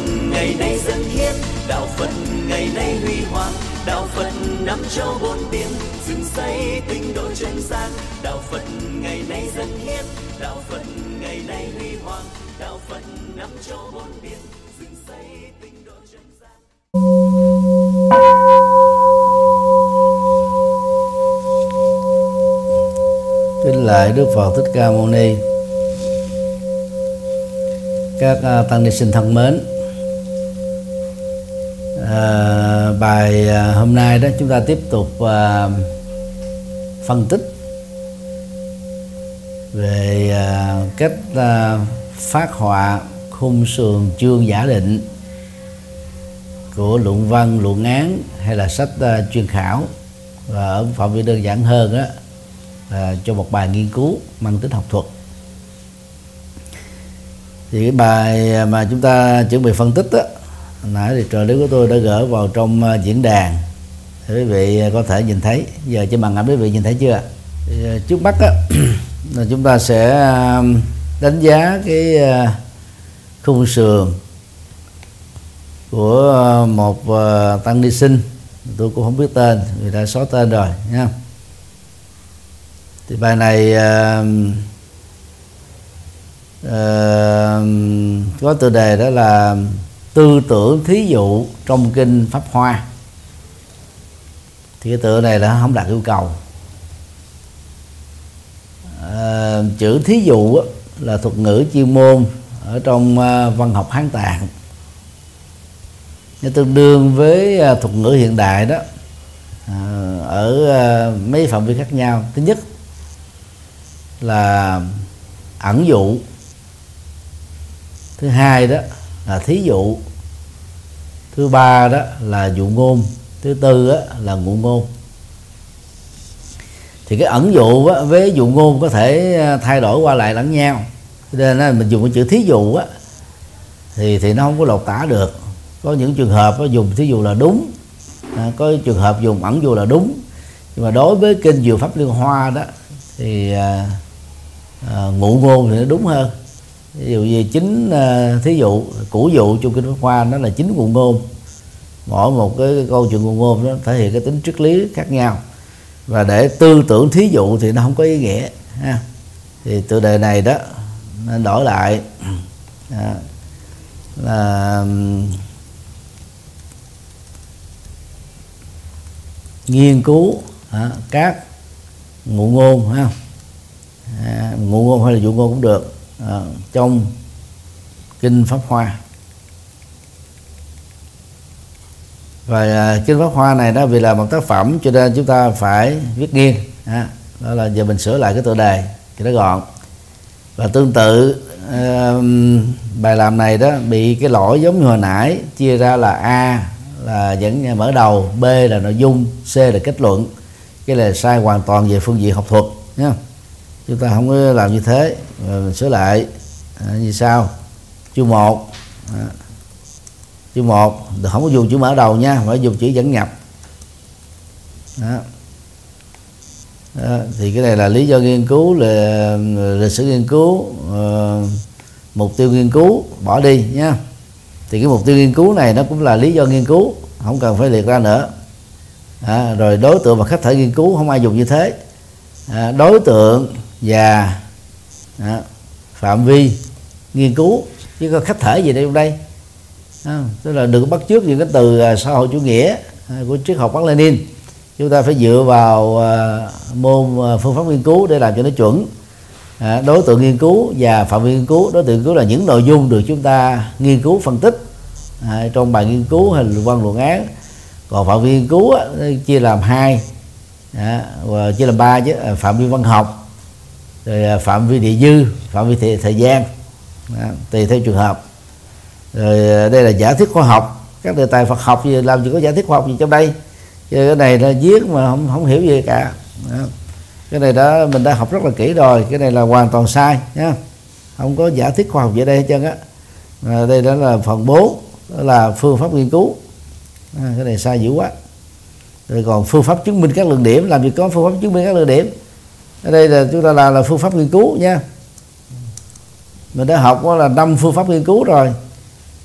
ngày nay dâng hiến, đạo Phật ngày nay huy hoàng, đạo Phật năm châu bốn biển, dựng xây tinh độ chân gian. Đạo Phật ngày nay dâng hiến, đạo Phật ngày nay huy hoàng, đạo Phật năm châu bốn biển, dựng xây tinh độ chân gian. Kính lạy Đức Phật Thích Ca Mâu Ni. Các tăng ni sinh thân mến, bài hôm nay đó chúng ta tiếp tục phân tích về cách phát họa khung sườn chương giả định của luận văn, luận án hay là sách chuyên khảo, và ở phạm vi đơn giản hơn đó cho một bài nghiên cứu mang tính học thuật. Thì cái bài mà chúng ta chuẩn bị phân tích đó, nãy thì trợ lý của tôi đã gửi vào trong diễn đàn để quý vị có thể nhìn thấy. Giờ trên màn ảnh quý vị nhìn thấy chưa? Thì trước mắt đó, là chúng ta sẽ đánh giá cái khung sườn của một tăng ni sinh, tôi cũng không biết tên vì đã xóa tên rồi nha. Thì bài này có tựa đề đó là tư tưởng thí dụ trong kinh Pháp Hoa. Thì cái tựa này là không đạt yêu cầu. Chữ thí dụ là thuật ngữ chuyên môn ở trong văn học Hán Tạng, nó tương đương với thuật ngữ hiện đại đó ở mấy phạm vi khác nhau. Thứ nhất là ẩn dụ, thứ hai đó là thí dụ, thứ ba đó là dụ ngôn, thứ tư đó là ngụ ngôn. Thì cái ẩn dụ á, với dụ ngôn có thể thay đổi qua lại lẫn nhau, cho nên là mình dùng cái chữ thí dụ á, thì nó không có lột tả được. Có những trường hợp đó, dùng thí dụ là đúng, có trường hợp dùng ẩn dụ là đúng, nhưng mà đối với kinh Diệu Pháp Liên Hoa đó thì ngụ ngôn thì nó đúng hơn. Ví dụ như chính thí dụ, cũ dụ trong kinh Pháp Hoa nó là chính ngụ ngôn. Mỗi một cái câu chuyện ngụ ngôn nó thể hiện cái tính triết lý khác nhau, và để tư tưởng thí dụ thì nó không có ý nghĩa ha. Thì tựa đề này đó nên đổi lại là nghiên cứu các ngụ ngôn ha. Ngụ ngôn hay là dụ ngôn cũng được trong kinh Pháp Hoa. Và kinh Pháp Hoa này đó vì là một tác phẩm cho nên chúng ta phải viết nghiêng. Đó là giờ mình sửa lại cái tựa đề cho nó gọn. Và tương tự bài làm này đó bị cái lỗi giống như hồi nãy, chia ra là A là dẫn mở đầu, B là nội dung, C là kết luận. Cái này sai hoàn toàn về phương diện học thuật nhá. Chúng ta không có làm như thế. Mình sửa lại như sau. Chương 1 không có dùng chữ mở đầu nha, phải dùng chữ dẫn nhập. Đó. Đó. Thì cái này là lý do nghiên cứu, là lịch sử nghiên cứu, mục tiêu nghiên cứu bỏ đi nha. Thì cái mục tiêu nghiên cứu này nó cũng là lý do nghiên cứu, không cần phải liệt ra nữa. Rồi đối tượng và khách thể nghiên cứu không ai dùng như thế. Đối tượng và phạm vi nghiên cứu, chứ có khách thể gì đây trong đây. Tức là đừng bắt chước những cái từ xã hội chủ nghĩa của triết học Mác Lênin. Chúng ta phải dựa vào môn phương pháp nghiên cứu để làm cho nó chuẩn. Đối tượng nghiên cứu và phạm vi nghiên cứu. Đối tượng nghiên cứu là những nội dung được chúng ta nghiên cứu phân tích trong bài nghiên cứu hay luận văn luận án. Còn phạm vi nghiên cứu chia làm 2 và chia làm 3 chứ, phạm vi văn học, rồi phạm vi địa dư, phạm vi thời gian, tùy theo trường hợp. Rồi đây là giả thuyết khoa học, các đề tài Phật học gì làm gì có giả thuyết khoa học gì trong đây. Cái này là viết mà không hiểu gì cả. Cái này đó mình đã học rất là kỹ rồi, cái này là hoàn toàn sai nhá. Không có giả thuyết khoa học gì đây hết trơn á. Đây đó là phần 4, đó là phương pháp nghiên cứu. Cái này sai dữ quá. Rồi còn phương pháp chứng minh các luận điểm, làm gì có phương pháp chứng minh các luận điểm. Ở đây là chúng ta là phương pháp nghiên cứu nha. Mình đã học đó là 5 phương pháp nghiên cứu rồi.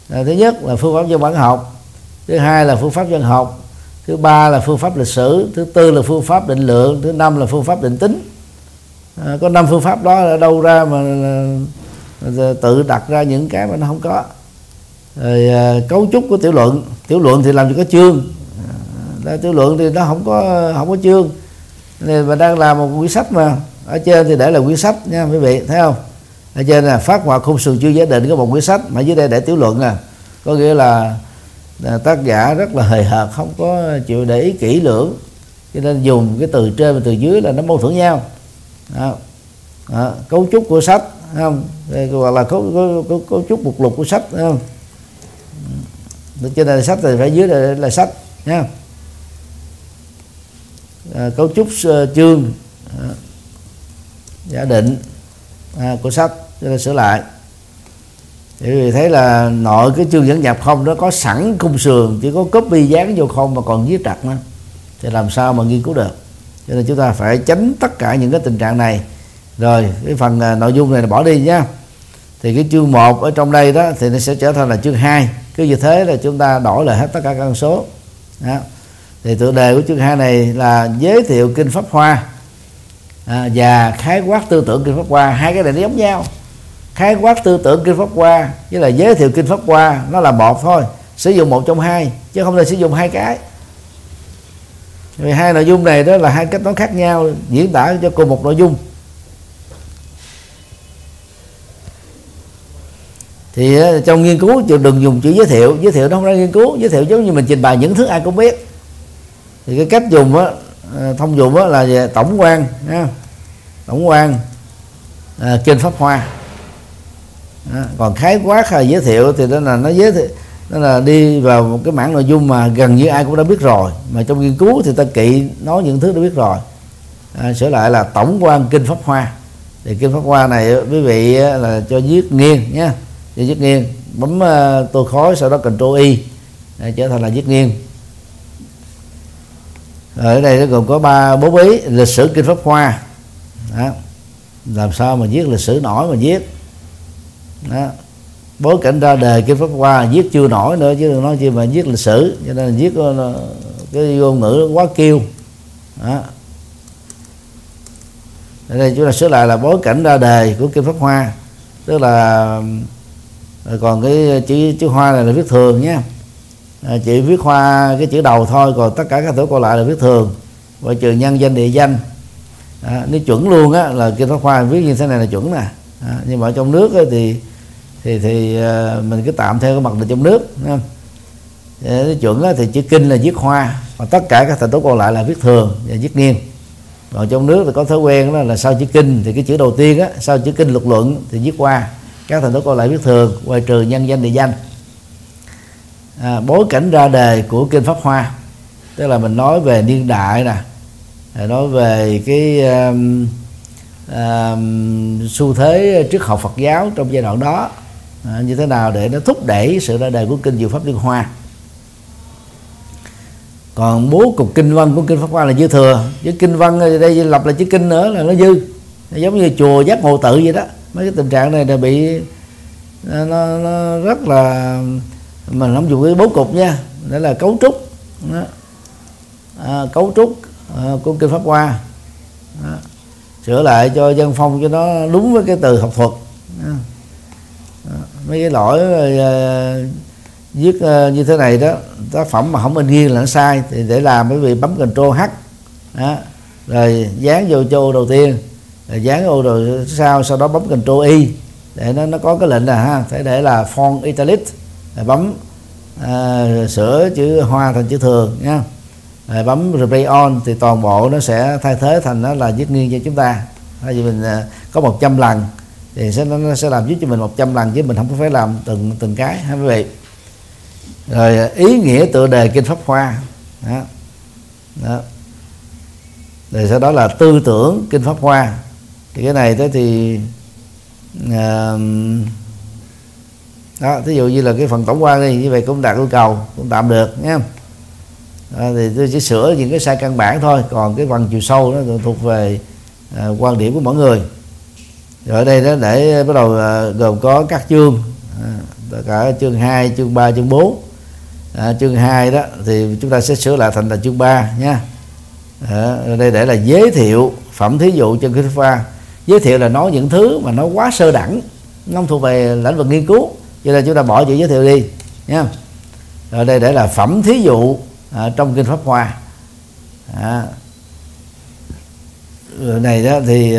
Thứ nhất là phương pháp dân bản học, thứ hai là phương pháp dân học, thứ ba là phương pháp lịch sử, thứ tư là phương pháp định lượng, thứ năm là phương pháp định tính. Có 5 phương pháp đó ở đâu ra mà tự đặt ra những cái mà nó không có. Rồi cấu trúc của tiểu luận thì làm gì có chương. Tiểu luận thì nó không có chương, nên mà đang làm một quyển sách mà ở trên thì để là quyển sách nha quý vị, thấy không? Ở trên là phát họa khung sườn chương giả định có một quyển sách, mà dưới đây để tiểu luận có nghĩa là tác giả rất là hời hợt, không có chịu để ý kỹ lưỡng, cho nên dùng cái từ trên và từ dưới là nó mâu thuẫn nhau. Cấu trúc của sách, không? Hoặc là cấu trúc mục lục của sách, không? Trên đây là sách thì phải dưới đây là sách nha. Cấu trúc chương giả định của sách, cho nên sửa lại. Thì thấy là nội cái chương dẫn nhập không, nó có sẵn khung sườn, chỉ có copy dán vô không mà còn viết trật nữa, thì làm sao mà nghiên cứu được. Cho nên chúng ta phải tránh tất cả những cái tình trạng này. Rồi cái phần nội dung này là bỏ đi nhá. Thì cái chương 1 ở trong đây đó thì nó sẽ trở thành là chương 2. Cứ như thế là chúng ta đổi lại hết tất cả các con số đó. Thì tựa đề của chương 2 này là giới thiệu kinh Pháp Hoa và khái quát tư tưởng kinh Pháp Hoa. Hai cái này nó giống nhau. Khái quát tư tưởng kinh Pháp Hoa với là giới thiệu kinh Pháp Hoa nó là một thôi, sử dụng một trong hai chứ không thể sử dụng hai cái. Vì hai nội dung này đó là hai cách nói khác nhau diễn tả cho cùng một nội dung. Thì trong nghiên cứu đừng dùng chữ giới thiệu nó không ra nghiên cứu. Giới thiệu giống như mình trình bày những thứ ai cũng biết. Thì cái cách dùng á, thông dụng á là về tổng quan nha. Tổng quan kinh Pháp Hoa. Còn khái quát hay giới thiệu thì nó giới thiệu, nó là đi vào một cái mảng nội dung mà gần như ai cũng đã biết rồi, mà trong nghiên cứu thì ta kỵ nói những thứ đã biết rồi. Sửa lại là tổng quan kinh Pháp Hoa. Thì kinh Pháp Hoa này quý vị là cho viết nghiêng nhé, cho viết nghiêng, bấm tô khối sau đó Ctrl Y trở thành là viết nghiêng. Ở đây nó gồm có 4 ý. Lịch sử kinh Pháp Hoa đó. Làm sao mà viết lịch sử nổi mà viết đó. Bối cảnh ra đề kinh Pháp Hoa viết chưa nổi nữa, chứ đừng nói chi mà viết lịch sử, cho nên là viết cái ngôn ngữ nó quá kêu đó. Ở đây chúng ta sửa lại là bối cảnh ra đề của kinh Pháp Hoa, tức là còn cái chữ Hoa này là viết thường nhé. Chỉ viết Hoa cái chữ đầu thôi, còn tất cả các thứ còn lại là viết thường, ngoại trừ nhân danh địa danh. Nếu chuẩn luôn á là kinh Pháp Hoa viết như thế này là chuẩn nè. Nhưng mà ở trong nước thì mình cứ tạm theo cái mặt là trong nước. Nếu chuẩn á, thì chữ kinh là viết Hoa, còn tất cả các thành tố còn lại là viết thường và viết nghiêng. Còn trong nước thì có thói quen đó là sau chữ kinh thì cái chữ đầu tiên á, sau chữ kinh luật luận thì viết Hoa, các thành tố còn lại viết thường, ngoại trừ nhân danh địa danh. Bối cảnh ra đề của kinh Pháp Hoa, tức là mình nói về niên đại nè, nói về cái xu thế triết học Phật giáo trong giai đoạn đó như thế nào để nó thúc đẩy sự ra đề của kinh Diệu Pháp Liên Hoa. Còn bố cục kinh văn của kinh Pháp Hoa là dư thừa, chứ kinh văn ở đây lập là chữ kinh nữa là nó dư, giống như chùa Giác Ngộ Tự vậy đó. Mấy cái tình trạng này là bị nó rất là, mình không dùng cái bố cục nha, đó là cấu trúc đó. Cấu trúc của kinh Pháp Hoa đó. Sửa lại cho dân phong cho nó đúng với cái từ học thuật đó. Mấy cái lỗi viết như thế này đó, tác phẩm mà không in nghiêng là nó sai, thì để làm quý vị bấm Ctrl H đó, rồi dán vô cho ô đầu tiên, rồi dán ô đầu sau đó bấm Ctrl Y để nó có cái lệnh là phải để là font italic, rồi bấm sửa chữ Hoa thành chữ thường nha, rồi bấm replay on thì toàn bộ nó sẽ thay thế thành nó là viết nghiêng cho chúng ta. Thay vì mình có 100 lần thì nó sẽ làm giúp cho mình 100 lần, chứ mình không phải làm từng cái ha quý vị. Rồi ý nghĩa tựa đề kinh Pháp Hoa đó. Đó. Rồi sau đó là tư tưởng kinh Pháp Hoa. Thì cái này thế thì đó, ví dụ như là cái phần tổng quan đi, như vậy cũng đạt yêu cầu, cũng tạm được nhé. Thì tôi chỉ sửa những cái sai căn bản thôi, còn cái phần chiều sâu nó thuộc về quan điểm của mỗi người. Rồi ở đây đó để bắt đầu gồm có các chương tất cả chương 2, chương 3, chương 4. Chương 2 đó thì chúng ta sẽ sửa lại thành là chương 3 nha. Đây để là giới thiệu phẩm thí dụ trong kinh Pháp Hoa. Giới thiệu là nói những thứ mà nó quá sơ đẳng, nó không thuộc về lĩnh vực nghiên cứu, cho nên chúng ta bỏ chữ giới thiệu đi nha. Ở đây để là phẩm thí dụ trong kinh Pháp Hoa. Này đó thì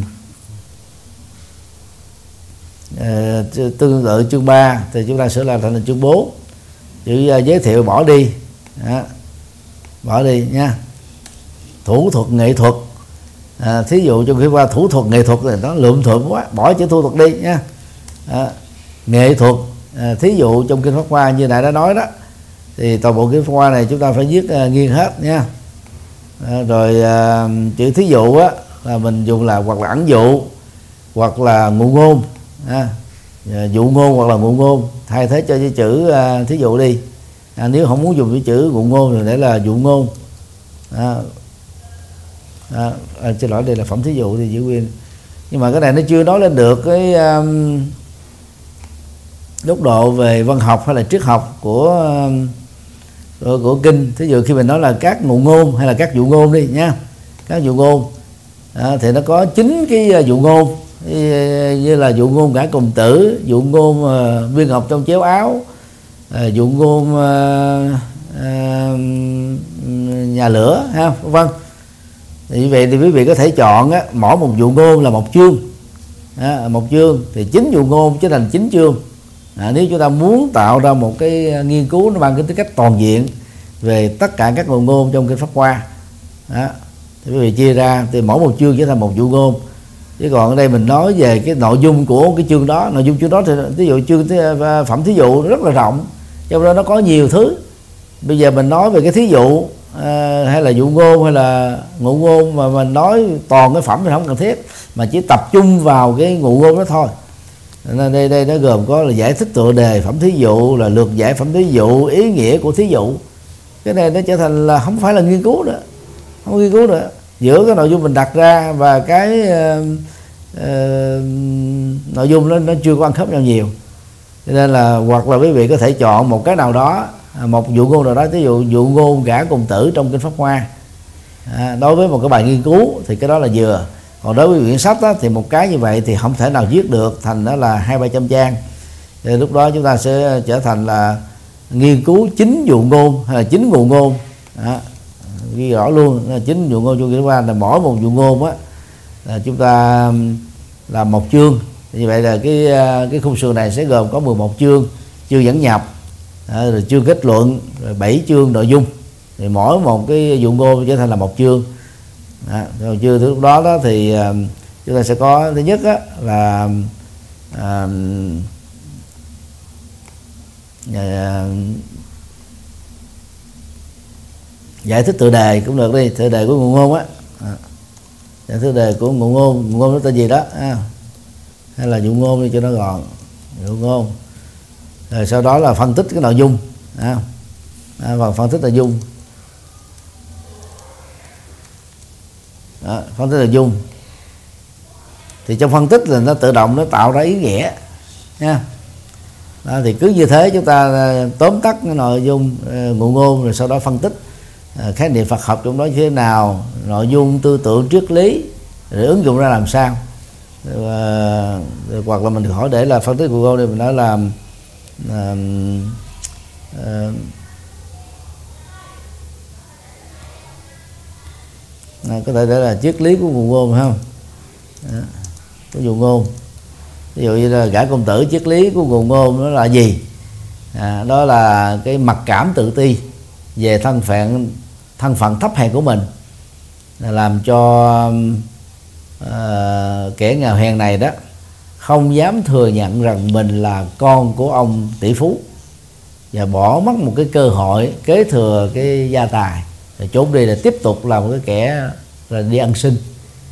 tương tự chương 3 thì chúng ta sửa lại thành chương 4. Chữ giới thiệu bỏ đi, bỏ đi nha. Thủ thuật nghệ thuật, thí dụ trong khi qua thủ thuật nghệ thuật thì nó lượm thuộm quá, bỏ chữ thủ thuật đi nha. Nghệ thuật, thí dụ trong kinh Pháp Hoa như nãy đã nói đó, thì toàn bộ kinh Pháp Hoa này chúng ta phải viết nghiêng hết nha. Rồi chữ thí dụ á là mình dùng là hoặc là ẩn dụ hoặc là ngụ ngôn, dụ ngôn hoặc là ngụ ngôn, thay thế cho cái chữ thí dụ đi. Nếu không muốn dùng cái chữ ngụ ngôn thì để là dụ ngôn. Xin lỗi, đây là phẩm thí dụ thì giữ nguyên, nhưng mà cái này nó chưa nói lên được cái góc độ về văn học hay là triết học của kinh. Thí dụ khi mình nói là các ngụ ngôn hay là các dụ ngôn đi nha, các dụ ngôn thì nó có 9 cái dụ ngôn, như là dụ ngôn Gã Cùng Tử, dụ ngôn viên ngọc trong chéo áo, dụ ngôn nhà lửa ha, vân. Thì vậy thì quý vị có thể chọn á, mỗi một dụ ngôn là một chương, một chương thì 9 dụ ngôn chứ thành 9 chương. Nếu chúng ta muốn tạo ra một cái nghiên cứu nó mang cái tính cách toàn diện về tất cả các dụ ngôn trong kinh Pháp Hoa thì quý vị chia ra thì mỗi một chương trở thành một dụ ngôn. Chứ còn ở đây mình nói về cái nội dung của cái chương đó, nội dung chương đó thì ví dụ chương phẩm thí dụ rất là rộng, trong đó nó có nhiều thứ. Bây giờ mình nói về cái thí dụ hay là dụ ngôn hay là ngụ ngôn mà mình nói toàn cái phẩm thì không cần thiết, mà chỉ tập trung vào cái ngụ ngôn đó thôi. Nên đây nó gồm có là giải thích tựa đề phẩm thí dụ, là lược giải phẩm thí dụ, ý nghĩa của thí dụ. Cái này nó trở thành là không phải là nghiên cứu nữa, không nghiên cứu nữa. Giữa cái nội dung mình đặt ra và cái nội dung nó chưa có ăn khớp nhau nhiều, cho nên là hoặc là quý vị có thể chọn một cái nào đó, một dụ ngôn nào đó, ví dụ dụ ngôn Gã Cùng Tử trong kinh Pháp Hoa. Đối với một cái bài nghiên cứu thì cái đó là vừa. Còn đối với quyển sách đó, thì một cái như vậy thì không thể nào viết được thành đó là 200-300 trang. Thì lúc đó chúng ta sẽ trở thành là nghiên cứu 9 dụ ngôn hay là 9 ngụ ngôn. Ghi rõ luôn 9 dụ ngôn trong kinh Pháp Hoa, là mỗi một dụ ngôn á là chúng ta làm một chương. Như vậy là cái khung sườn này sẽ gồm có 11 chương, chương dẫn nhập, rồi chương kết luận, rồi 7 chương nội dung. Thì mỗi một cái dụ ngôn trở thành là một chương. Rồi chương từ lúc đó thì chúng ta sẽ có thứ nhất á, là giải thích tựa đề cũng được đi, tựa đề của ngụ ngôn á, giải thích tựa đề của ngụ ngôn nó tên gì đó hay là dụ ngôn đi cho nó gọn, dụ ngôn. Rồi sau đó là phân tích cái nội dung, và phân tích nội dung. Phân tích nội dung thì trong phân tích là nó tự động nó tạo ra ý nghĩa nha. Thì cứ như thế chúng ta tóm tắt cái nội dung ngụ ngôn, rồi sau đó phân tích khái niệm Phật học trong đó như thế nào, nội dung tư tưởng triết lý, rồi ứng dụng ra làm sao. Hoặc là mình hỏi để là phân tích ngụ ngôn thì mình nói là có thể để là triết lý của ngụ ngôn, phải không? Của ngụ ngôn, ví dụ như là Gã Công Tử, triết lý của ngụ ngôn nó là gì? Đó là cái mặc cảm tự ti về thân phận thấp hèn của mình, là làm cho kẻ nghèo hèn này đó không dám thừa nhận rằng mình là con của ông tỷ phú, và bỏ mất một cái cơ hội kế thừa cái gia tài, rồi trốn đi để tiếp tục làm một cái kẻ là đi ăn xin.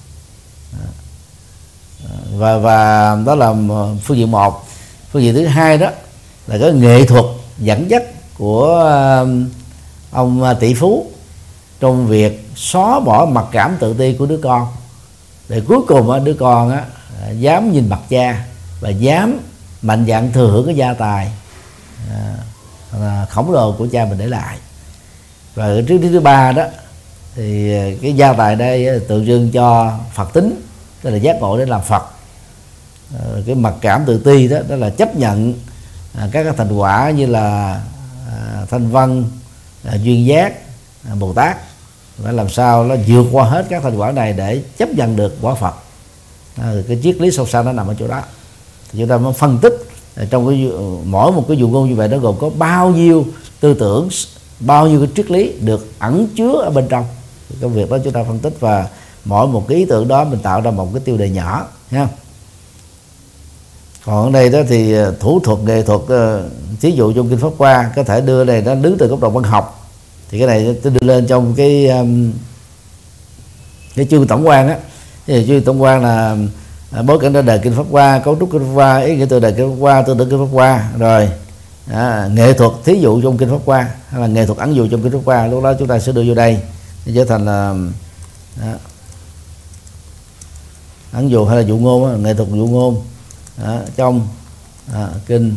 Và đó là phương diện một. Phương diện thứ hai đó là cái nghệ thuật dẫn dắt của ông tỷ phú trong việc xóa bỏ mặc cảm tự ti của đứa con, để cuối cùng đứa con dám nhìn mặt cha và dám mạnh dạn thừa hưởng cái gia tài khổng lồ của cha mình để lại. Và cái triết lý thứ ba đó thì cái gia tài đây tượng trưng cho Phật tính, tức là giác ngộ để làm Phật. Cái mặc cảm tự ti đó, đó là chấp nhận các cái thành quả như là thanh văn, duyên giác, Bồ Tát, phải làm sao nó vượt qua hết các thành quả này để chấp nhận được quả Phật. Cái triết lý sâu xa nó nằm ở chỗ đó. Thì chúng ta mới phân tích trong mỗi một cái dụ ngôn như vậy nó gồm có bao nhiêu tư tưởng, bao nhiêu cái triết lý được ẩn chứa ở bên trong. Cái việc đó chúng ta phân tích, và mỗi một cái ý tưởng đó mình tạo ra một cái tiêu đề nhỏ nha. Còn ở đây đó thì thủ thuật, nghệ thuật, thí dụ trong Kinh Pháp Hoa có thể đưa này nó đứng từ góc độ văn học, thì cái này tôi đưa lên trong cái chương tổng quan á. Thì chương tổng quan là bối cảnh ra đời Kinh Pháp Hoa, cấu trúc Kinh Pháp Hoa, ý nghĩa từ đời Kinh Pháp Hoa, tư tưởng Kinh Pháp Hoa, rồi nghệ thuật thí dụ trong Kinh Pháp Hoa hay là nghệ thuật ẩn dụ trong Kinh Pháp Hoa. Lúc đó chúng ta sẽ đưa vô đây để trở thành là ẩn dụ hay là dụ ngôn, nghệ thuật dụ ngôn trong Kinh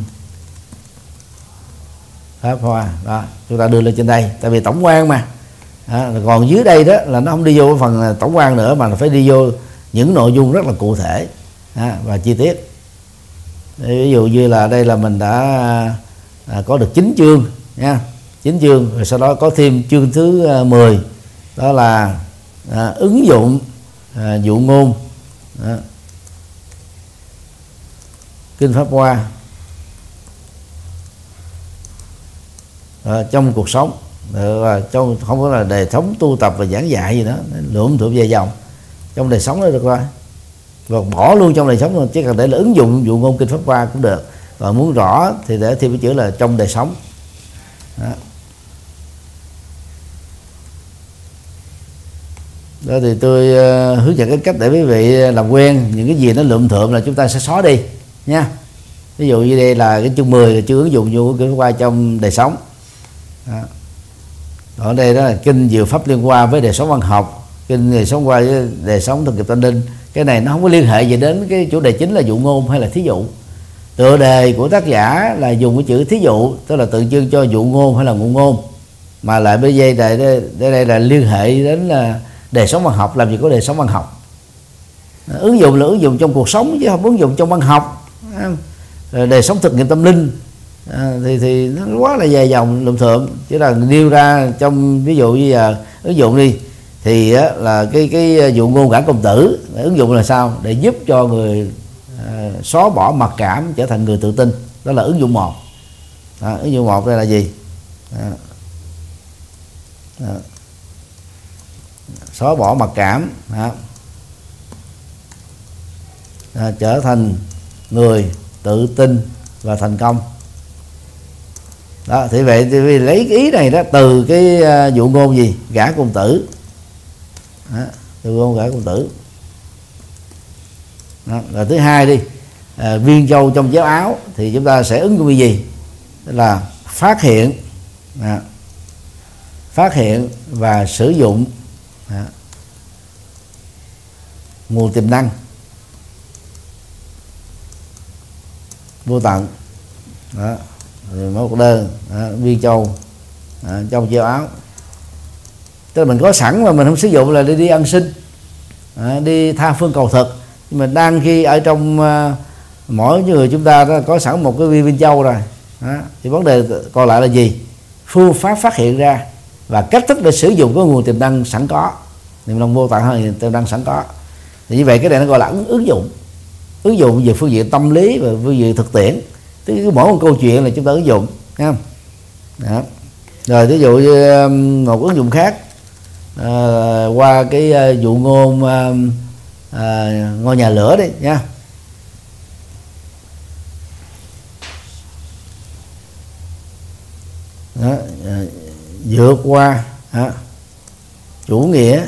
Pháp Hoa. Đó, chúng ta đưa lên trên đây, tại vì tổng quan mà. Còn dưới đây đó là nó không đi vô cái phần tổng quan nữa, mà là phải đi vô những nội dung rất là cụ thể và chi tiết. Ví dụ như là đây là mình đã có được 9 chương nha, 9 chương, rồi sau đó có thêm chương thứ 10, đó là ứng dụng dụ ngôn Kinh Pháp Hoa trong cuộc sống, trong không có là đời sống tu tập và giảng dạy gì đó, lượm thượm về dòng trong đời sống đó được rồi, và bỏ luôn trong đời sống rồi, chỉ cần để là ứng dụng dụ ngôn Kinh Pháp Hoa cũng được. Và muốn rõ thì để thêm cái chữ là trong đời sống. Đó thì tôi hướng dẫn cái cách để quý vị làm quen những cái gì nó lượm thượm là chúng ta sẽ xóa đi nha. Ví dụ như đây là cái chương 10 là chương ứng dụng vô Kinh Pháp Hoa trong đời sống. Ở đây đó là kinh diệu pháp liên quan với đời sống văn học, kinh đời sống qua với đời sống thực nghiệp tâm linh. Cái này nó không có liên hệ gì đến cái chủ đề chính là dụ ngôn hay là thí dụ. Tựa đề của tác giả là dùng cái chữ thí dụ, tức là tượng trưng cho dụ ngôn hay là ngụ ngôn, mà lại bây giờ đây là liên hệ đến là đời sống văn học. Làm gì có đời sống văn học, ứng dụng là ứng dụng trong cuộc sống chứ không ứng dụng trong văn học. Đời sống thực nghiệm tâm linh thì nó quá là dài dòng lượm thượm. Chỉ là nêu ra trong ví dụ như giờ ứng dụng đi thì là cái dụ ngôn Gã Công Tử ứng dụng là sao để giúp cho người xóa bỏ mặc cảm, trở thành người tự tin. Đó là ứng dụng 1. Ứng dụng 1 đây là gì? Xóa bỏ mặc cảm, trở thành người tự tin và thành công. Đó, thì vậy thì lấy cái ý này đó từ cái dụ ngôn gì? Gã Công Tử. Dụ ngôn Gã Công Tử. Đó, rồi thứ hai đi, viên châu trong cháo áo thì chúng ta sẽ ứng dụng gì? Tức là phát hiện và sử dụng nguồn tiềm năng vô tận. Đó, rồi một đơn viên châu trong cháo áo, tức là mình có sẵn mà mình không sử dụng là đi ăn xin, đi tha phương cầu thực. Nhưng mà đang khi ở trong mỗi người chúng ta đó có sẵn một cái viên châu rồi, thì vấn đề còn lại là gì? Phương pháp phát hiện ra và cách thức để sử dụng cái nguồn tiềm năng sẵn có, niềm năng vô tận hơn tiềm năng sẵn có. Thì như vậy cái này nó gọi là ứng dụng về phương diện tâm lý và phương diện thực tiễn. Tức là mỗi một câu chuyện là chúng ta ứng dụng, thấy không? Đó. Rồi ví dụ như một ứng dụng khác qua cái dụ ngôn ngôi nhà lửa đi nha. Đó, vượt qua chủ nghĩa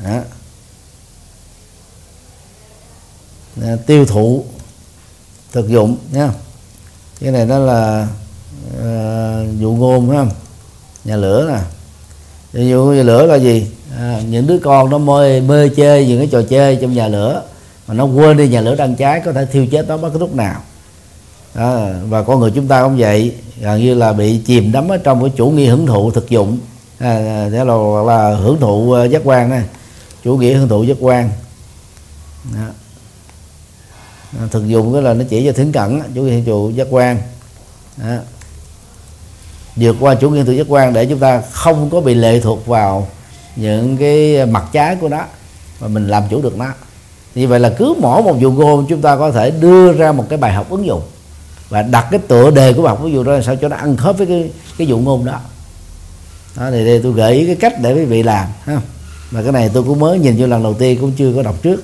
tiêu thụ thực dụng nha. Cái này đó là dụ ngôn, phải không? Nhà lửa nè. Ví dụ nhà lửa là gì? Những đứa con nó mê chơi những cái trò chơi trong nhà lửa mà nó quên đi nhà lửa đang cháy, có thể thiêu chết nó bất cứ lúc nào. đó, và con người chúng ta cũng vậy, gần như là bị chìm đắm ở trong cái chủ nghĩa hưởng thụ thực dụng, thế là hưởng thụ giác quan này, chủ nghĩa hưởng thụ giác quan. Đó. Thực dụng đó là nó chỉ cho thiển cận, chủ nghĩa hưởng thụ giác quan. Đó. Vượt qua chủ nghĩa hưởng thụ giác quan để chúng ta không có bị lệ thuộc vào những cái mặt trái của nó, và mình làm chủ được nó. Như vậy là cứ mỗi một dụ ngôn chúng ta có thể đưa ra một cái bài học ứng dụng và đặt cái tựa đề của bài học ứng dụng đó là sao cho nó ăn khớp với cái dụ ngôn đó. Đó thì đây tôi gợi ý cái cách để quý vị làm ha. Mà cái này tôi cũng mới nhìn vô lần đầu tiên, cũng chưa có đọc trước.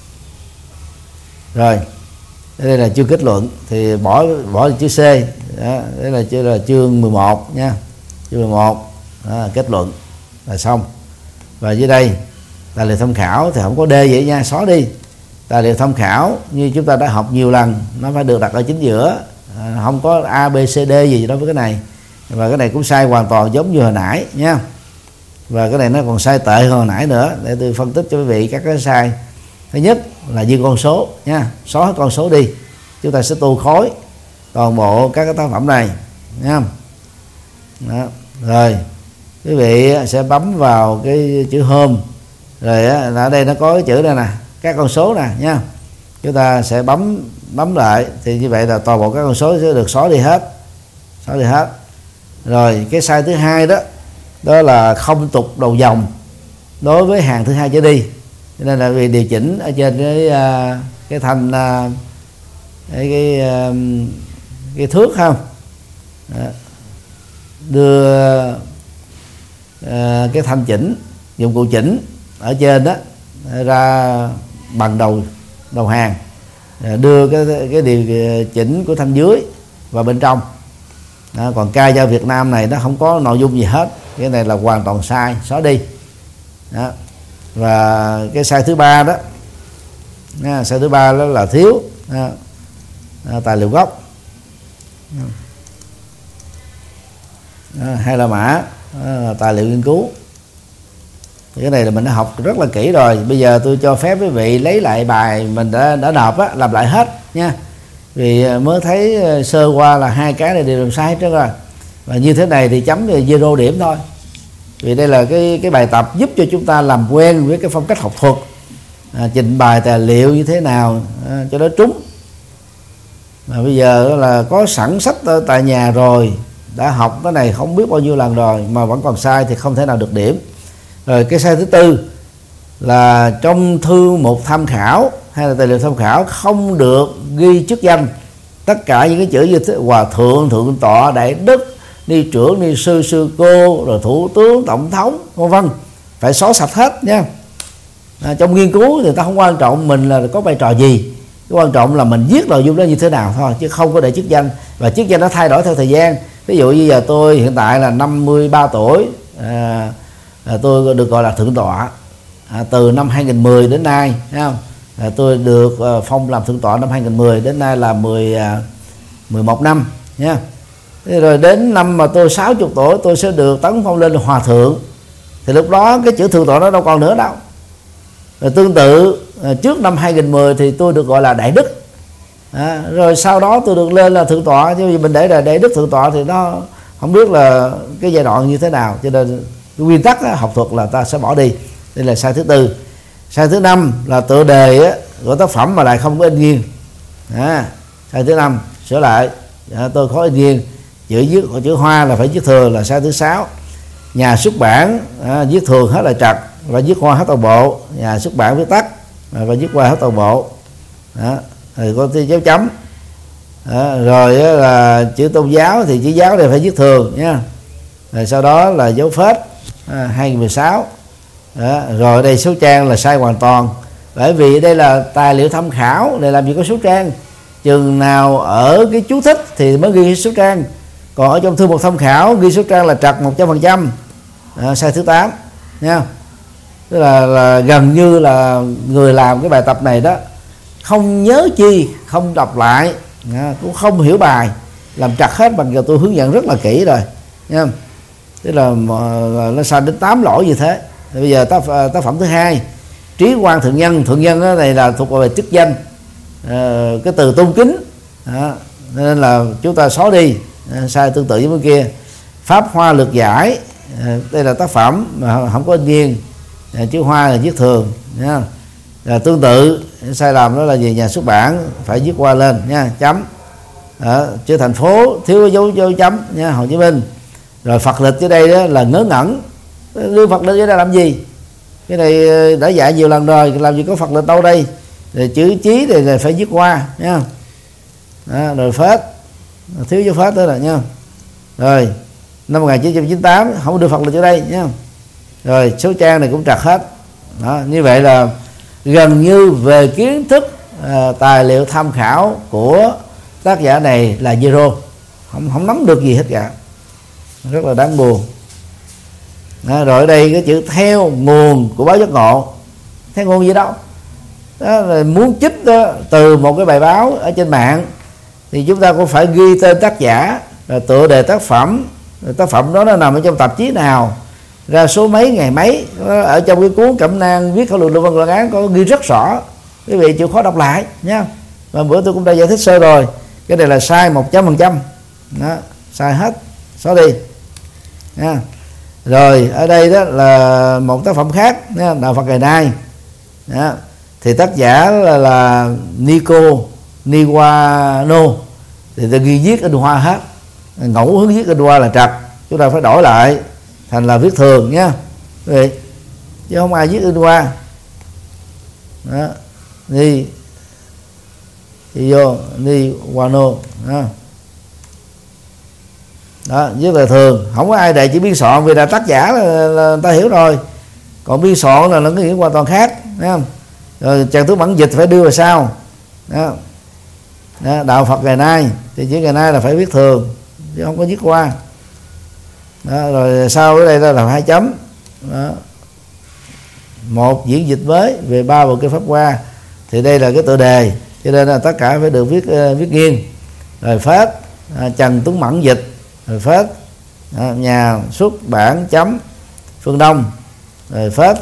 Rồi đây là chương kết luận, thì bỏ chữ C đó, đây là chương 11 nha, chương 11 đó, kết luận là xong. Và dưới đây tài liệu tham khảo thì không có D vậy nha, xóa đi. Tài liệu tham khảo như chúng ta đã học nhiều lần, nó phải được đặt ở chính giữa, không có A, B, C, D gì đó với cái này. Và cái này cũng sai hoàn toàn giống như hồi nãy nha. Và cái này nó còn sai tệ hơn hồi nãy nữa, để tôi phân tích cho quý vị các cái sai. Thứ nhất là ghi con số nha, xóa hết con số đi, chúng ta sẽ tu khối toàn bộ các cái tác phẩm này nha. Đó. Rồi quý vị sẽ bấm vào cái chữ home, rồi ở đây nó có cái chữ đây nè, các con số nè nha. Chúng ta sẽ bấm lại, thì như vậy là toàn bộ các con số sẽ được xóa đi hết. Rồi cái sai thứ hai đó là không tục đầu dòng đối với hàng thứ hai trở đi, cho nên là vì điều chỉnh ở trên cái thanh cái thước không đó. Đưa cái thanh chỉnh, dụng cụ chỉnh ở trên đó ra bằng đầu hàng, đưa cái điều chỉnh của thanh dưới vào bên trong. Đó, còn ca dao Việt Nam này nó không có nội dung gì hết, cái này là hoàn toàn sai, xóa đi. Đó. Và cái sai thứ ba đó, sai thứ ba đó là thiếu tài liệu gốc. Hay là mã tài liệu nghiên cứu. Thì cái này là mình đã học rất là kỹ rồi. Bây giờ tôi cho phép quý vị lấy lại bài mình đã nộp á, làm lại hết nha. Vì mới thấy sơ qua là hai cái này đều làm sai hết trơn rồi. Và như thế này thì chấm về 0 điểm thôi. Vì đây là cái bài tập giúp cho chúng ta làm quen với cái phong cách học thuật, trình bày tài liệu như thế nào cho nó trúng. Mà bây giờ là có sẵn sách tại nhà rồi, đã học cái này không biết bao nhiêu lần rồi mà vẫn còn sai thì không thể nào được điểm. Rồi cái sai thứ tư là trong thư mục tham khảo hay là tài liệu tham khảo không được ghi chức danh. Tất cả những cái chữ như thế, hòa thượng, thượng tọa, đại đức, ni trưởng, ni sư, sư cô, rồi thủ tướng, tổng thống, vân vân, phải xóa sạch hết nha. Trong nghiên cứu thì ta không quan trọng mình là có vai trò gì, cái quan trọng là mình viết nội dung đó như thế nào thôi, chứ không có để chức danh. Và chức danh nó thay đổi theo thời gian. Ví dụ như giờ tôi hiện tại là 53 tuổi, tôi được gọi là thượng tọa. Từ năm 2010 đến nay, thấy không? Tôi được phong làm thượng tọa năm 2010, đến nay là 11 năm nha. Thế rồi đến năm mà tôi 60 tuổi tôi sẽ được tấn phong lên hòa thượng. Thì lúc đó cái chữ thượng tọa nó đâu còn nữa đâu. Rồi tương tự trước năm 2010 thì tôi được gọi là đại đức. Rồi sau đó tôi được lên là thượng tọa, chứ mình để là đại đức thượng tọa thì nó không biết là cái giai đoạn như thế nào. Cho nên cái nguyên tắc học thuật là ta sẽ bỏ đi. Đây là sai thứ tư. Sai thứ năm là tựa đề của tác phẩm mà lại không có in nghiêng. Sai thứ năm sửa lại, tôi có in nghiêng, chữ hoa là phải viết thừa là sai thứ sáu. Nhà xuất bản viết thường hết là trật và viết hoa hết toàn bộ. Nhà xuất bản viết tắt và viết hoa hết toàn bộ. Đó. Rồi có dấu chấm. Rồi là chữ tôn giáo thì chữ giáo này phải viết thường nha. Rồi sau đó là dấu phết 2016. Đó. Rồi đây số trang là sai hoàn toàn, bởi vì đây là tài liệu tham khảo, để làm gì có số trang. Chừng nào ở cái chú thích thì mới ghi số trang, còn ở trong thư mục tham khảo ghi số trang là trật 100%. Sai thứ 8 nha. Tức là gần như là người làm cái bài tập này đó không nhớ chi, không đọc lại, cũng không hiểu bài, làm trật hết, bằng giờ tôi hướng dẫn rất là kỹ rồi nha. Tức là nó sai đến 8 lỗi như thế. Thì bây giờ tác phẩm thứ hai, trí quan thượng nhân. Thượng nhân này là thuộc về chức danh, cái từ tôn kính nên là chúng ta xóa đi. Sai tương tự với bên kia. Pháp Hoa Lược Giải, đây là tác phẩm mà không có in nghiêng, chữ Hoa là viết thường nha. Tương tự sai lầm đó là gì? Nhà xuất bản phải viết Hoa lên nha, chấm. Chữ thành phố thiếu dấu chấm nha, Hồ Chí Minh. Rồi Phật lịch dưới đây đó là ngớ ngẩn, đưa Phật lịch dưới đây làm gì? Cái này đã dạy nhiều lần rồi, làm gì có Phật lịch đâu đây? Rồi chữ chí này là phải viết Hoa nha. Rồi phết, thiếu dấu phết đó là nha. Rồi năm 1998 không đưa Phật lịch ở đây nha. Rồi số trang này cũng trật hết. Đó, như vậy là gần như về kiến thức tài liệu tham khảo của tác giả này là zero, không nắm được gì hết cả, rất là đáng buồn. Rồi ở đây cái chữ theo nguồn của báo giác ngộ, theo nguồn gì đâu? Đó là muốn trích đó, từ một cái bài báo ở trên mạng thì chúng ta cũng phải ghi tên tác giả, rồi tựa đề tác phẩm, rồi tác phẩm đó nó nằm ở trong tạp chí nào, ra số mấy ngày mấy. Ở trong cái cuốn Cẩm nang viết khẩu luận luận văn luận án có ghi rất rõ, quý vị chịu khó đọc lại nha. Và bữa tôi cũng đã giải thích sơ rồi, cái này là sai 100%, đó, sai hết, xóa đi nha. Rồi ở đây đó là một tác phẩm khác nha, Đạo Phật ngày nay đó. Thì tác giả là Nico Niwano, thì ta ghi viết in hoa hết, ngẫu hứng viết in hoa là trật, chúng ta phải đổi lại thành là viết thường nha, vậy chứ không ai viết in hoa. Đó, đi vô ni wano đó, viết là thường, không có ai để chỉ biên soạn, vì là tác giả là ta hiểu rồi, còn biên soạn là nó có nghĩa hoàn toàn khác, thấy không? Rồi Tràng Tú Bản dịch phải đưa vào sau đó. Đó, Đạo Phật ngày nay thì chữ ngày nay là phải viết thường chứ không có viết qua đó. Rồi sau cái đây là 2 chấm đó. Một diễn dịch mới về 3 bộ kinh Pháp Hoa, thì đây là cái tựa đề, cho nên là tất cả phải được viết nghiêng. Rồi phết Trần Tuấn Mẫn dịch, rồi phết nhà xuất bản chấm Phương Đông, rồi phết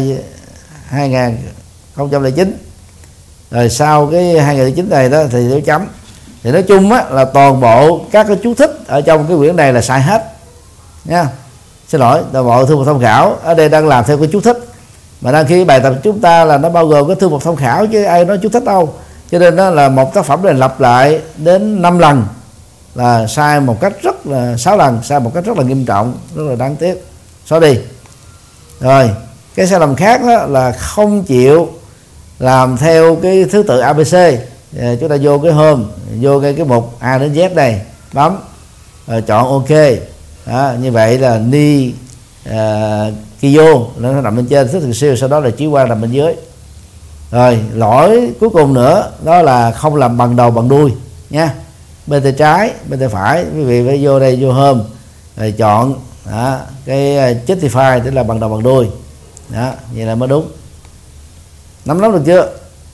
2009. Rồi sau cái 2009 này đó thì dấu chấm. Thì nói chung á, là toàn bộ các cái chú thích ở trong cái quyển này là sai hết nha. Xin lỗi, toàn bộ thư mục tham khảo ở đây đang làm theo cái chú thích, mà đang khi bài tập chúng ta là nó bao gồm cái thư mục tham khảo chứ ai nói chú thích đâu. Cho nên đó là một tác phẩm này lặp lại đến 5 lần là sai một cách rất là 6 lần sai một cách rất là nghiêm trọng, rất là đáng tiếc, xóa đi. Rồi cái sai lầm khác đó là không chịu làm theo cái thứ tự ABC. Chúng ta vô cái home, vô cái mục A đến Z này, bấm rồi chọn OK đó, như vậy là ni Kiyo nó nằm bên trên, thức thường siêu, sau đó là chí quan nằm bên dưới. Rồi lỗi cuối cùng nữa đó là không làm bằng đầu bằng đuôi nha, bên tay trái bên tay phải. Quý vị phải vô đây, vô home rồi chọn đó, cái justify tức là bằng đầu bằng đuôi đó, vậy là mới đúng. Nắm được chưa?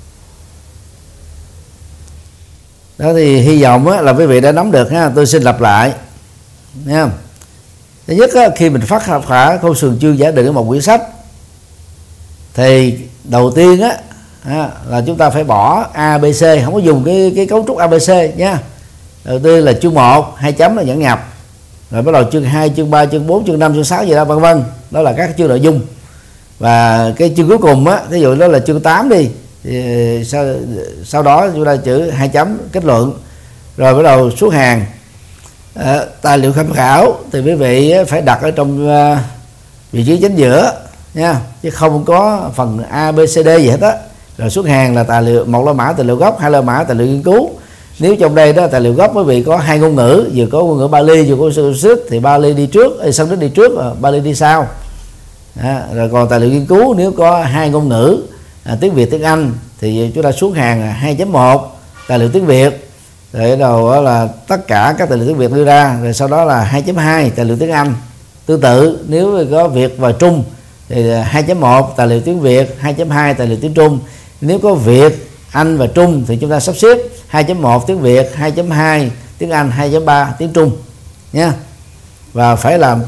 Đó thì hy vọng á, là quý vị đã nắm được ha. Tôi xin lặp lại nha. Thứ nhất á, khi mình phát khả Khâu Sườn Chương giả định một quyển sách thì đầu tiên á là chúng ta phải bỏ ABC, không có dùng cái cấu trúc ABC nha. Đầu tiên là chương 1 2 chấm là dẫn nhập, rồi bắt đầu chương 2, chương 3, chương 4, chương 5, chương 6 gì đó vân vân. Đó là các chương nội dung. Và cái chương cuối cùng á, ví dụ đó là chương 8 đi, thì sau đó chúng ta chữ 2 chấm kết luận, rồi bắt đầu xuất hàng. Tài liệu tham khảo thì quý vị phải đặt ở trong vị trí chính giữa nha, chứ không có phần A, B, C, D gì hết á. Rồi xuất hàng là tài liệu, một là mã tài liệu gốc, hai là mã tài liệu nghiên cứu. Nếu trong đây đó tài liệu gốc quý vị có 2 ngôn ngữ, vừa có ngôn ngữ Bali vừa có Sanskrit, thì Bali đi trước, Sanskrit đi trước, Bali đi sau. Rồi còn tài liệu nghiên cứu nếu có 2 ngôn ngữ, tiếng Việt tiếng Anh, thì chúng ta xuống hàng 2.1 tài liệu tiếng Việt, rồi đầu là tất cả các tài liệu tiếng Việt đưa ra, rồi sau đó là 2.2 tài liệu tiếng Anh. Tương tự nếu có Việt và Trung thì 2.1 tài liệu tiếng Việt, 2.2 tài liệu tiếng Trung. Nếu có Việt, Anh và Trung thì chúng ta sắp xếp 2.1 tiếng Việt, 2.2 tiếng Anh, 2.3 tiếng Trung nha. Và phải làm.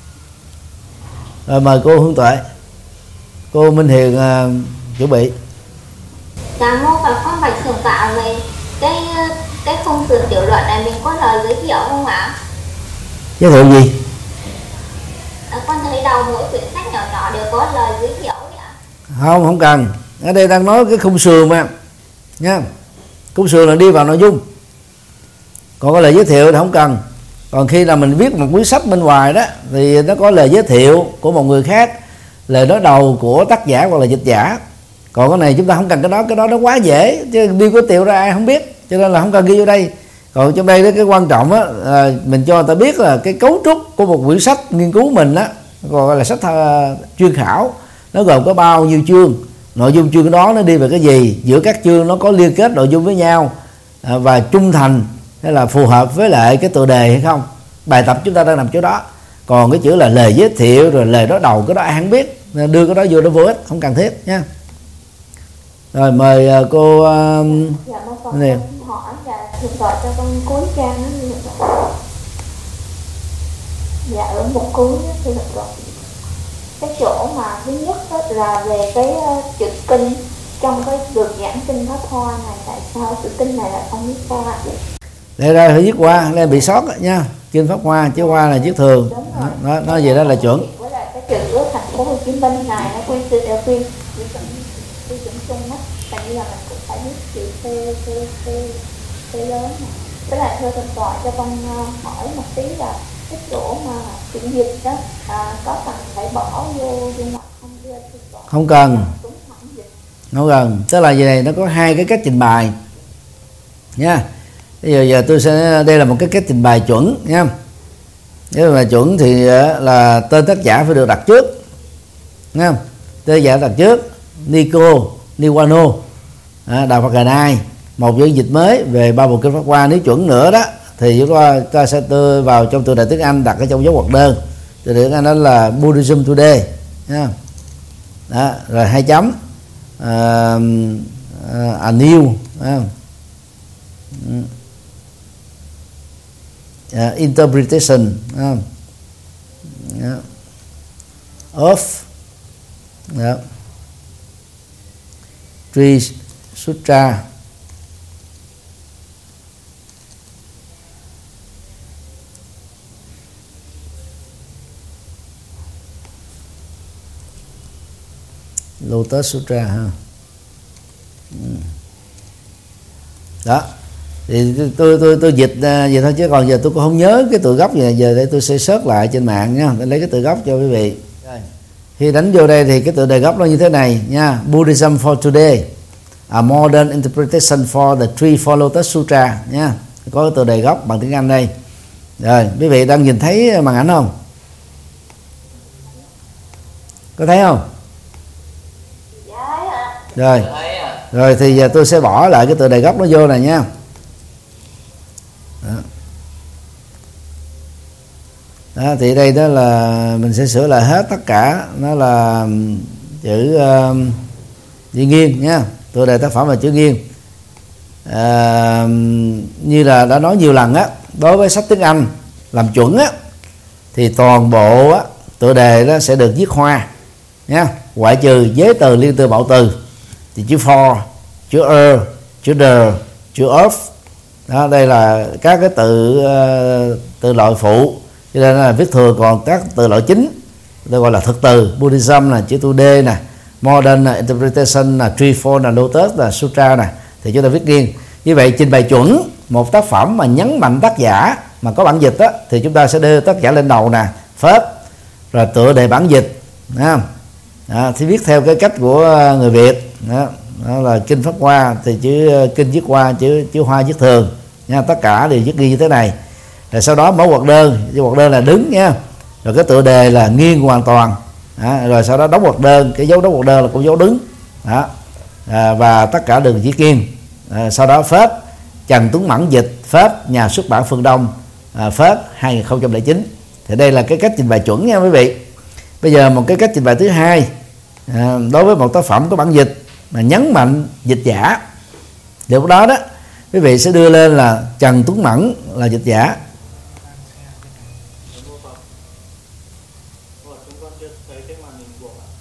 Rồi mời cô Hương Tuệ, cô Minh Hiền chuẩn bị. Dạ mô Phật, con bạch thượng tạo về cái cái khung sườn tiểu luận này mình có lời giới thiệu không ạ? Giới thiệu gì? Con thấy đầu mỗi quyển sách nhỏ nhỏ đều có lời giới thiệu ạ. Không cần. Ở đây đang nói cái khung sườn mà nha. Khung sườn là đi vào nội dung, còn có lời giới thiệu thì không cần. Còn khi là mình viết một cuốn sách bên ngoài đó thì nó có lời giới thiệu của một người khác, lời nói đầu của tác giả hoặc là dịch giả. Còn cái này chúng ta không cần cái đó nó quá dễ, chứ đi của Tiệu ra ai không biết, cho nên là không cần ghi vô đây. Còn trong đây đó, cái quan trọng á, mình cho người ta biết là cái cấu trúc của một quyển sách nghiên cứu mình á, gọi là sách chuyên khảo, nó gồm có bao nhiêu chương, nội dung chương đó nó đi về cái gì, giữa các chương nó có liên kết nội dung với nhau và trung thành hay là phù hợp với lại cái tựa đề hay không. Bài tập chúng ta đang nằm chỗ đó. Còn cái chữ là lời giới thiệu rồi lời nói đầu, cái đó ai không biết, nên đưa cái đó vô nó vô ích, không cần thiết nha. Rồi mời cô Dạ, con hỏi là thường gọi cho con cuối trang nó như vậy. Dạ, ở một cuối thì được rồi. Cái chỗ mà thứ nhất là về cái chữ kinh trong cái được giảng kinh Pháp Hoa này, tại sao chữ kinh này là không viết qua? Đây ra phải viết qua, đây bị sót nha. Kinh Pháp Hoa chứ qua là viết thường. Nó gì đó là chuẩn. Với lại cái chữ thành phố Hồ Chí Minh này nó quy chuẩn chung á, tại như là mình cũng phải biết chữ T lớn này. Với lại thưa thầy gọi cho con hỏi một tí là cái chỗ mà chữ dịch đó có cần phải bỏ vô ngoặc không? Không cần. Không cần. Tức là gì này, nó có hai cái cách trình bày nha. Bây giờ tôi sẽ, đây là một cái cách trình bày chuẩn nha. Nếu mà chuẩn thì là tên tác giả phải được đặt trước nha. Tên tác giả đặt trước Nico Niwano, Đạo Phật Ngày Nay, một bản dịch mới về ba bộ kinh Pháp Hoa. Nếu chuẩn nữa đó thì chúng ta sẽ vào trong tựa đề tiếng Anh, đặt ở trong dấu ngoặc đơn. Tựa đề tiếng Anh đó là Buddhism Today nha. Đó, rồi 2 chấm a new interpretation of Tri Sutra Lotus Sutra ha. Đó thì tôi dịch vậy thôi, chứ còn giờ tôi cũng không nhớ cái tựa gốc gì. Giờ để tôi sẽ search lại trên mạng nha, để lấy cái tựa gốc cho quý vị. Khi đánh vô đây thì cái tựa đề gốc nó như thế này nha: Buddhism for Today, a modern interpretation for the Three Lotus Sutra nha. Có cái tựa đề gốc bằng tiếng Anh đây. Rồi quý vị đang nhìn thấy màn ảnh không? Có thấy không? Rồi thì giờ tôi sẽ bỏ lại cái tựa đề gốc nó vô này nha. Đó, thì đây đó là mình sẽ sửa lại hết tất cả, nó là chữ chữ nghiêng nha. Tựa đề tác phẩm là chữ nghiêng. Như là đã nói nhiều lần á, đối với sách tiếng Anh làm chuẩn á thì toàn bộ á tựa đề đó sẽ được viết hoa nha, ngoại trừ giới từ, liên từ, mẫu từ. Thì chữ for, chữ chữ the, chữ of đó, đây là các cái từ loại phụ, cho nên là viết thường. Còn các từ loại chính tôi gọi là thực từ. Buddhism là chữ today nè, modern là interpretation là threefold là lotus là sutra nè, thì chúng ta viết nghiêng. Như vậy trình bày chuẩn một tác phẩm mà nhấn mạnh tác giả mà có bản dịch đó, thì chúng ta sẽ đưa tác giả lên đầu nè, phết, rồi tựa đề bản dịch đó. Thì viết theo cái cách của người Việt đó. Đó là kinh Pháp Hoa thì chữ kinh viết hoa, chữ hoa viết thường nha. Tất cả đều viết ghi như thế này. Rồi sau đó mở ngoặc đơn, cái ngoặc đơn là đứng nha, rồi cái tựa đề là nghiêng hoàn toàn đó. Rồi sau đó đóng ngoặc đơn, cái dấu đóng ngoặc đơn là cũng dấu đứng đó. Và tất cả đều viết nghiêng. Sau đó phết Trần Tuấn Mẫn dịch, phết nhà xuất bản Phương Đông, phết 2009. Thì đây là cái cách trình bày chuẩn nha quý vị. Bây giờ một cái cách trình bày thứ hai, đối với một tác phẩm có bản dịch mà nhấn mạnh dịch giả, điều đó đó quý vị sẽ đưa lên là Trần Tuấn Mẫn là dịch giả.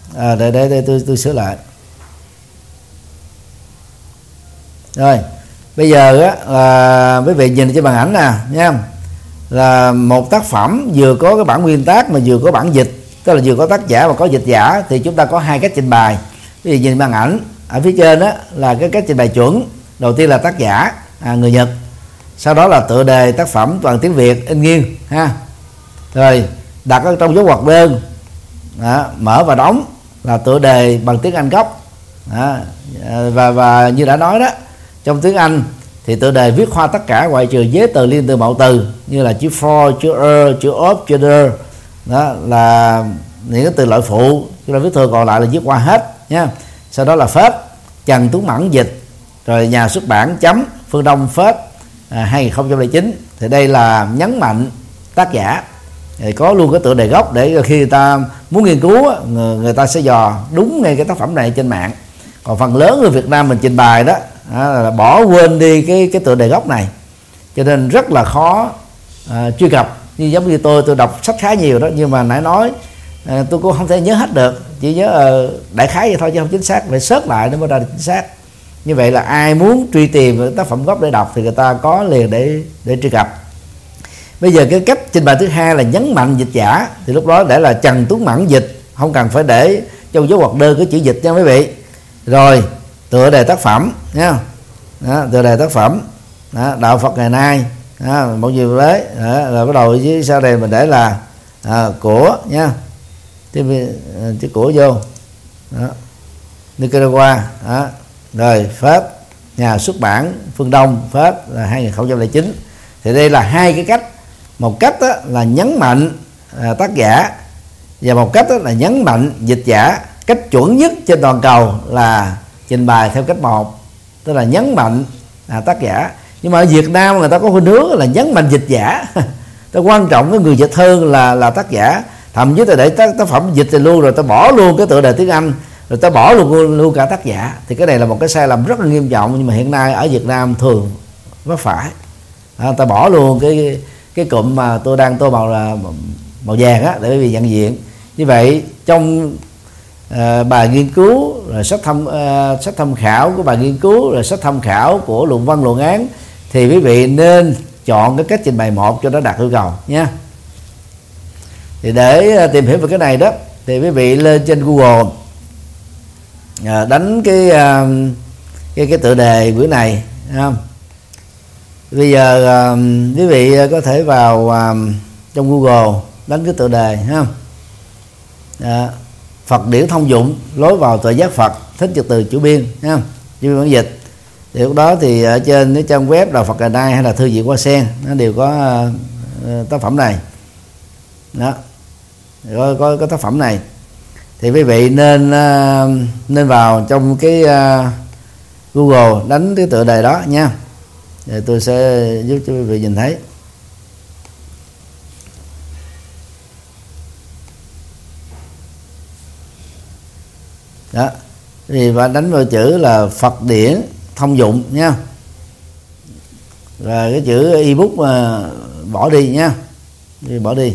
Đây tôi sửa lại. Rồi Bây giờ á, là quý vị nhìn trên màn ảnh nè nha, là một tác phẩm vừa có cái bản nguyên tác mà vừa có bản dịch, tức là vừa có tác giả và có dịch giả, thì chúng ta có hai cách trình bày. Quý vị nhìn màn ảnh ở phía trên đó là cái cách trình bày chuẩn. Đầu tiên là tác giả người Nhật, sau đó là tựa đề tác phẩm toàn tiếng Việt in nghiêng ha, rồi đặt ở trong dấu ngoặc đơn, mở và đóng là tựa đề bằng tiếng Anh gốc. Và như đã nói đó, trong tiếng Anh thì tựa đề viết hoa tất cả ngoại trừ vế từ, liên từ, mẫu từ, như là chữ for, chữ chữ of, chữ der, đó là những cái từ lợi phụ, chúng ta viết thường, còn lại là viết hoa hết nha. Sau đó là phết, Trần Tuấn Mẫn dịch, rồi nhà xuất bản chấm Phương Đông phết 2009. Thì đây là nhấn mạnh tác giả, thì có luôn cái tựa đề gốc để khi người ta muốn nghiên cứu, người ta sẽ dò đúng ngay cái tác phẩm này trên mạng. Còn phần lớn người Việt Nam mình trình bày đó là bỏ quên đi cái tựa đề gốc này, cho nên rất là khó truy cập. Như giống như tôi đọc sách khá nhiều đó, nhưng mà nãy nói tôi cũng không thể nhớ hết được, chỉ nhớ đại khái vậy thôi chứ không chính xác, phải search lại nó mới ra chính xác. Như vậy là ai muốn truy tìm tác phẩm gốc để đọc thì người ta có liền để truy cập. Bây giờ cái cách trình bày thứ hai là nhấn mạnh dịch giả, thì lúc đó để là Trần Tuấn Mẫn dịch, không cần phải để trong dấu ngoặc đơn cái chữ dịch nha quý vị. Rồi tựa đề tác phẩm nha, tựa đề tác phẩm đó, đạo Phật ngày nay một gì đấy, rồi bắt đầu với sau đây mình để là của nha, chữ của vô đó, Nicaragua đó. Rồi phết, nhà xuất bản Phương Đông phết là 2009. Thì đây là hai cái cách. Một cách là nhấn mạnh tác giả, và một cách là nhấn mạnh dịch giả. Cách chuẩn nhất trên toàn cầu là trình bày theo cách một, tức là nhấn mạnh tác giả. Nhưng mà ở Việt Nam người ta có khuynh hướng là nhấn mạnh dịch giả. Ta quan trọng cái người dịch hơn là tác giả. Thậm chí ta để tác phẩm dịch thì luôn, rồi ta bỏ luôn cái tựa đề tiếng Anh, rồi ta bỏ luôn cả tác giả. Thì cái này là một cái sai lầm rất là nghiêm trọng, nhưng mà hiện nay ở Việt Nam thường vấp phải. Ta bỏ luôn cái cụm mà tôi đang tô màu vàng á, để quý vị nhận diện. Như vậy trong bài nghiên cứu, rồi sách tham khảo của bài nghiên cứu, rồi sách tham khảo của luận văn luận án, thì quý vị nên chọn cái cách trình bày một cho nó đạt yêu cầu nha. Thì để tìm hiểu về cái này đó, thì quý vị lên trên Google đánh cái tựa đề bữa này không? Bây giờ quý vị có thể vào trong Google đánh cái tựa đề ha, Phật điển thông dụng lối vào tuệ giác Phật, thích trật từ chủ biên ha, chủ biên bản dịch. Thì lúc đó thì ở trên cái trang web Đạo Phật ngày nay hay là thư viện Hoa Sen nó đều có tác phẩm này đó, có tác phẩm này. Thì quý vị nên vào trong cái Google đánh cái tựa đề đó nha, để tôi sẽ giúp cho quý vị nhìn thấy. Đó, thì và đánh vào chữ là Phật điển thông dụng nha, rồi cái chữ ebook mà bỏ đi nha, bỏ đi.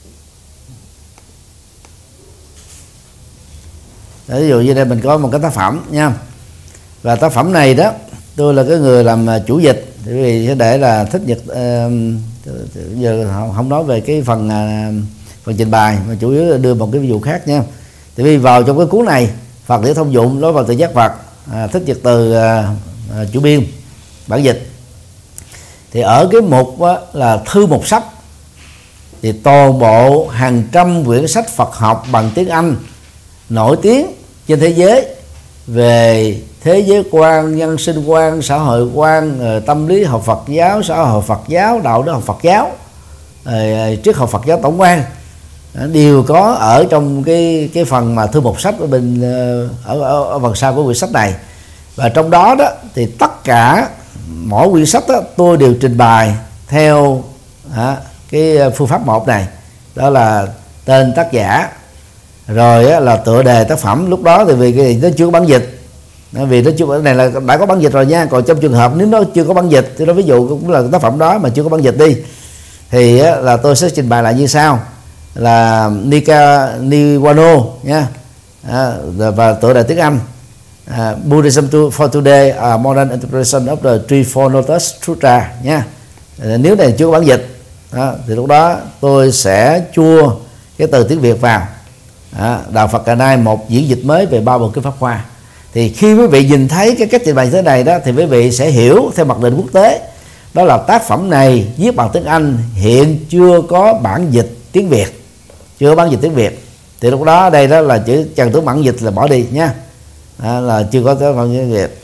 Ví dụ như đây mình có một cái tác phẩm nha, và tác phẩm này đó tôi là cái người làm chủ dịch, thì vì sẽ để là thích nhật. Giờ không nói về cái phần trình bày, mà chủ yếu là đưa một cái ví dụ khác nha. Thì vì vào trong cái cuốn này Phật điển thông dụng lối vào tự giác Phật, thích nhật từ chủ biên bản dịch, thì ở cái mục là thư mục sách, thì toàn bộ hàng trăm quyển sách Phật học bằng tiếng Anh nổi tiếng trên thế giới về thế giới quan, nhân sinh quan, xã hội quan, tâm lý học Phật giáo, xã hội Phật giáo, đạo đức học Phật giáo, triết học Phật giáo tổng quan, đều có ở trong cái phần mà thư mục sách ở bên ở phần sau của quyển sách này. Và trong đó đó thì tất cả mỗi quyển sách đó, tôi đều trình bày theo cái phương pháp một này, đó là tên tác giả, rồi là tựa đề tác phẩm. Lúc đó thì vì cái nó chưa có bản dịch, vì nó chưa, cái này là đã có bản dịch rồi nha. Còn trong trường hợp nếu nó chưa có bản dịch thì nó ví dụ cũng là tác phẩm đó mà chưa có bản dịch đi, thì là tôi sẽ trình bày lại như sau là Niwano nha, và tựa đề tiếng Anh Buddhism for Today, a Modern Interpretation of the Threefold Lotus Sutra nha. Nếu này chưa có bản dịch thì lúc đó tôi sẽ chua cái từ tiếng Việt vào. Đạo Phật ngày nay một diễn dịch mới về 3 bộ kinh Pháp Hoa. Thì khi quý vị nhìn thấy cái cách trình bày thế này đó, thì quý vị sẽ hiểu theo mặc định quốc tế, đó là tác phẩm này viết bằng tiếng Anh, hiện chưa có bản dịch tiếng Việt, chưa có bản dịch tiếng Việt. Thì lúc đó đây đó là chữ Trần Tướng bản dịch là bỏ đi nha, là chưa có tới bản dịch Việt.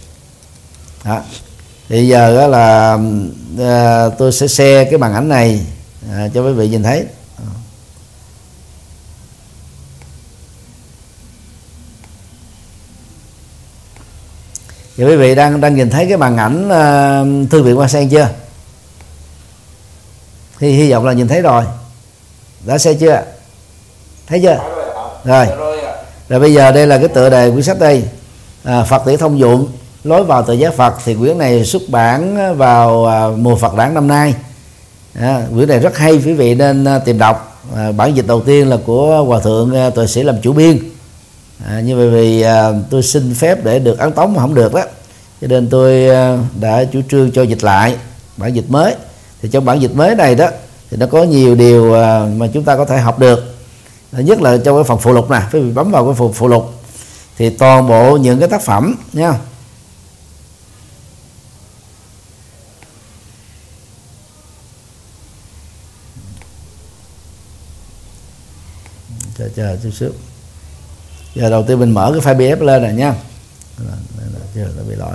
Thì giờ đó là tôi sẽ share cái màn ảnh này cho quý vị nhìn thấy. Và quý vị đang nhìn thấy cái màn ảnh Thư viện Hoa Sen chưa? Hy vọng là nhìn thấy rồi. Đã xem chưa? Thấy chưa? Rồi. Rồi bây giờ đây là cái tựa đề quyển sách đây. Phật Tỷ Thông Dụng, lối vào tự giác Phật. Thì quyển này xuất bản vào mùa Phật đản năm nay. Quyển này rất hay, quý vị nên tìm đọc. Bản dịch đầu tiên là của Hòa Thượng Tuệ Sĩ làm chủ biên. Nhưng bởi vì tôi xin phép để được ấn tống mà không được đó, cho nên tôi đã chủ trương cho dịch lại bản dịch mới. Thì trong bản dịch mới này đó thì nó có nhiều điều mà chúng ta có thể học được. Nhất là trong cái phần phụ lục nè, quý vị bấm vào cái phụ lục thì toàn bộ những cái tác phẩm nha, chờ chút xíu. Giờ đầu tiên mình mở cái file PDF lên này nha. Chưa, nó bị lỗi.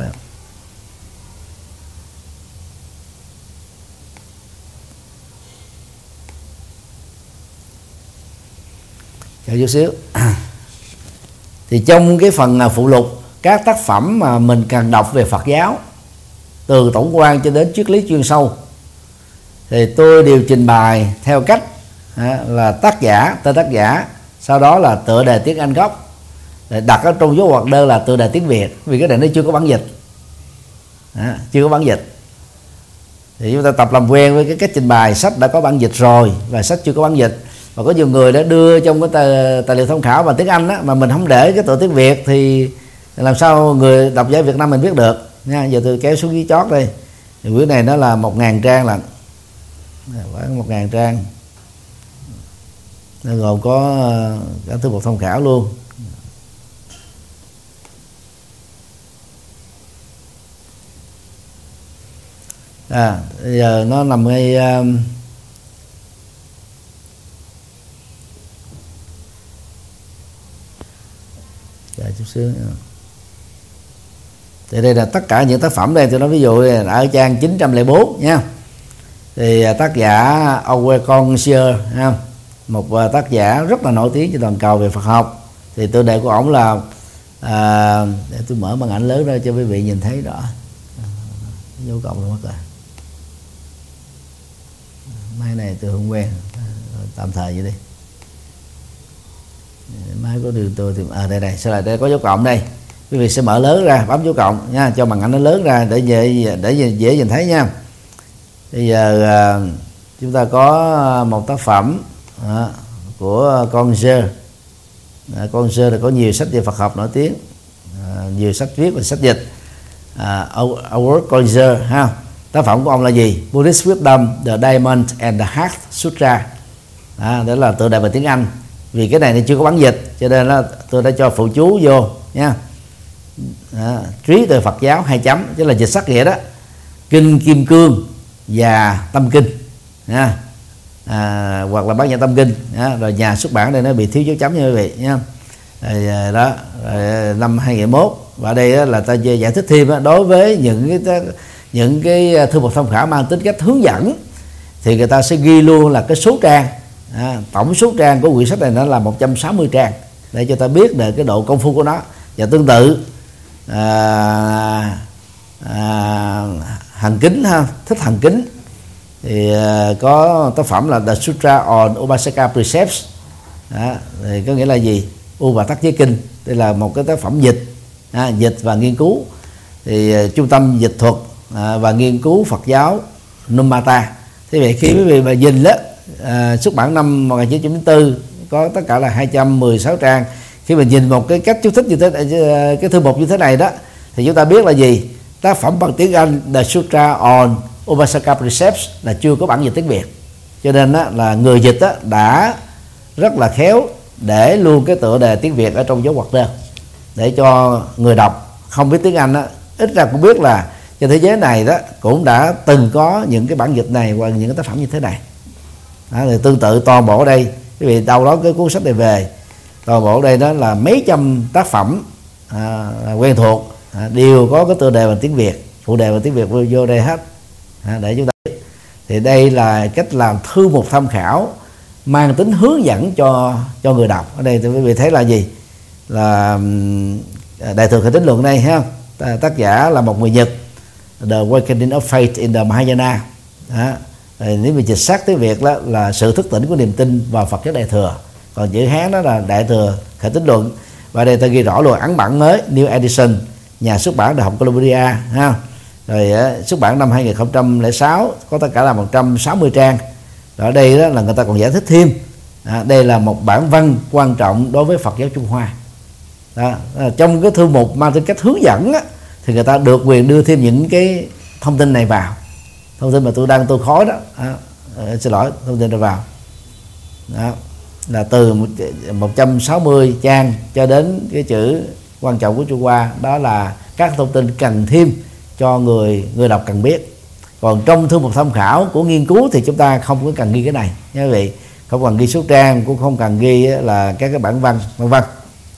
Chờ chút xíu. Thì trong cái phần phụ lục, các tác phẩm mà mình cần đọc về Phật giáo, từ tổng quan cho đến triết lý chuyên sâu, thì tôi đều trình bày theo cách là tác giả, tên tác giả, sau đó là tựa đề tiếng Anh gốc, đặt ở trong dấu ngoặc đơn là tựa đề tiếng Việt, vì cái này nó chưa có bản dịch, chưa có bản dịch. Thì chúng ta tập làm quen với cái cách trình bày. Sách đã có bản dịch rồi và sách chưa có bản dịch, và có nhiều người đã đưa trong cái tài liệu tham khảo bằng tiếng Anh á, mà mình không để cái tựa tiếng Việt thì làm sao người đọc giả Việt Nam mình biết được nha. Giờ tôi kéo xuống dưới chót đây. Thì quyển này nó là 1.000 trang lận, khoảng 1.000 trang, nó gồm có cả thư mục tham khảo luôn. Bây giờ nó nằm ngay chút xíu. Thì đây là tất cả những tác phẩm đây, tôi nói ví dụ ở trang 904 nha. Thì tác giả Owe Consier, một tác giả rất là nổi tiếng trên toàn cầu về Phật học. Thì tựa đề của ổng là để tôi mở màn ảnh lớn ra cho quý vị nhìn thấy rõ. Dấu cộng rồi mất rồi. Máy này tôi không quen, tạm thời vậy đi. Máy có đường tôi thì đây sau này đây có dấu cộng đây, quý vị sẽ mở lớn ra, bấm dấu cộng nha, cho màn ảnh nó lớn ra để dễ nhìn thấy nha. Bây giờ chúng ta có một tác phẩm của Consier. Consier là có nhiều sách về Phật học nổi tiếng, nhiều sách viết và sách dịch. Howard Consier ha. Tác phẩm của ông là gì? Buddhist Wisdom, The Diamond and the Heart Sutra. Đó là tựa đề bằng tiếng Anh. Vì cái này nó chưa có bản dịch cho nên là tôi đã cho phụ chú vô nha. Trí tuệ Phật giáo 2 chấm, chứ là dịch sát nghĩa đó. Kinh Kim Cương và Tâm Kinh nha. Hoặc là Bát Nhã Tâm Kinh rồi nhà xuất bản đây nó bị thiếu dấu chấm như quý vị nha. Đó rồi, năm 2001 và đây đó là ta giải thích thêm đó, đối với những cái thư mục tham khảo mang tính cách hướng dẫn thì người ta sẽ ghi luôn là cái số trang, tổng số trang của quyển sách này nó là 160 trang để cho ta biết được cái độ công phu của nó. Và tương tự Hằng Kính thích Hằng Kính thì có tác phẩm là The Sutra on Upasaka Precepts. Thì có nghĩa là gì? U và Tắc Giới Kinh. Đây là một cái tác phẩm dịch, dịch và nghiên cứu. Thì Trung tâm Dịch thuật và Nghiên cứu Phật giáo Numata. Thế vậy khi quý vị mà nhìn đó, xuất bản năm 1994 có tất cả là 216 trang. khi mình nhìn một cái cách chú thích như thế, cái thư mục như thế này đó, thì chúng ta biết là gì? Tác phẩm bằng tiếng Anh The Sutra on Upasaka Precepts là chưa có bản dịch tiếng Việt, cho nên đó, là người dịch đó, đã rất là khéo để luôn cái tựa đề tiếng Việt ở trong dấu ngoặc đơn, để cho người đọc không biết tiếng Anh đó, ít ra cũng biết là trên thế giới này đó cũng đã từng có những cái bản dịch này hoặc những cái tác phẩm như thế này. Đó, thì tương tự toàn bộ ở đây, quý vị đâu đó cái cuốn sách này về, toàn bộ ở đây đó là mấy trăm tác phẩm quen thuộc, đều có cái tựa đề bằng tiếng Việt, phụ đề bằng tiếng Việt vô đây hết, để chúng ta biết. Thì đây là cách làm thư mục tham khảo mang tính hướng dẫn cho người đọc. Ở đây thì quý vị thấy là gì? Là Đại thừa Khởi Tín Luận đây ha, tác giả là một người Nhật, The Awakening of Faith in the Mahayana. Đó. Nếu mình dịch sát tiếng Việt đó là sự thức tỉnh của niềm tin vào Phật giáo Đại thừa, còn chữ Hán đó là Đại thừa Khởi Tín Luận. Và đây ta ghi rõ luôn ấn bản mới, New Edition, nhà xuất bản Đại học Columbia ha. Rồi xuất bản năm 2006, có tất cả là 160 trang. Ở đây đó là người ta còn giải thích thêm, đây là một bản văn quan trọng đối với Phật giáo Trung Hoa. Đó. Trong cái thư mục mang tính cách hướng dẫn á, thì người ta được quyền đưa thêm những cái thông tin này vào, thông tin mà tôi khó đó, xin lỗi, thông tin này vào. Đó. Là từ 160 trang cho đến cái chữ quan trọng của Trung Hoa, đó là các thông tin cần thêm cho người đọc cần biết. Còn trong thư mục tham khảo của nghiên cứu thì chúng ta không có cần ghi cái này nha quý vị, không cần ghi số trang, cũng không cần ghi là các cái bản văn vân vân.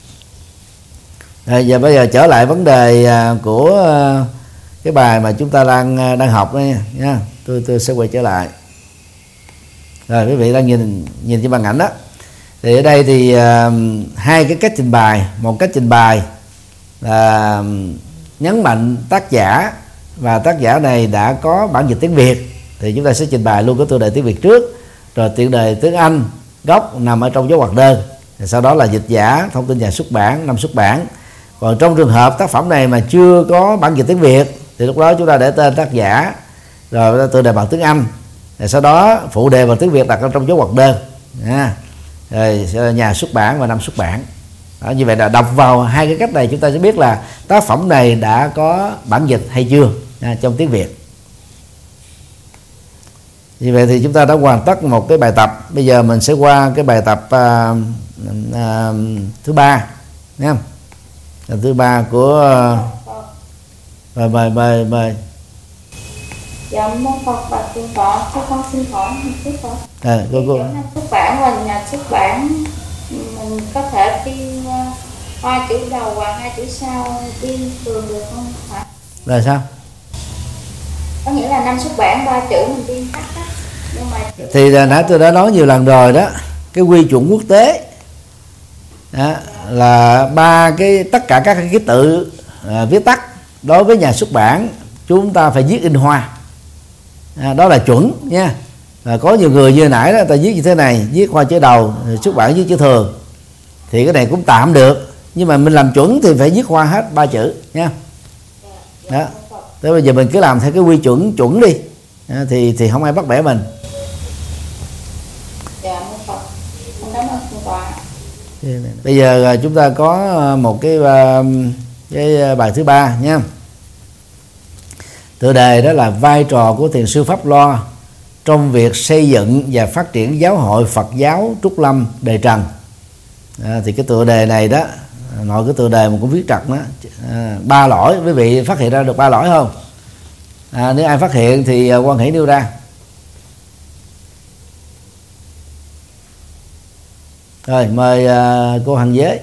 Giờ bây giờ trở lại vấn đề của cái bài mà chúng ta đang học đây nha. Tôi sẽ quay trở lại. Rồi quý vị đang nhìn trên màn ảnh đó. Thì ở đây thì hai cái cách trình bày. Một cách trình bày là nhấn mạnh tác giả, và tác giả này đã có bản dịch tiếng Việt, thì chúng ta sẽ trình bày luôn cái tựa đề tiếng Việt trước, rồi tựa đề tiếng Anh gốc nằm ở trong dấu ngoặc đơn, sau đó là dịch giả, thông tin nhà xuất bản, năm xuất bản. Còn trong trường hợp tác phẩm này mà chưa có bản dịch tiếng Việt thì lúc đó chúng ta để tên tác giả, rồi tựa đề bằng tiếng Anh, rồi sau đó phụ đề bằng tiếng Việt đặt ở trong dấu ngoặc đơn, rồi nhà xuất bản và năm xuất bản. Đó, như vậy là đọc vào hai cái cách này chúng ta sẽ biết là tác phẩm này đã có bản dịch hay chưa trong tiếng Việt. Như vậy thì chúng ta đã hoàn tất một cái bài tập. Bây giờ mình sẽ qua cái bài tập thứ ba nha. Thứ ba của mời. Dạ mô Phật và Thượng tọa, cho con xin hỏi một chút Phật. Cô. Năm xuất bản và nhà xuất bản mình có thể ghi hai chữ đầu và hai chữ sau ghi thường được không ạ? Là sao? Có nghĩa là năm xuất bản 3 chữ mình ghi tắt á. Nhưng mà thì nãy tôi đã nói nhiều lần rồi đó, cái quy chuẩn quốc tế đó, là tất cả các cái tự viết tắt đối với nhà xuất bản chúng ta phải viết in hoa, đó là chuẩn nha. Có nhiều người như nãy đó, ta viết như thế này, viết hoa chữ đầu, xuất bản viết chữ thường, thì cái này cũng tạm được, nhưng mà mình làm chuẩn thì phải viết hoa hết 3 chữ nha. Đó. Thế bây giờ mình cứ làm theo cái quy chuẩn đi, thì không ai bắt bẻ mình. Dạ mô Phật, con cảm ơn Thượng tọa. Bây giờ chúng ta có một cái bài thứ ba nha. Tựa đề đó là vai trò của thiền sư Pháp Loa trong việc xây dựng và phát triển giáo hội Phật giáo Trúc Lâm đời Trần. Thì cái tựa đề này đó, nội cái tựa đề mà cũng viết trật đó, 3 lỗi. Quý vị phát hiện ra được 3 lỗi không? Nếu ai phát hiện thì quan hỷ nêu ra. Rồi mời cô Hành Giới.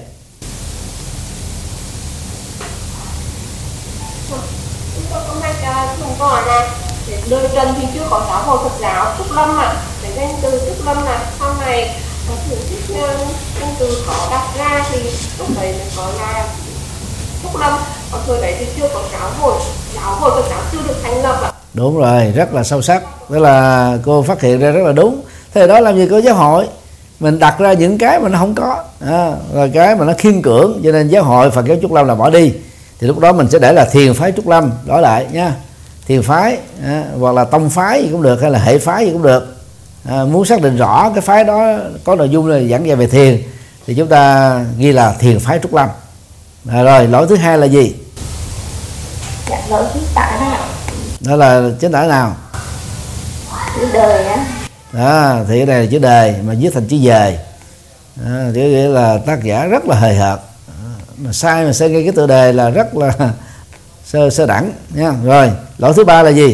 Câu này đời Trần thì chưa có giáo hội Phật giáo Trúc Lâm để danh từ Trúc Lâm sau này thử thuyết danh từ khó đặt ra thì lúc đấy mới có là Trúc Lâm, còn thời đấy thì chưa có giáo hội Phật giáo chưa được thành lập Đúng rồi, rất là sâu sắc. Tức là cô phát hiện ra rất là đúng. Thế đó làm gì có giáo hội, mình đặt ra những cái mà nó không có, rồi cái mà nó khiên cưỡng, cho nên giáo hội Phật giáo Trúc Lâm là bỏ đi. Thì lúc đó mình sẽ để là thiền phái Trúc Lâm, đổi lại nha, thiền phái hoặc là tông phái gì cũng được, hay là hệ phái gì cũng được. Muốn xác định rõ cái phái đó có nội dung là giảng dạy về thiền thì chúng ta ghi là thiền phái Trúc Lâm. Rồi lỗi thứ hai là gì? Dạ, lỗi thứ tả đó. Đó là chánh tả nào? Chữ đời á. Đó, thì cái này là chữ đề mà viết thành chữ dời. Thì nghĩa là tác giả rất là hời hợt. Mà sai ngay cái tựa đề là rất là sơ đẳng nha. Rồi lỗi thứ ba là gì?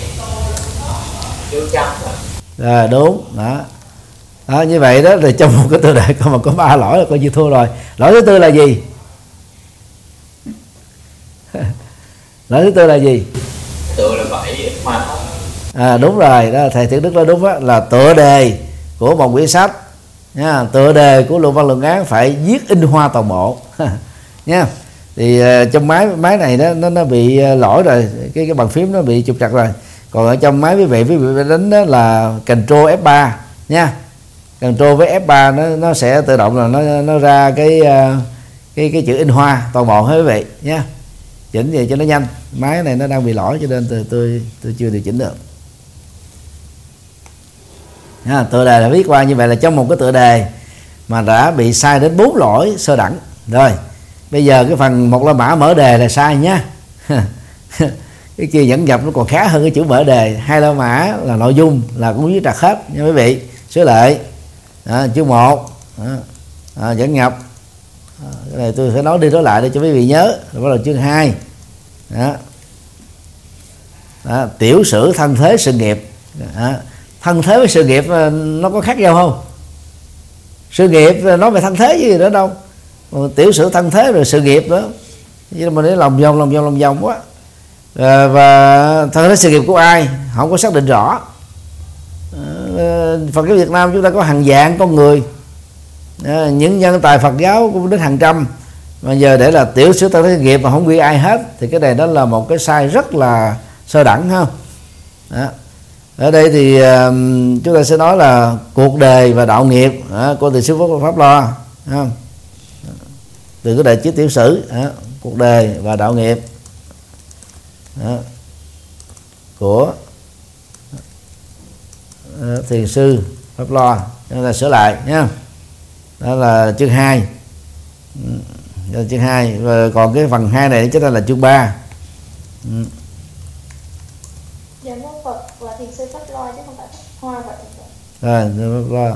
chữ chấm. Rồi đúng đó. Đó, như vậy đó thì trong một cái tựa đề mà có 3 lỗi là coi như thua rồi. Lỗi thứ tư là gì? Lỗi thứ tư là gì? Tựa là vậy mà không. Đúng rồi, đó thầy Thiện Đức nói đúng đó, là tựa đề của một quyển sách nha, tựa đề của luận văn luận án phải viết in hoa toàn bộ nha. Thì trong máy này đó nó bị lỗi rồi, cái bàn phím nó bị trục trặc rồi. Còn ở trong máy quý vị đánh đó là Ctrl F3 nha. Ctrl với F3 nó sẽ tự động là nó ra cái chữ in hoa toàn bộ hết quý vị nha. Chỉnh về cho nó nhanh. Máy này nó đang bị lỗi cho nên tôi chưa điều chỉnh được. Tựa đề là viết qua như vậy là trong một cái tựa đề mà đã bị sai đến 4 lỗi sơ đẳng. Rồi bây giờ cái phần một la mã mở đề là sai nhá. Cái kia dẫn nhập nó còn khá hơn cái chữ mở đề. 2 la mã là nội dung là cũng viết trật hết nha quý vị. Sửa lại chương 1 dẫn nhập. Cái này tôi phải nói đi nói lại để cho quý vị nhớ. Rồi bắt đầu chương 2 tiểu sử thân thế sự nghiệp. Thân thế với sự nghiệp nó có khác nhau không? Sự nghiệp nói về thân thế chứ gì nữa đâu. Tiểu sử thân thế rồi sự nghiệp nữa, chứ mà để lòng vòng quá. Và thân thế sự nghiệp của ai không có xác định rõ. Phật giáo Việt Nam chúng ta có hàng vạn con người, những nhân tài Phật giáo cũng đến hàng trăm, mà giờ để là tiểu sử thân thế sự nghiệp mà không ghi ai hết thì cái này đó là một cái sai rất là sơ đẳng ha. Ở đây thì chúng ta sẽ nói là cuộc đời và đạo nghiệp của từ sư Pháp Lo, từ cái đề chữ tiểu sử, cuộc đời và đạo nghiệp của thiền sư Pháp Lo, chúng ta sửa lại nha. Đó là chương 2. Chương 2 và còn cái phần 2 này chúng ta là chương 3. Dạ mô Phật và thiền sư Pháp Lo chứ không phải Pháp Hoa vậy. Pháp Lo.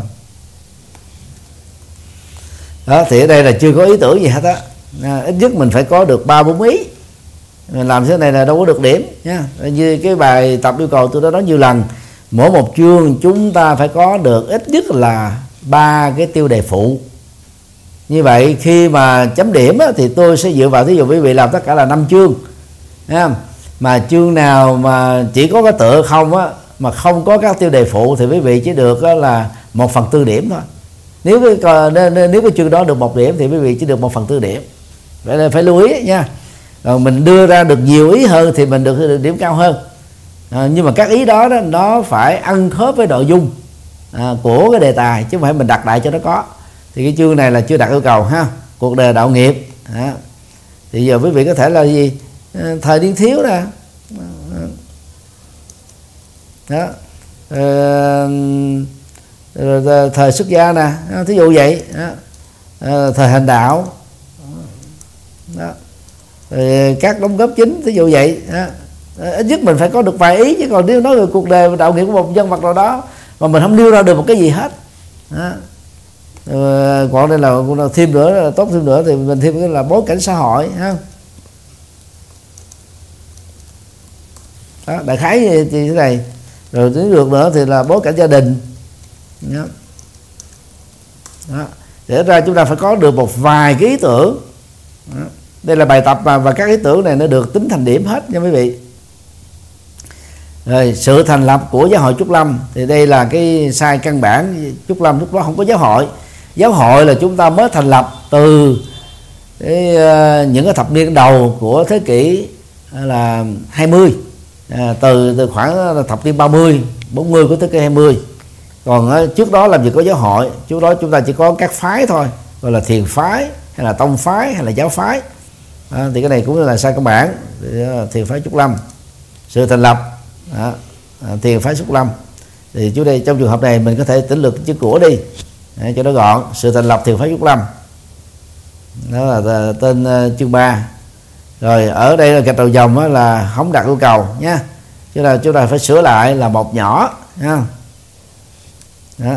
Đó thì ở đây là chưa có ý tưởng gì hết á. Ít nhất mình phải có được 3-4 ý. Mình làm thế này là đâu có được điểm nha. Như cái bài tập yêu cầu tôi đã nói nhiều lần, mỗi một chương chúng ta phải có được ít nhất là 3 cái tiêu đề phụ. Như vậy khi mà chấm điểm á, thì tôi sẽ dựa vào, thí dụ quý vị làm tất cả là 5 chương, thấy không? Mà chương nào mà chỉ có cái tựa không á, mà không có các tiêu đề phụ thì quý vị chỉ được là 1/4 điểm thôi. Nếu cái chương đó được 1 điểm thì quý vị chỉ được 1/4 điểm. Vậy là phải lưu ý nha. Rồi mình đưa ra được nhiều ý hơn thì mình được điểm cao hơn. Nhưng mà các ý đó nó phải ăn khớp với nội dung của cái đề tài, chứ không phải mình đặt đại cho nó có. Thì cái chương này là chưa đặt yêu cầu ha. Cuộc đời đạo nghiệp. Thì giờ quý vị có thể là gì? Thời niên thiếu nè. Đó. Thời xuất gia nè, thí dụ vậy. Thời hành đạo. Đó. Các đóng góp chính, thí dụ vậy. Ít nhất mình phải có được vài ý, chứ còn nếu nói về cuộc đời và đạo nghiệp của một nhân vật nào đó mà mình không nêu ra được một cái gì hết. Còn đây là thêm nữa, tốt thêm nữa thì mình thêm cái là bối cảnh xã hội ha. Đó, đại khái thì thế này. Rồi nếu được nữa thì là bối cảnh gia đình. Đó. Để ra chúng ta phải có được một vài cái ý tưởng. Đó. Đây là bài tập và các ý tưởng này nó được tính thành điểm hết nha quý vị. Rồi sự thành lập của giáo hội Trúc Lâm thì đây là cái sai căn bản. Trúc Lâm lúc đó không có giáo hội. Giáo hội là chúng ta mới thành lập từ những cái thập niên đầu của thế kỷ là 20, từ khoảng thập niên 30, 40 của thế kỷ 20. Còn trước đó làm gì có giáo hội, trước đó chúng ta chỉ có các phái thôi, gọi là thiền phái hay là tông phái hay là giáo phái. Thì cái này cũng là sai căn bản. Thiền phái Trúc Lâm, sự thành lập thiền phái Trúc Lâm. Thì chú đây trong trường hợp này mình có thể tính lược chữ của đi. cho nó gọn. Sự thành lập thiền phái Trúc Lâm, đó là tên chương 3. Rồi ở đây là gạch đầu dòng là không đặt yêu cầu nha, chứ là chúng ta phải sửa lại là một nhỏ nha. Đó.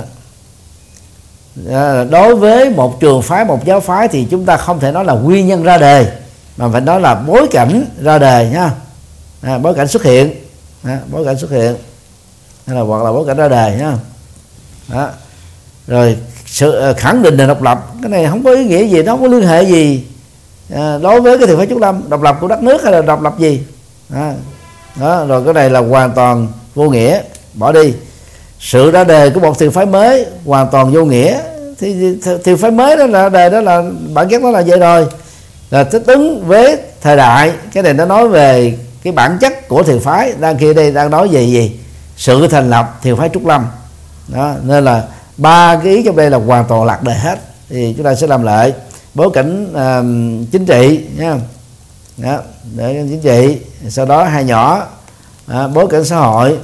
Đối với một trường phái, một giáo phái thì chúng ta không thể nói là nguyên nhân ra đời, mà phải nói là bối cảnh ra đời nha. Bối cảnh xuất hiện, bối cảnh xuất hiện, hay là hoặc là bối cảnh ra đời nha. Đó. Rồi sự khẳng định là độc lập, cái này không có ý nghĩa gì, nó không có liên hệ gì đối với cái thiền phái Trúc Lâm, độc lập của đất nước hay là độc lập gì. Đó, rồi cái này là hoàn toàn vô nghĩa, bỏ đi. Sự ra đời của một thiền phái mới hoàn toàn vô nghĩa, thì thiền phái mới đó là đời, đó là bản chất nó là vậy rồi, là thích ứng với thời đại. Cái này nó nói về cái bản chất của thiền phái, đang kia đây đang nói về gì? Sự thành lập thiền phái Trúc Lâm. Đó, nên là ba cái ý trong đây là hoàn toàn lạc đề hết. Thì chúng ta sẽ làm lại bối cảnh chính trị nha. Đó, để chính trị, sau đó hai nhỏ bối cảnh xã hội,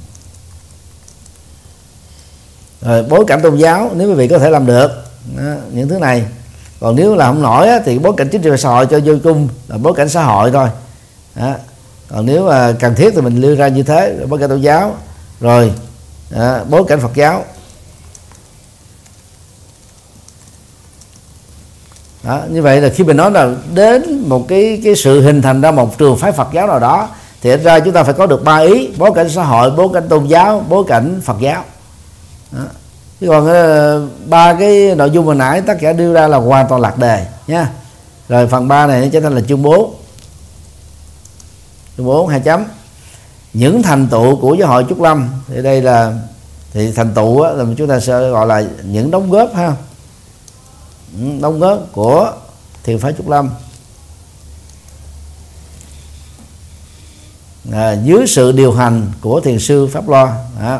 rồi bối cảnh tôn giáo nếu quý vị có thể làm được những thứ này. Còn nếu là không nổi thì bối cảnh chính trị và xã hội cho vô chung là bối cảnh xã hội thôi. Còn nếu mà cần thiết thì mình đưa ra như thế, bối cảnh tôn giáo, rồi bối cảnh Phật giáo. Đó, như vậy là khi mình nói là đến một cái sự hình thành ra một trường phái Phật giáo nào đó, thì thật ra chúng ta phải có được ba ý: bối cảnh xã hội, bối cảnh tôn giáo, bối cảnh Phật giáo. Đó. Chứ còn ba cái nội dung hồi nãy tất cả đưa ra là hoàn toàn lạc đề nha. Rồi phần 3 này trở thành là chương 4. Chương 4 2 chấm. Những thành tựu của giáo hội Trúc Lâm, thì đây là thì thành tựu là chúng ta sẽ gọi là những đóng góp ha. Đóng góp của thiền phái Trúc Lâm dưới sự điều hành của thiền sư Pháp Loa. Đó.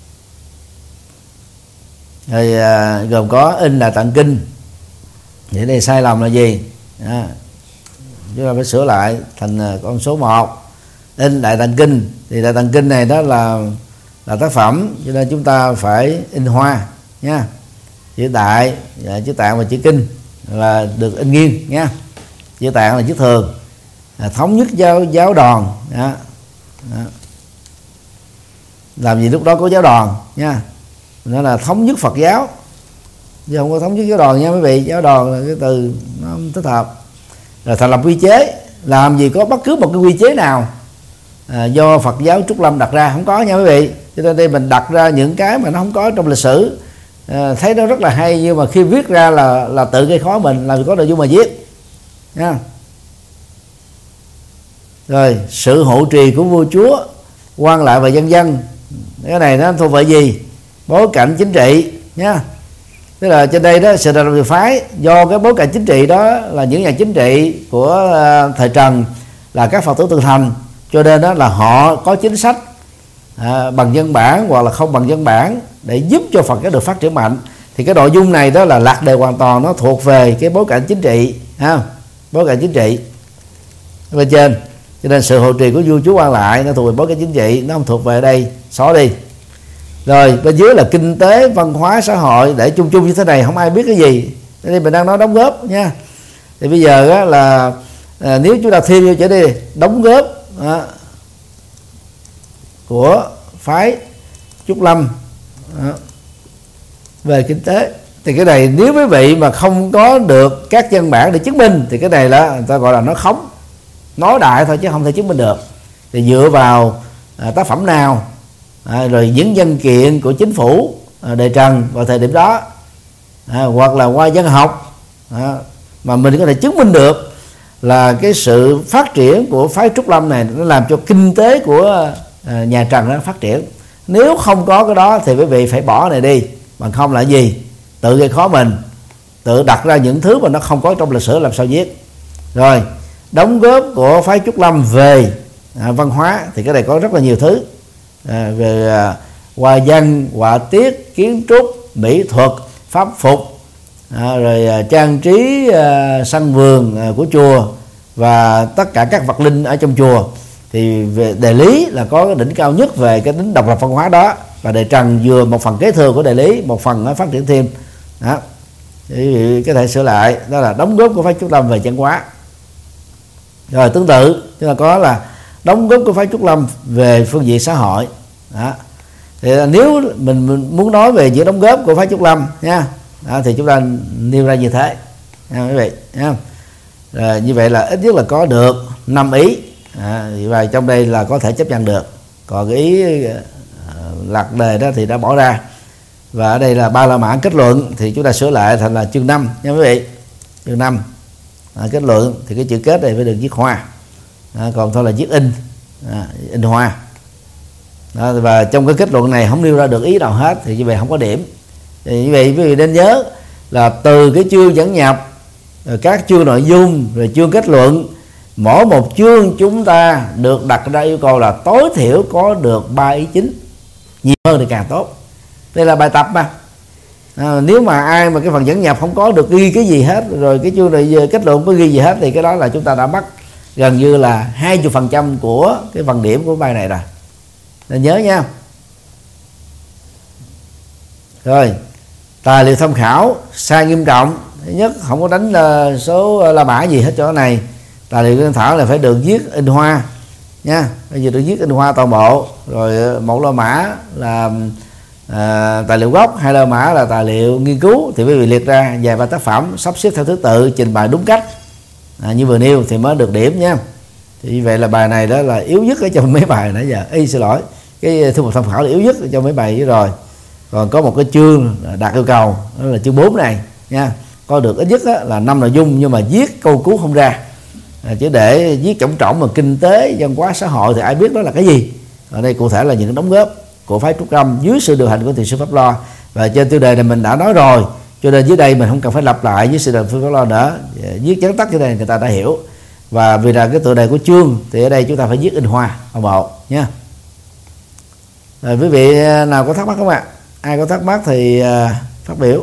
Rồi gồm có in Đại Tạng Kinh. Thì đây sai lầm là gì? Chúng ta phải sửa lại thành con số 1. In Đại Tạng Kinh, thì Đại Tạng Kinh này đó là tác phẩm, cho nên chúng ta phải in hoa nha. Chữ Đại, chữ Tạng và chữ Kinh là được in nghiêng nha. Chữ Tạng là chữ thường, thống nhất giáo đoàn. Đó. Đó. Làm gì lúc đó có giáo đoàn nha, nó là thống nhất Phật giáo, chứ không có thống nhất giáo đoàn nha quý vị. Giáo đoàn là cái từ nó không thích hợp. Rồi thành lập quy chế, làm gì có bất cứ một cái quy chế nào do Phật giáo Trúc Lâm đặt ra, không có nha quý vị. Cho nên đây mình đặt ra những cái mà nó không có trong lịch sử, thấy nó rất là hay, nhưng mà khi viết ra là tự gây khó mình, làm gì có nội dung mà viết nha. Rồi sự hộ trì của vua chúa, quan lại và dân dân, cái này nó thuộc về gì? Bối cảnh chính trị nha. Tức là trên đây đó, sự thành lập thiền phái do cái bối cảnh chính trị đó là những nhà chính trị của thời Trần là các Phật tử Từ Thành, cho nên đó là họ có chính sách bằng văn bản hoặc là không bằng văn bản để giúp cho Phật giáo được phát triển mạnh. Thì cái nội dung này đó là lạc đề hoàn toàn, nó thuộc về cái bối cảnh chính trị ha, bối cảnh chính trị ở bên trên. Cho nên sự hộ trì của vua chúa quan lại nó thuộc về bối cảnh chính trị, nó không thuộc về đây, xóa đi. Rồi bên dưới là kinh tế, văn hóa, xã hội, để chung chung như thế này không ai biết cái gì. Thế nên mình đang nói đóng góp nha. Thì bây giờ á, là nếu chúng ta thêm vô trở đi đóng góp của phái Trúc Lâm về kinh tế, thì cái này nếu quý vị mà không có được các văn bản để chứng minh thì cái này là người ta gọi là nó khống, nói đại thôi chứ không thể chứng minh được. Thì dựa vào tác phẩm nào, rồi những văn kiện của chính phủ đời Trần vào thời điểm đó, hoặc là qua văn học mà mình có thể chứng minh được là cái sự phát triển của phái Trúc Lâm này nó làm cho kinh tế của nhà Trần nó phát triển. Nếu không có cái đó thì quý vị phải bỏ này đi, bằng không là gì? Tự gây khó mình, tự đặt ra những thứ mà nó không có trong lịch sử làm sao viết. Rồi đóng góp của phái Trúc Lâm về văn hóa, thì cái này có rất là nhiều thứ, về hoa văn, họa tiết, kiến trúc, mỹ thuật, pháp phục, rồi trang trí sân vườn của chùa và tất cả các vật linh ở trong chùa. Thì về đề lý là có cái đỉnh cao nhất về cái tính độc lập văn hóa đó, và đời Trần vừa một phần kế thừa của đề lý, một phần nó phát triển thêm Đó, quý vị có thể sửa lại, đó là đóng góp của Phái Trúc Lâm về văn hóa. Rồi tương tự chúng ta có là đóng góp của Phái Trúc Lâm về phương diện xã hội. Đó. Thì nếu mình muốn nói về những đóng góp của Phái Trúc Lâm nha, thì chúng ta nêu ra như thế nha quý vị nha. Rồi, như vậy là ít nhất là có được 5 ý, và trong đây là có thể chấp nhận được. Còn cái ý lạc đề đó thì đã bỏ ra, và ở đây là Ba La Mã kết luận thì chúng ta sửa lại thành là chương 5 nha quý vị. Chương 5 kết luận thì cái chữ kết này phải được viết hoa, còn thôi là viết in hoa. Đó, và trong cái kết luận này không nêu ra được ý nào hết thì như vậy không có điểm. Thì như vậy quý vị nên nhớ là từ cái chương dẫn nhập, rồi các chương nội dung, rồi chương kết luận, mỗi một chương chúng ta được đặt ra yêu cầu là tối thiểu có được 3 ý chính, nhiều hơn thì càng tốt. Đây là bài tập mà. Nếu mà ai mà cái phần dẫn nhập không có được ghi cái gì hết, rồi cái chương này kết luận có ghi gì hết, thì cái đó là chúng ta đã mất gần như là 20% của cái phần điểm của bài này rồi. Nên nhớ nha. Rồi, tài liệu tham khảo sai nghiêm trọng. Thứ nhất, không có đánh số La Mã gì hết chỗ này. Tài liệu tham khảo là phải được viết in hoa nha, bây giờ được viết in hoa toàn bộ. Rồi một La Mã là tài liệu gốc, 2 La Mã là tài liệu nghiên cứu, thì quý vị liệt ra vài ba tác phẩm, sắp xếp theo thứ tự, trình bày đúng cách như vừa nêu thì mới được điểm nha. Thì như vậy là bài này đó là yếu nhất ở trong mấy bài nãy giờ. Xin lỗi, cái thư mục tham khảo là yếu nhất ở trong mấy bài rồi. Còn có một cái chương đạt yêu cầu, đó là chương 4 này nha, có được ít nhất là 5 nội dung, nhưng mà viết câu cứu không ra. Chứ để viết trống trỏng mà kinh tế, văn hóa, xã hội thì ai biết đó là cái gì. Ở đây cụ thể là những đóng góp của Phái Trúc Lâm dưới sự điều hành của Thiền sư Pháp Lo. Và trên tiêu đề này mình đã nói rồi, cho nên dưới đây mình không cần phải lặp lại với sự điều hành Pháp Lo nữa. Viết chắn tắt cái này người ta đã hiểu. Và vì là cái tựa đề của chương thì ở đây chúng ta phải viết in hoa ở bộ nha. Rồi quý vị nào có thắc mắc không ạ? Ai có thắc mắc thì phát biểu.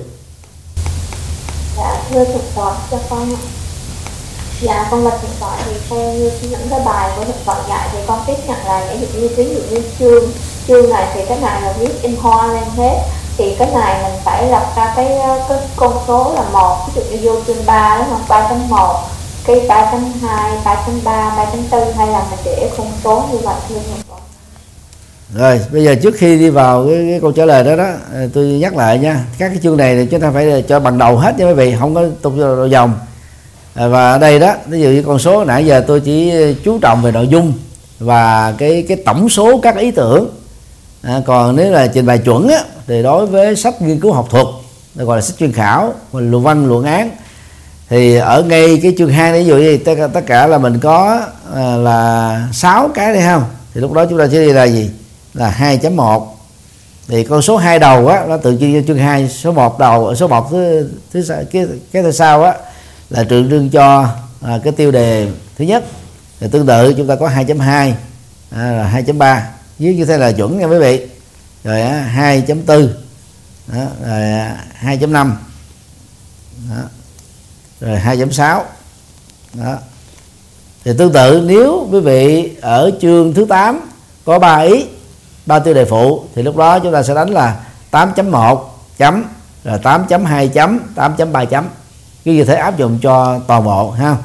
Dạ thưa thực tập cho con. Dạ con là thực tập thì theo như những cái bài của thực tập dạy thì con tiếp nhận là ví dụ như chương này thì cái này là viết in hoa lên hết, thì cái này mình phải lập ra cái con số là 1, ví dụ như vô chương 3 đúng không, 3.1, cái 3.2, 3.3, 3.4, hay là mình để con số như vậy thưa thầy? Rồi bây giờ trước khi đi vào cái câu trả lời đó tôi nhắc lại nha, các cái chương này thì chúng ta phải cho bằng đầu hết nha quý vị, không có tục đầu dòng. Và ở đây đó, ví dụ như con số nãy giờ tôi chỉ chú trọng về nội dung và cái tổng số các ý tưởng. Còn nếu là trình bày chuẩn á, thì đối với sách nghiên cứu học thuật, gọi là sách chuyên khảo, luận văn, luận án, thì ở ngay cái chương 2 này, ví dụ như tất cả là mình có là 6 cái đây không, thì lúc đó chúng ta sẽ đi là gì, là 2.1. thì con số 2 đầu á, nó tự nhiên chương 2, số 1 đầu, số 1 cái thứ sau á là tượng trưng cho cái tiêu đề thứ nhất. Thì tương tự chúng ta có 2.2 là 2.3, viết như thế là chuẩn nha quý vị. Rồi 2.4 đó, rồi 2.5 đó, rồi 2.6 đó. Thì tương tự nếu quý vị ở chương thứ 8 có 3 ý, 3 tiêu đề phụ, thì lúc đó chúng ta sẽ đánh là 8.1 chấm, rồi 8.2 chấm, 8.3 chấm. Cứ như thế áp dụng cho toàn bộ ha.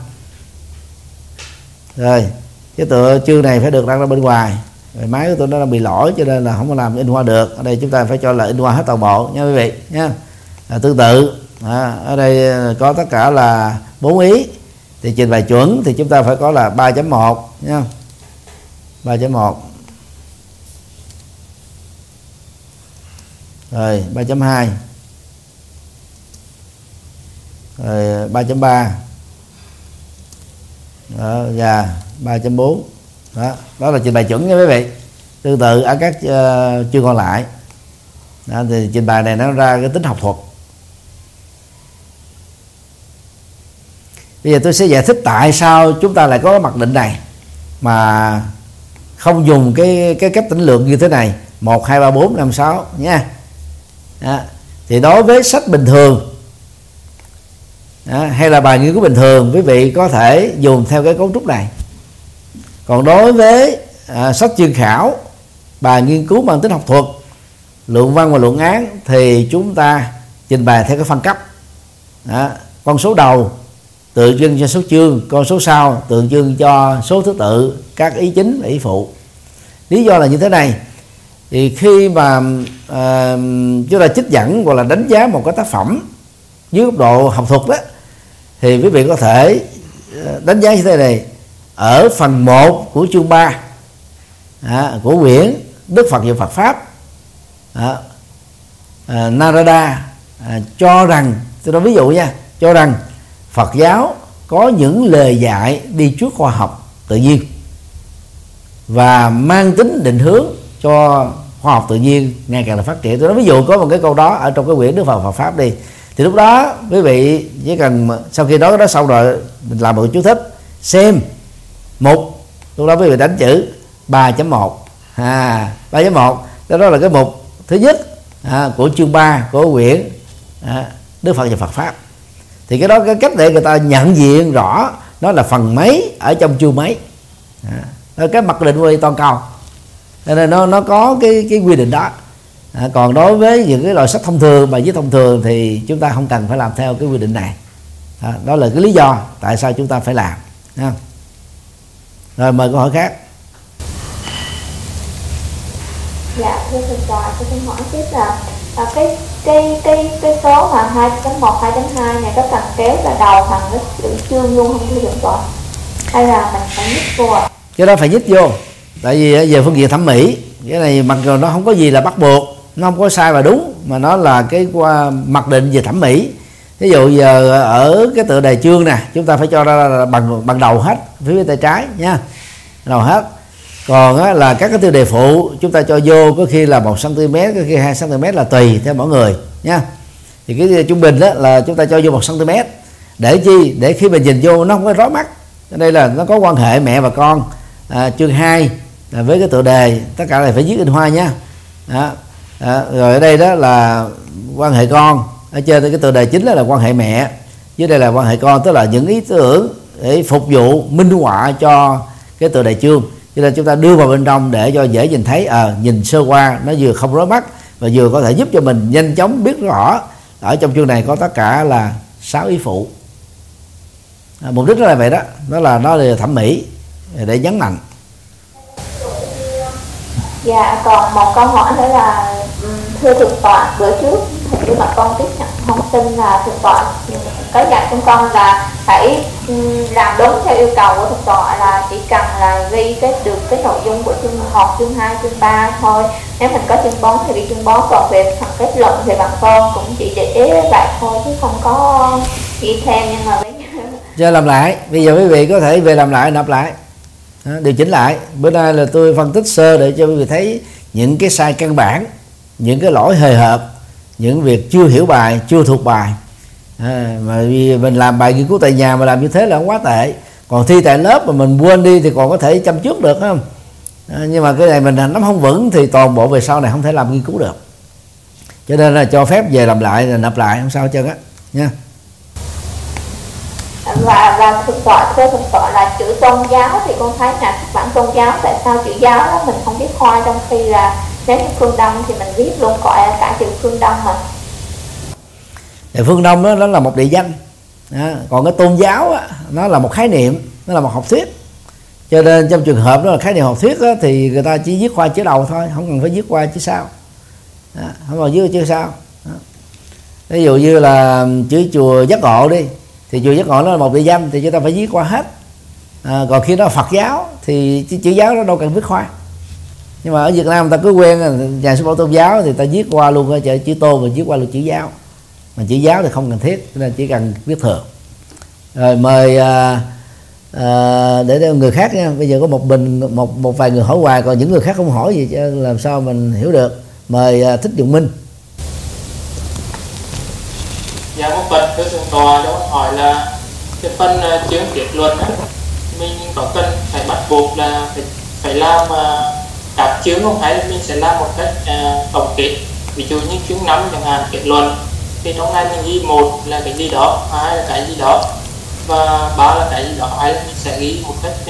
Rồi cái tựa chương này phải được đăng ra bên ngoài. Rồi máy của tôi nó đang bị lỗi cho nên là không có làm in hoa được. Ở đây chúng ta phải cho là in hoa hết toàn bộ nha quý vị nha. Tương tự ở đây có tất cả là 4 ý, thì trình bày chuẩn thì chúng ta phải có là 3.1 nha, 3.1, rồi 3.2, rồi 3.3 đó, và 3.4 đó. Đó là trình bày chuẩn nha quý vị. Tương tự ở các chương còn lại đó, thì trình bày này nó ra cái tính học thuật. Bây giờ tôi sẽ giải thích tại sao chúng ta lại có cái mặc định này mà không dùng cái cách tính lượng như thế này 1, 2, 3, 4, 5, 6 nha. Đó. Thì đối với sách bình thường hay là bài nghiên cứu bình thường, quý vị có thể dùng theo cái cấu trúc này. Còn đối với sách chuyên khảo, bài nghiên cứu mang tính học thuật, luận văn và luận án, thì chúng ta trình bày theo cái phân cấp. Đó. Con số đầu tượng trưng cho số chương, con số sau tượng trưng cho số thứ tự các ý chính và ý phụ. Lý do là như thế này, thì khi mà chúng ta trích dẫn hoặc là đánh giá một cái tác phẩm dưới góc độ học thuật đó, thì quý vị có thể đánh giá như thế này: ở phần 1 của chương 3 của quyển Đức Phật và Phật Pháp, Narada cho rằng, tôi nói ví dụ nha, cho rằng Phật giáo có những lời dạy đi trước khoa học tự nhiên và mang tính định hướng cho khoa học tự nhiên ngày càng là phát triển. Tôi nói ví dụ có một cái câu đó ở trong cái quyển Đức Phật Phật Pháp đi, thì lúc đó quý vị chỉ cần sau khi nói cái đó xong rồi mình làm một chú thích xem mục, lúc đó quý vị đánh chữ 3.1 3.1, đó là cái mục thứ nhất của chương 3 của quyển Đức Phật và Phật Pháp. Thì cái đó cái cách để người ta nhận diện rõ nó là phần mấy ở trong chương mấy, cái mặc định quy toàn cầu, cho nên nó có cái quy định đó. Còn đối với những cái loại sách thông thường, bài viết thông thường thì chúng ta không cần phải làm theo cái quy định này. Đó là cái lý do tại sao chúng ta phải làm. Rồi mời câu hỏi khác. Dạ thưa thầy trò, tôi xin hỏi tiếp là cái số mà 2.1, 2.2 này có cần kéo vào đầu thành cái chữ chương luôn không thưa thầy trò, hay là mình phải nhích vô ạ? Cái đó phải nhích vô, tại vì về phương diện thẩm mỹ cái này mặc dù nó không có gì là bắt buộc, nó không có sai và đúng, mà nó là cái mặc định về thẩm mỹ. Ví dụ giờ ở cái tựa đề chương nè, chúng ta phải cho ra là bằng đầu hết, phía bên tay trái nha, đầu hết. Còn là các cái tiêu đề phụ chúng ta cho vô có khi là 1 cm, có khi 2 cm, là tùy theo mỗi người nha. Thì cái trung bình đó là chúng ta cho vô 1 cm để chi? Để khi mình nhìn vô nó không có rối mắt. Đây là nó có quan hệ mẹ và con. Chương 2 là với cái tựa đề tất cả này phải viết in hoa nha. Rồi ở đây đó là quan hệ con, ở trên cái tựa đề chính là quan hệ mẹ, dưới đây là quan hệ con, tức là những ý tưởng để phục vụ minh họa cho cái tựa đề chương. Cho nên chúng ta đưa vào bên trong để cho dễ nhìn thấy, nhìn sơ qua nó vừa không rối mắt và vừa có thể giúp cho mình nhanh chóng biết rõ ở trong chương này có tất cả là 6 ý phụ. Mục đích nó là vậy đó, nó là thẩm mỹ để nhấn mạnh. Dạ, còn một câu hỏi nữa là thưa thượng tọa, bữa trước khi mà con tiếp nhận thông tin là thượng tọa có dặn chúng con là phải làm đúng theo yêu cầu của thượng tọa, là chỉ cần là ghi được cái nội dung của chương 1, chương 2, chương 3 thôi. Nếu mình có chương 4 thì ghi chương 4, còn về phần kết luận thì bằng con cũng chỉ để vậy thôi chứ không có ghi thêm. Nhưng mà bây giờ làm lại, bây giờ quý vị có thể về làm lại, nộp lại, điều chỉnh lại. Bữa nay là tôi phân tích sơ để cho quý vị thấy những cái sai căn bản, những cái lỗi hời hợt, những việc chưa hiểu bài, chưa thuộc bài. Mà vì mình làm bài nghiên cứu tại nhà mà làm như thế là không quá tệ. Còn thi tại lớp mà mình quên đi thì còn có thể chăm trước được không? Nhưng mà cái này mình nắm không vững thì toàn bộ về sau này không thể làm nghiên cứu được. Cho nên là cho phép về làm lại, nộp lại, không sao hết trơn á nha. Và thượng tọa là chữ tôn giáo thì con thấy là bản tôn giáo, tại sao chữ giáo đó mình không viết khoa, trong khi là nếu như phương Đông thì mình viết luôn cả chữ phương Đông mà. Thì phương Đông đó, nó là một địa danh, còn cái tôn giáo đó, nó là một khái niệm, nó là một học thuyết. Cho nên trong trường hợp đó là khái niệm học thuyết đó, thì người ta chỉ viết khoa chữ đầu thôi, không cần phải viết khoa chữ sau, không cần viết chữ sau. Ví dụ như là chữ chùa Giác Ngộ đi, thì chùa Giác Ngộ nó là một địa danh thì chúng ta phải viết qua hết. Còn khi đó là Phật giáo thì chữ giáo nó đâu cần viết khoa. Nhưng mà ở Việt Nam người ta cứ quen nhà sư bảo tôn giáo thì ta viết qua luôn chữ tôn và viết qua luôn chữ giáo, mà chữ giáo thì không cần thiết, nên chỉ cần viết thường. Rồi mời để người khác nha. Bây giờ có một vài người hỏi hoài, còn những người khác không hỏi gì chứ làm sao mình hiểu được. Mời Thích Dụng Minh. Dạ một phần thưa thượng tọa cho hỏi là cái phần chương kết luận á, mình có cần phải bắt buộc là phải làm các chương không, hay là mình sẽ làm một cách tổng kết? Ví dụ như chương 5 chẳng hạn kết luận thì trong này mình ghi 1 là cái gì đó, 2 là cái gì đó và 3 là cái gì đó, hay là mình sẽ ghi một cách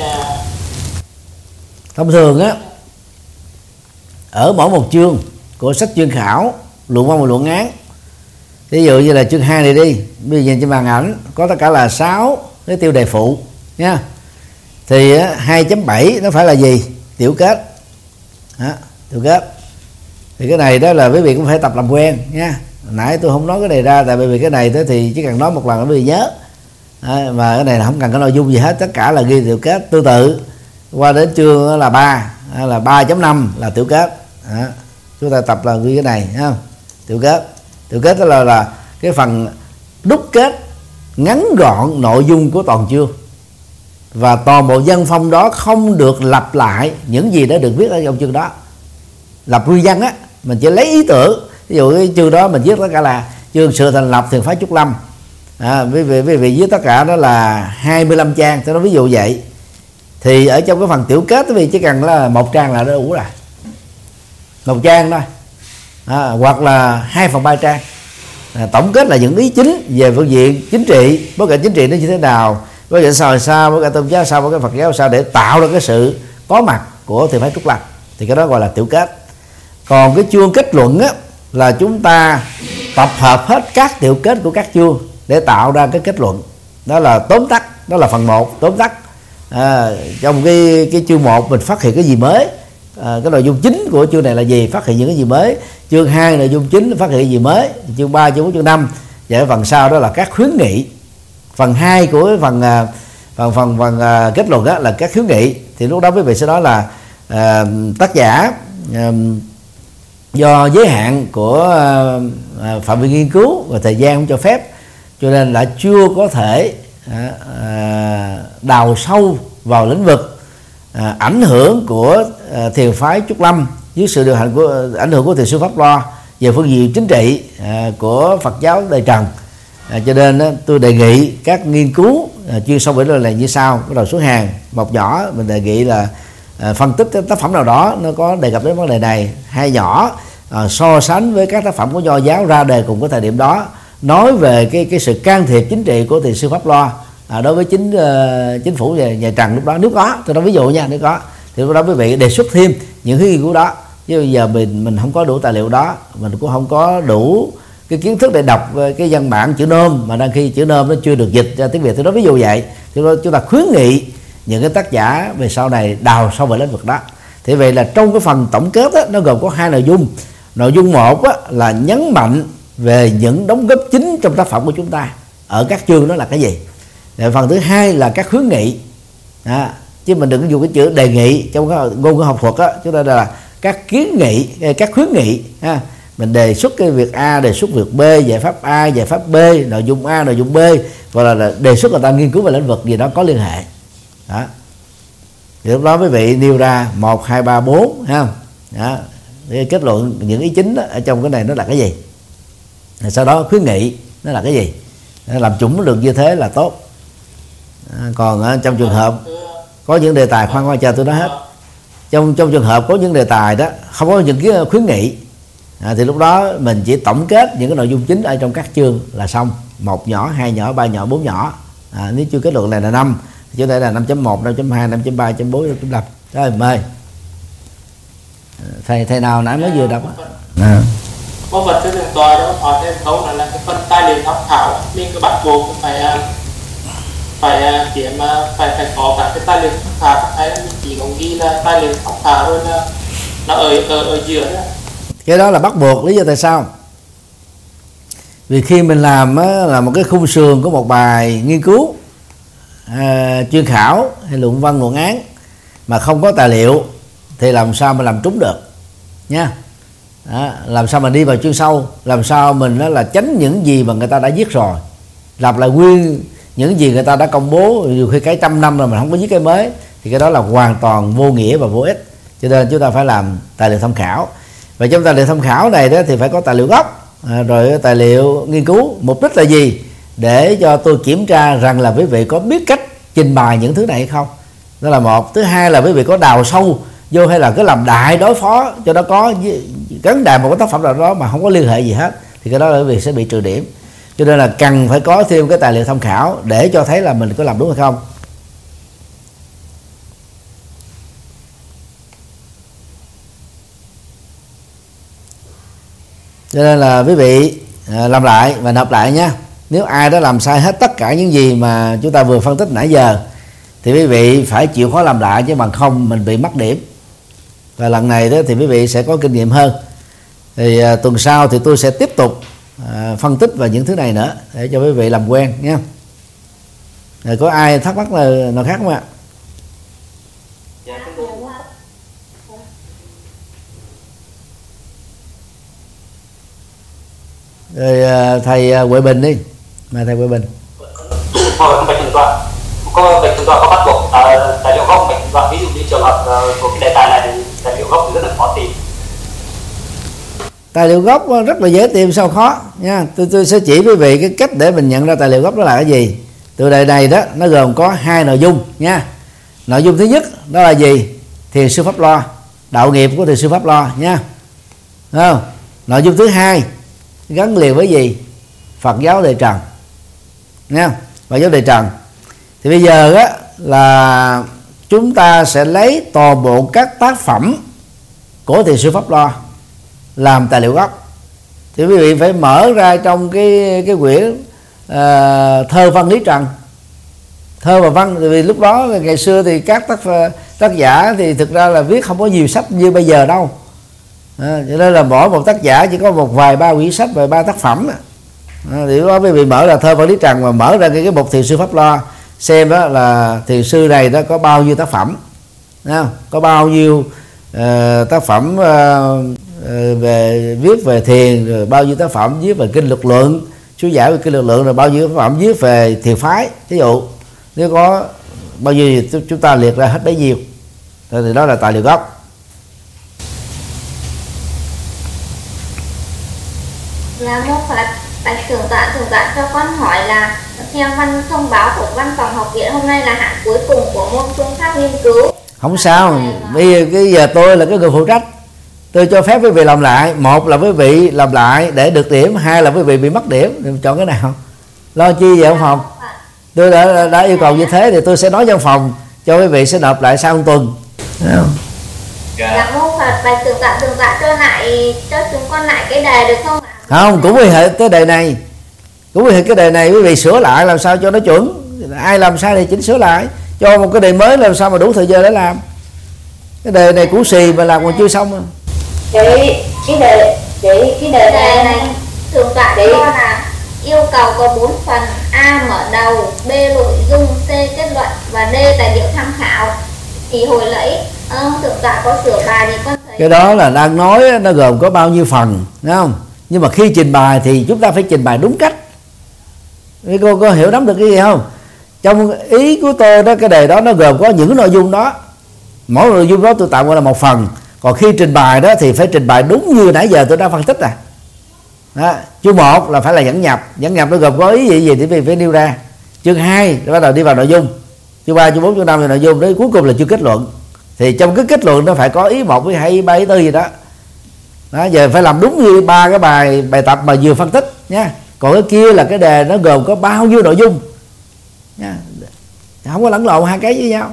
thông thường á, ở mỗi một chương của sách chuyên khảo, luận văn và luận án Ví dụ như là chương 2 này đi, bây giờ nhìn trên màn ảnh có tất cả là 6 cái tiêu đề phụ nha. Thì 2.7 nó phải là gì? Tiểu kết. Đó, tiểu kết. Thì cái này đó là quý vị cũng phải tập làm quen nha. Nãy tôi không nói cái này ra tại vì cái này thì chỉ cần nói một lần là quý vị nhớ. Mà cái này là không cần cái nội dung gì hết, tất cả là ghi tiểu kết. Tương tự qua đến chương là 3 là 3.5 là tiểu kết. Đó. Chúng ta tập là ghi cái này ha. Tiểu kết. Tiểu kết đó là cái phần đúc kết ngắn gọn nội dung của toàn chương, và toàn bộ văn phong đó không được lặp lại những gì đã được viết ở trong chương đó. Lập nguyên văn á, mình chỉ lấy ý tưởng. Ví dụ cái chương đó mình viết tất cả là chương sự thành lập thiền phái Trúc Lâm, quý vị viết tất cả đó là 25 trang, tôi nói ví dụ vậy. Thì ở trong cái phần tiểu kết quý vị chỉ cần là 1 trang là đủ rồi, 1 trang thôi, hoặc là 2/3 trang. Tổng kết là những ý chính về phương diện chính trị, bối cảnh chính trị nó như thế nào, bối cảnh sao sao, bối cảnh tôn giáo sao, bối cảnh Phật giáo sao, để tạo ra cái sự có mặt của thiền phái Trúc Lâm. Thì cái đó gọi là tiểu kết. Còn cái chương kết luận á, là chúng ta tập hợp hết các tiểu kết của các chương để tạo ra cái kết luận. Đó là tóm tắt, đó là phần 1 tóm tắt. Trong cái chương 1 mình phát hiện cái gì mới, cái nội dung chính của chương này là gì, phát hiện những cái gì mới. Chương 2 nội dung chính phát hiện cái gì mới. Chương 3, chương 4, chương 5 và phần sau đó là các khuyến nghị. Phần 2 của cái phần kết luận đó là các khuyến nghị. Thì lúc đó quý vị sẽ nói là tác giả do giới hạn của phạm vi nghiên cứu và thời gian không cho phép, cho nên đã chưa có thể đào sâu vào lĩnh vực ảnh hưởng của thiền phái Trúc Lâm dưới sự điều hành của ảnh hưởng của thiền sư Pháp Loa về phương diện chính trị của Phật giáo Đại Trần. Cho nên tôi đề nghị các nghiên cứu chuyên sâu về vấn đề này như sau. Bắt đầu xuống hàng một nhỏ, mình đề nghị là phân tích tác phẩm nào đó nó có đề cập đến vấn đề này. 2 nhỏ so sánh với các tác phẩm của Nho giáo ra đề cùng cái thời điểm đó, nói về cái sự can thiệp chính trị của thiền sư Pháp Loa đối với chính phủ về nhà Trần lúc đó, nếu có, tôi nói ví dụ nha, nếu có thì lúc đó quý vị đề xuất thêm những cái nghiên cứu đó. Chứ bây giờ mình không có đủ tài liệu đó, mình cũng không có đủ cái kiến thức để đọc cái văn bản chữ nôm, mà đang khi chữ nôm nó chưa được dịch ra tiếng Việt. Tôi nói ví dụ vậy, thì chúng ta khuyến nghị những cái tác giả về sau này đào sâu về lĩnh vực đó. Thì vậy là trong cái phần tổng kết đó, nó gồm có 2 nội dung. Nội dung 1 á, là nhấn mạnh về những đóng góp chính trong tác phẩm của chúng ta ở các chương đó là cái gì. Phần thứ 2 là các khuyến nghị. Chứ mình đừng dùng cái chữ đề nghị trong cái ngôn ngữ học thuật á, chúng ta là các kiến nghị, các khuyến nghị. Mình đề xuất cái việc A, đề xuất việc B, giải pháp A, giải pháp B, nội dung A, nội dung B, hoặc là đề xuất người ta nghiên cứu về lĩnh vực gì đó có liên hệ. Đó. Thì lúc đó quý vị nêu ra 1, 2, 3, 4 ha. Đó. Để kết luận những ý chính đó, ở trong cái này nó là cái gì. Sau đó khuyến nghị nó là cái gì. Làm chuẩn được như thế là tốt. Còn trong trường hợp có những đề tài, khoan chờ tôi nói hết. Trong trường hợp có những đề tài đó không có những cái khuyến nghị, thì lúc đó mình chỉ tổng kết những cái nội dung chính ở trong các chương là xong. 1 nhỏ, 2 nhỏ, 3 nhỏ, 4 nhỏ. Nếu chưa kết luận này là 5, chứ đây là 5.1, 5.2, 5.3, 5.4, 5.5. Rồi mời thầy nào nãy mới vừa đọc á. Có vật cho từng tòa đó hỏi thêm thấu là cái phần tài liệu tham khảo mình cứ bắt buộc phải kiểm, phải có cả cái tài liệu tham khảo, hay là mình chỉ còn ghi là tài liệu tham khảo thôi, là nó ở giữa đó. Cái đó là bắt buộc. Lý do tại sao? Vì khi mình làm là một cái khung sườn của một bài nghiên cứu chuyên khảo hay luận văn luận án mà không có tài liệu thì làm sao mà làm trúng được nha. Làm sao mà đi vào chuyên sâu, làm sao mình đó là tránh những gì mà người ta đã viết rồi, lặp lại nguyên những gì người ta đã công bố, dù khi cái 100 năm rồi mình không có viết cái mới, thì cái đó là hoàn toàn vô nghĩa và vô ích. Cho nên chúng ta phải làm tài liệu tham khảo. Và trong tài liệu tham khảo này đó thì phải có tài liệu gốc, rồi tài liệu nghiên cứu. Mục đích là gì? Để cho tôi kiểm tra rằng là quý vị có biết cách trình bày những thứ này hay không. Đó là một. Thứ hai là quý vị có đào sâu vô, hay là cứ làm đại đối phó cho nó có gắn đài một cái tác phẩm nào đó mà không có liên hệ gì hết, thì cái đó là quý vị sẽ bị trừ điểm. Cho nên là cần phải có thêm cái tài liệu tham khảo để cho thấy là mình có làm đúng hay không. Cho nên là quý vị làm lại và nộp lại nhé. Nếu ai đó làm sai hết tất cả những gì mà chúng ta vừa phân tích nãy giờ thì quý vị phải chịu khó làm lại, chứ bằng không mình bị mất điểm. Và lần này đó thì quý vị sẽ có kinh nghiệm hơn. Thì tuần sau thì tôi sẽ tiếp tục phân tích vào những thứ này nữa để cho quý vị làm quen nhé. Rồi có ai thắc mắc nào khác không ạ? Rồi thầy Huệ Bình đi. Mời thầy Huệ Bình. Bệnh tình đoạn có bắt buộc tài liệu gốc bệnh tình đoạn, ví dụ như trường hợp của cái đề tài này thì tài liệu gốc thì rất là khó tìm. Tài liệu gốc rất là dễ tìm, sao khó nha. Tôi sẽ chỉ quý vị cái cách để mình nhận ra tài liệu gốc đó là cái gì. Từ đề này đó nó gồm có 2 nội dung nha. Nội dung thứ nhất đó là gì? Thiền sư Pháp Lo, đạo nghiệp của thiền sư Pháp Lo nha. Đúng không? Nội dung thứ hai gắn liền với gì? Phật giáo Đề Trần nha. Phật giáo Đề Trần. Thì bây giờ á là chúng ta sẽ lấy toàn bộ các tác phẩm của thiền sư Pháp Lo làm tài liệu gốc. Thì quý vị phải mở ra trong cái quyển thơ văn Lý Trần, thơ và văn. Vì lúc đó ngày xưa thì các tác giả thì thực ra là viết không có nhiều sách như bây giờ đâu, cho nên là mỗi một tác giả chỉ có một vài ba quyển sách, vài ba tác phẩm. Thì lúc đó quý vị mở ra thơ văn Lý Trần và mở ra cái mục thiền sư Pháp Lo, xem đó là thiền sư này đó có bao nhiêu tác phẩm, có bao nhiêu tác phẩm về viết về thiền, rồi bao nhiêu tác phẩm viết về kinh lực lượng, chú giải về kinh lực lượng, rồi bao nhiêu tác phẩm viết về thiền phái. Ví dụ nếu có bao nhiêu thì chúng ta liệt ra hết bấy nhiêu, thì đó là tài liệu gốc. Là một Phật, bạch thượng tọa cho con hỏi là theo văn thông báo của văn phòng học viện hôm nay là hạn cuối cùng của môn phương pháp nghiên cứu. Không sao, bây giờ tôi là cái người phụ trách, tôi cho phép quý vị làm lại. Một là quý vị làm lại để được điểm, hai là quý vị bị mất điểm, thì chọn cái nào? Lo chi vậy ông phòng? Tôi đã yêu cầu như thế thì tôi sẽ nói trong phòng cho quý vị sẽ nộp lại sau một tuần. Thấy không? Dạ mô Phật, bạch thượng tọa cho chúng con lại cái đề được không ạ? Không, cũng quan hệ cái đề này, cũng quan hệ cái đề này quý vị sửa lại làm sao cho nó chuẩn. Ai làm sai thì chỉnh sửa lại, cho một cái đề mới làm sao mà đủ thời giờ để làm. Cái đề này cũ xì mà làm còn chưa xong à. Cái đề này thượng tọa cho là yêu cầu có 4 phần: A mở đầu, B nội dung, C kết luận và D tài liệu tham khảo. Thì hồi nãy thượng tọa có sửa bài thì con thấy cái đó là đang nói nó gồm có bao nhiêu phần, đúng không? Nhưng mà khi trình bày thì chúng ta phải trình bày đúng cách. Cô có hiểu nắm được cái gì không? Trong ý của tôi đó, cái đề đó nó gồm có những nội dung đó, mỗi nội dung đó tôi tạm gọi là một phần. Còn khi trình bày đó thì phải trình bày đúng như nãy giờ tôi đã phân tích à. Đó. Chương 1 là phải là dẫn nhập nó gồm có ý gì thì phải nêu ra. Chương 2 nó bắt đầu đi vào nội dung. Chương 3, chương 4, chương 5 là nội dung, đến cuối cùng là chương kết luận. Thì trong cái kết luận nó phải có ý 1, ý 2, ý 3, ý 4 gì đó. Đó, giờ phải làm đúng như 3 cái bài tập mà vừa phân tích nha. Còn cái kia là cái đề nó gồm có bao nhiêu nội dung nha. Không có lẫn lộn hai cái với nhau.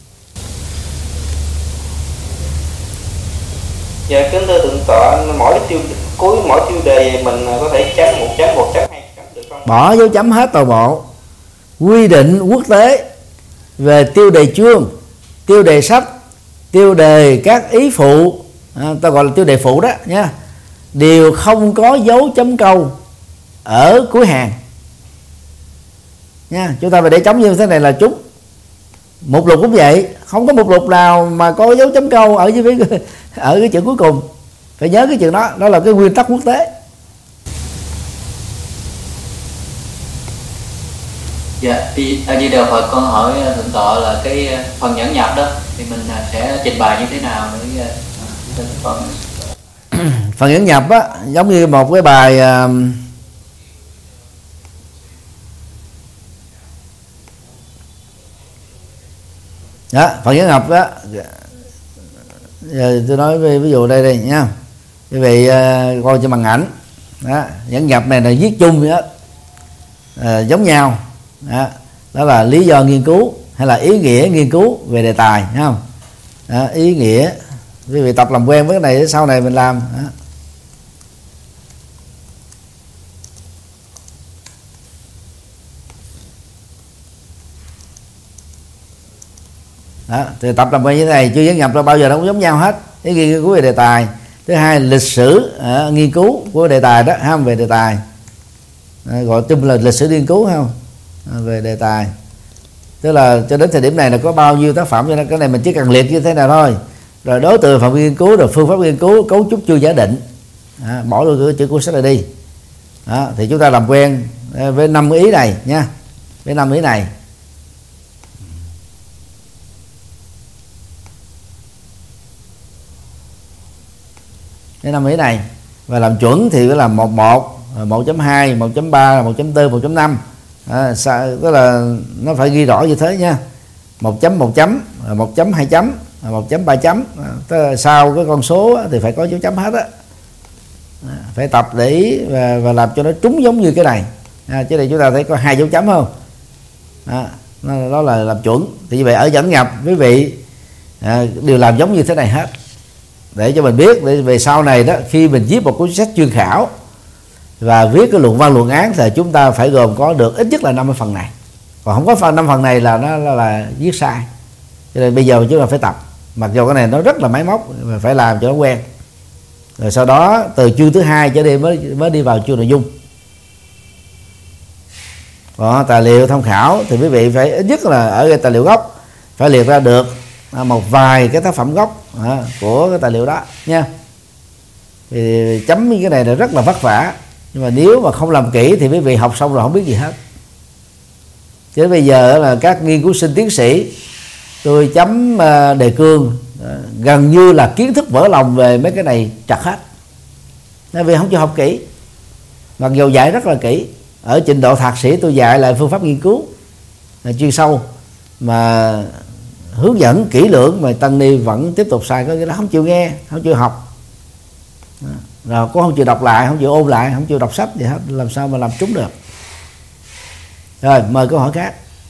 Dạ kính thưa thượng tọa, cuối mỗi tiêu đề mình có thể chấm 1 chấm 1 chấm 2 chấm được không? Bỏ dấu chấm hết toàn bộ. Quy định quốc tế về tiêu đề chương, tiêu đề sách, tiêu đề các ý phụ, ta gọi là tiêu đề phụ đó nha, đều không có dấu chấm câu ở cuối hàng nha. Chúng ta phải để trống như thế này là trúng. Mục lục cũng vậy, không có mục lục nào mà có dấu chấm câu ở cái chữ cuối cùng. Phải nhớ cái chuyện đó, đó là cái nguyên tắc quốc tế. Dạ, Di Đà Phật, con hỏi thượng tọa là cái phần dẫn nhập đó thì mình sẽ trình bày như thế nào để phần dẫn nhập á, giống như một cái bài đó, phần dẫn nhập đó. Giờ tôi nói ví dụ đây nha, quý vị coi trên màn ảnh đó, dẫn nhập này là viết chung vậy đó, giống nhau đó. Đó là lý do nghiên cứu hay là ý nghĩa nghiên cứu về đề tài, thấy không? Đó, ý nghĩa, quý vị tập làm quen với cái này để sau này mình làm đó. Đó, thì tập làm quen như thế này chưa dẫn nhập ra bao giờ nó cũng giống nhau hết. Cái nghiên cứu về đề tài. Thứ hai, lịch sử nghiên cứu của đề tài đó, không về đề tài, gọi chung là lịch sử nghiên cứu không, về đề tài. Tức là cho đến thời điểm này là có bao nhiêu tác phẩm, cho nên cái này mình chỉ cần liệt như thế nào thôi. Rồi đối tượng phạm vi nghiên cứu, rồi phương pháp nghiên cứu, cấu trúc chưa giả định, bỏ luôn cái chữ cuốn sách này đi. Đó, thì chúng ta làm quen với 5 ý này nha, với 5 ý này. Cái 5 ý này và làm chuẩn thì phải làm 1.1, 1.2, 1.3, 1.4, 1.5. Tức là nó phải ghi rõ như thế nha. 1 chấm, 1 chấm, 1 chấm, 2 chấm, 1 chấm, 3 chấm. Sau cái con số thì phải có dấu chấm hết á. Phải tập để ý và làm cho nó trúng giống như cái này. Chứ đây chúng ta thấy có 2 dấu chấm không? Đó là làm chuẩn. Thì như vậy ở dẫn nhập quý vị đều làm giống như thế này hết, để cho mình biết, để về sau này đó, khi mình viết một cuốn sách chuyên khảo và viết cái luận văn luận án thì chúng ta phải gồm có được ít nhất là 50 phần này. Còn không có 5 phần này là nó là viết sai. Cho nên bây giờ chúng ta phải tập. Mặc dù cái này nó rất là máy móc, mà phải làm cho nó quen. Rồi sau đó từ chương thứ 2 trở đi mới đi vào chương nội dung. Còn tài liệu tham khảo thì quý vị phải ít nhất là ở cái tài liệu gốc phải liệt ra được một vài cái tác phẩm gốc của cái tài liệu đó nha. Thì chấm cái này là rất là vất vả, nhưng mà nếu mà không làm kỹ thì quý vị học xong rồi không biết gì hết. Chứ bây giờ là các nghiên cứu sinh tiến sĩ, tôi chấm đề cương gần như là kiến thức vỡ lòng về mấy cái này trật hết, bởi vì không chịu học kỹ. Mặc dù dạy rất là kỹ, ở trình độ thạc sĩ tôi dạy lại phương pháp nghiên cứu là chuyên sâu, mà hướng dẫn kỹ lưỡng mà tăng ni vẫn tiếp tục sai cái đó, không chịu nghe, không chịu học, rồi cũng không chịu đọc lại, không chịu ôn lại, không chịu đọc sách gì hết, làm sao mà làm trúng được. Rồi mời câu hỏi khác.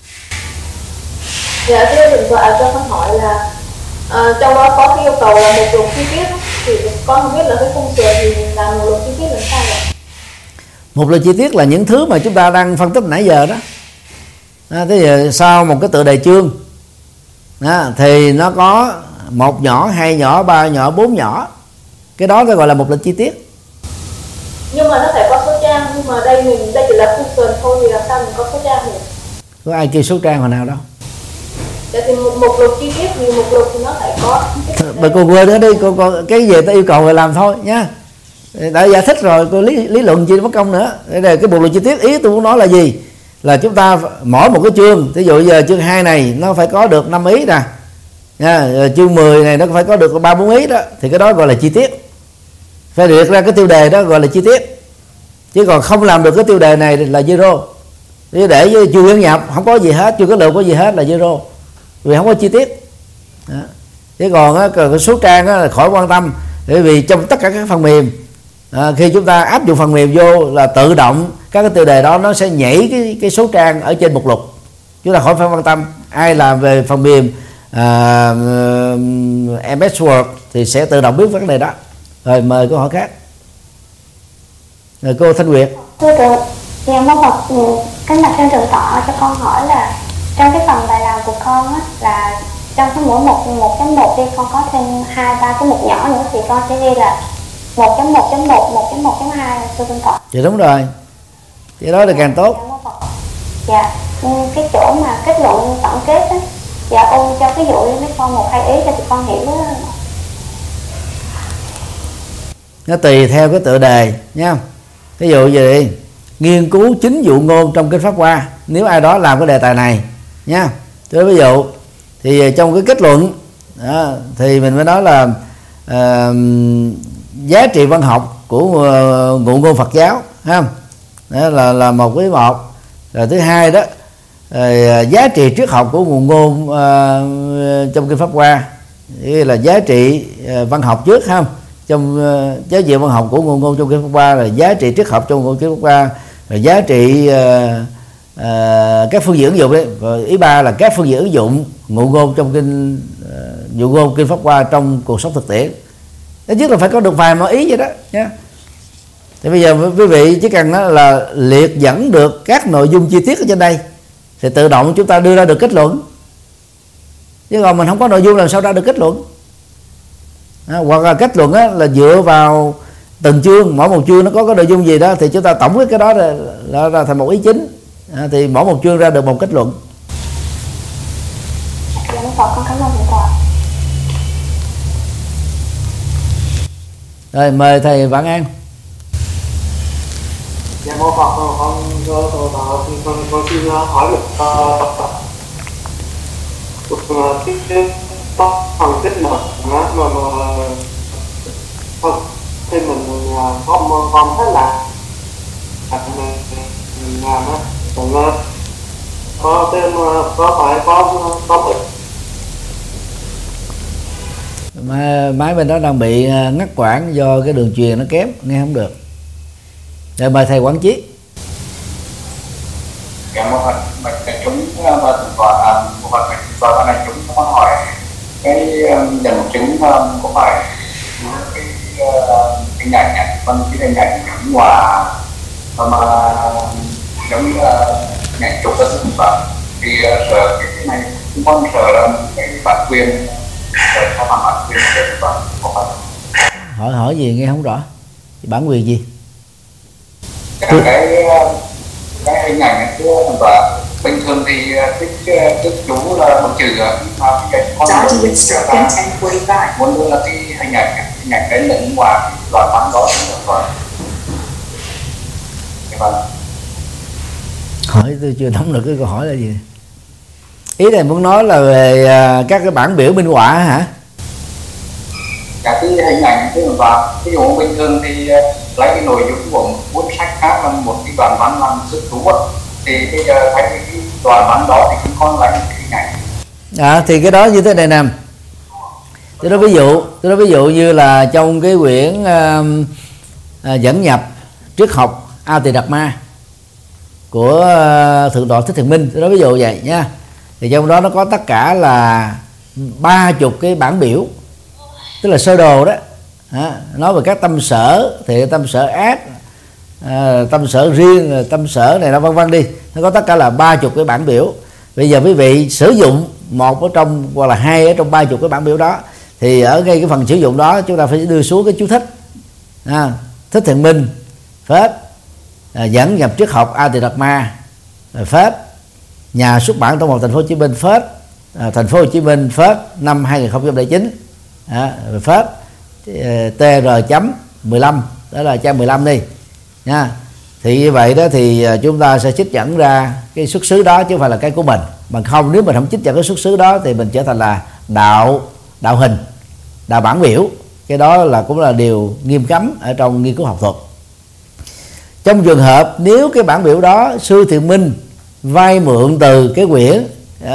Dạ thưa Thượng tọa, cho con hỏi là trong đó có cái yêu cầu là một luận chi tiết, thì con không biết là cái khung sườn thì là một luận chi tiết là sao vậy? Một luận chi tiết là những thứ mà chúng ta đang phân tích nãy giờ đó. Thế giờ sau một cái tựa đề chương thì nó có 1 nhỏ, 2 nhỏ, 3 nhỏ, 4 nhỏ. Cái đó gọi là một luận chi tiết. Nhưng mà nó phải có số trang, nhưng mà đây chỉ là khung sườn thôi, thì làm sao mình có số trang được? Có ai kêu số trang hồi nào đâu. Thì một luật chi tiết thì một luật thì nó phải có. Mà cô quên nữa đi, cô cái gì ta yêu cầu rồi làm thôi nhá. Đã giải thích rồi, cô lý luận gì mất công nữa. Đây là cái bộ luật chi tiết, ý tôi muốn nói là gì? Là chúng ta mỗi một cái chương, ví dụ giờ chương 2 này nó phải có được 5 ý nè nha, chương 10 này nó phải có được 3-4 ý đó, thì cái đó gọi là chi tiết. Phải liệt ra cái tiêu đề đó gọi là chi tiết. Chứ còn không làm được cái tiêu đề này là zero. Để với chương dẫn nhập không có gì hết, chưa có lượng có gì hết là zero, vì không có chi tiết đó. Chứ còn cái số trang là khỏi quan tâm, bởi vì trong tất cả các phần mềm khi chúng ta áp dụng phần mềm vô là tự động các cái tiêu đề đó nó sẽ nhảy cái số trang ở trên mục lục, chúng ta khỏi phải quan tâm. Ai làm về phần mềm MS Word thì sẽ tự động biết vấn đề đó. Rồi mời câu hỏi khác. Rồi cô Thanh Nguyệt. Thưa thượng, nhà mô Phật kính bạch trên thượng tọa, cho con hỏi là trong cái phần bài làm của con á, là trong cái mỗi 1.1 đi con có thêm 2-3 cái mục nhỏ nữa, thì con sẽ ghi là 1.1.1, 1.1.2 thưa thượng tọa. Dạ đúng rồi, cái đó là càng tốt. Dạ, cái chỗ mà kết luận tổng kết á, dạ ôn cho ví dụ với con 1-2 ý cho tụi con hiểu đó. Nó tùy theo cái tựa đề nha. Ví dụ gì nghiên cứu chính dụ ngôn trong kinh Pháp Hoa, nếu ai đó làm cái đề tài này nha, tôi ví dụ thì trong cái kết luận đó, thì mình mới nói là giá trị văn học của ngụ ngôn Phật giáo, không? Đó là một cái một. Rồi thứ hai đó giá trị triết học của ngụ ngôn trong kinh Pháp Hoa, là giá trị văn học trước, không? Trong giá trị văn học của ngụ ngôn trong kinh Pháp Hoa là giá trị triết học trong ngụ ngôn kinh Pháp Hoa, rồi giá trị các phương diện ứng dụng đấy. Rồi ý 3 là các phương diện ứng dụng ngụ ngôn trong kinh ngụ ngôn kinh Pháp Hoa trong cuộc sống thực tiễn. Ít nhất là phải có được vài mẫu ý vậy đó nhé. Thì bây giờ quý vị chỉ cần là liệt dẫn được các nội dung chi tiết ở trên đây thì tự động chúng ta đưa ra được kết luận. chứ còn mình không có nội dung làm sao ra được kết luận. Hoặc là kết luận là dựa vào từng chương, mỗi một chương nó có cái nội dung gì đó thì chúng ta tổng cái đó là thành một ý chính, thì mỗi một chương ra được một kết luận. Dạ Phật, con cảm ơn thầy. Rồi mời thầy Vạn An. Dạ mô Phật, con xin hỏi một cái phần kết luận mà khi mình không thấy là mình làm á, còn có phải có Máy bên đó đang bị ngắt quãng do cái đường truyền nó kém, nghe không được. Rồi mời thầy Quán Chí. Dạ một phần mình chúng và thỉnh thoảng một phần mình và này chúng có hỏi cái dần chứng có phải cái nhạc phân cái nhạc giống hòa mà giống như nhạc chụp ở thực phẩm thì sợ cái này cũng con sợ là cái bản quyền sợ có bản quyền để thực phẩm có phải hỏi gì nghe không rõ, bản quyền gì? cái hình ảnh này thưa và bình thường thì cái chú là một chữ mà con muốn đưa là cái hình ảnh cái lẫn ngoài đoạn bắn đó rồi. Hỏi tôi chưa nắm được cái câu hỏi là gì. Ý này muốn nói là về các cái bản biểu minh họa hả? Cả cái hình ảnh cái và ví dụ bình thường thì lấy cái nội dung của một cuốn sách khác là một cái đoạn văn làm sức thú thì bây giờ thấy cái đoạn văn đó thì cũng còn lấy cái hình ảnh. Thì cái đó như thế này nè. Tôi nói ví dụ như là trong cái quyển dẫn nhập triết học A Tỳ Đạt Ma của Thượng tọa Thích Thiện Minh, tôi nói ví dụ vậy nha. Thì trong đó nó có tất cả là 30 cái bản biểu, tức là sơ đồ đó. Nói về các tâm sở thì tâm sở ác, tâm sở riêng, tâm sở này nó vân vân đi, nó có tất cả là 30 cái bản biểu. Bây giờ quý vị sử dụng một ở trong hoặc là hai ở trong 30 cái bản biểu đó, thì ở ngay cái phần sử dụng đó chúng ta phải đưa xuống cái chú thích. Thích Thiện Minh phết dẫn nhập triết học A Tỳ Đạt Ma phết, nhà xuất bản Tổng hợp Thành phố Hồ Chí Minh phết, Thành phố Hồ Chí Minh phết năm 2009 phết TR.15, đó là trang 15 đi nha. Thì như vậy đó thì chúng ta sẽ trích dẫn ra cái xuất xứ đó chứ không phải là cái của mình. Bằng không nếu mình không trích dẫn cái xuất xứ đó thì mình trở thành là đạo hình, đạo bản biểu. Cái đó là cũng là điều nghiêm cấm ở trong nghiên cứu học thuật. Trong trường hợp nếu cái bản biểu đó sư Thiện Minh vay mượn từ cái quyển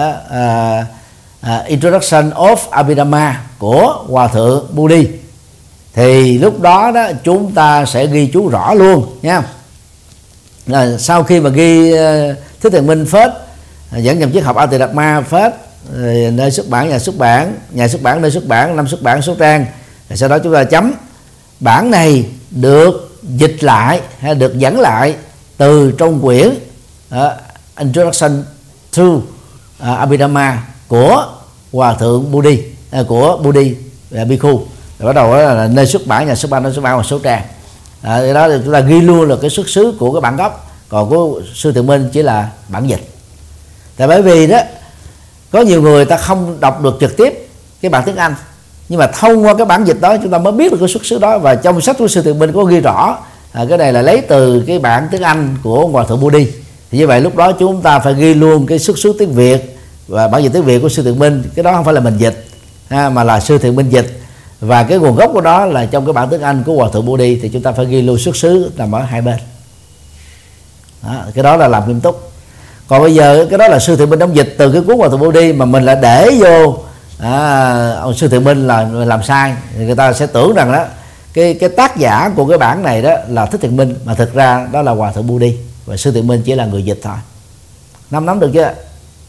Introduction of Abhidhamma của Hòa Thượng Budi, thì lúc đó chúng ta sẽ ghi chú rõ luôn nha. Sau khi mà ghi Thích Thiện Minh phết dẫn nhập triết học A Tỳ Đạt Ma phết, nơi xuất bản, nhà xuất bản, nơi xuất bản, năm xuất bản, số trang, sau đó chúng ta chấm bản này được dịch lại hay được dẫn lại từ trong quyển Introduction to Abhidhamma của Hòa Thượng Budi, của Budi Bhikkhu. Rồi bắt đầu là nơi xuất bản, nhà xuất bản, nơi xuất bản và số trang. Đó thì chúng ta ghi luôn là cái xuất xứ của cái bản gốc, còn của sư Thiện Minh chỉ là bản dịch. Tại bởi vì đó có nhiều người ta không đọc được trực tiếp cái bản tiếng Anh, nhưng mà thông qua cái bản dịch đó chúng ta mới biết được cái xuất xứ đó. Và trong sách của sư Thiện Minh có ghi rõ cái này là lấy từ cái bản tiếng Anh của Hòa Thượng Budi. Thì như vậy lúc đó chúng ta phải ghi luôn cái xuất xứ tiếng Việt và bản dịch tiếng Việt của sư Thiện Minh. Cái đó không phải là mình dịch mà là sư Thiện Minh dịch, và cái nguồn gốc của đó là trong cái bản tiếng Anh của Hòa Thượng Budi, thì chúng ta phải ghi luôn xuất xứ nằm ở hai bên. Cái đó là làm nghiêm túc. Còn bây giờ cái đó là sư Thiện Minh đóng dịch từ cái cuốn Hòa Thượng Budi mà mình lại để vô ông sư Thiện Minh là làm sai, thì người ta sẽ tưởng rằng đó cái tác giả của cái bản này đó là Thích Thiện Minh, mà thực ra đó là Hòa Thượng Budi và sư Thiện Minh chỉ là người dịch thôi. Nắm được chưa?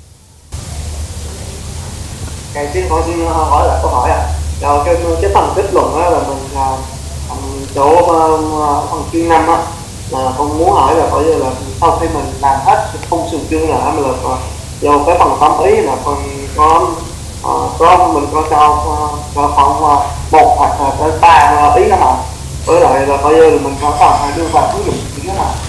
Thầy xin hỏi lại câu hỏi rồi cái phần kết luận là mình chỗ phần chương 5 là con muốn hỏi là coi như là sau khi mình làm hết không sự chương là do cái phần tâm ý là con có có mình có cho khoảng 1 hoặc tới 3 ý đó mà, với lại là coi như mình có cần phải đưa vào ứng dụng ý đó mà.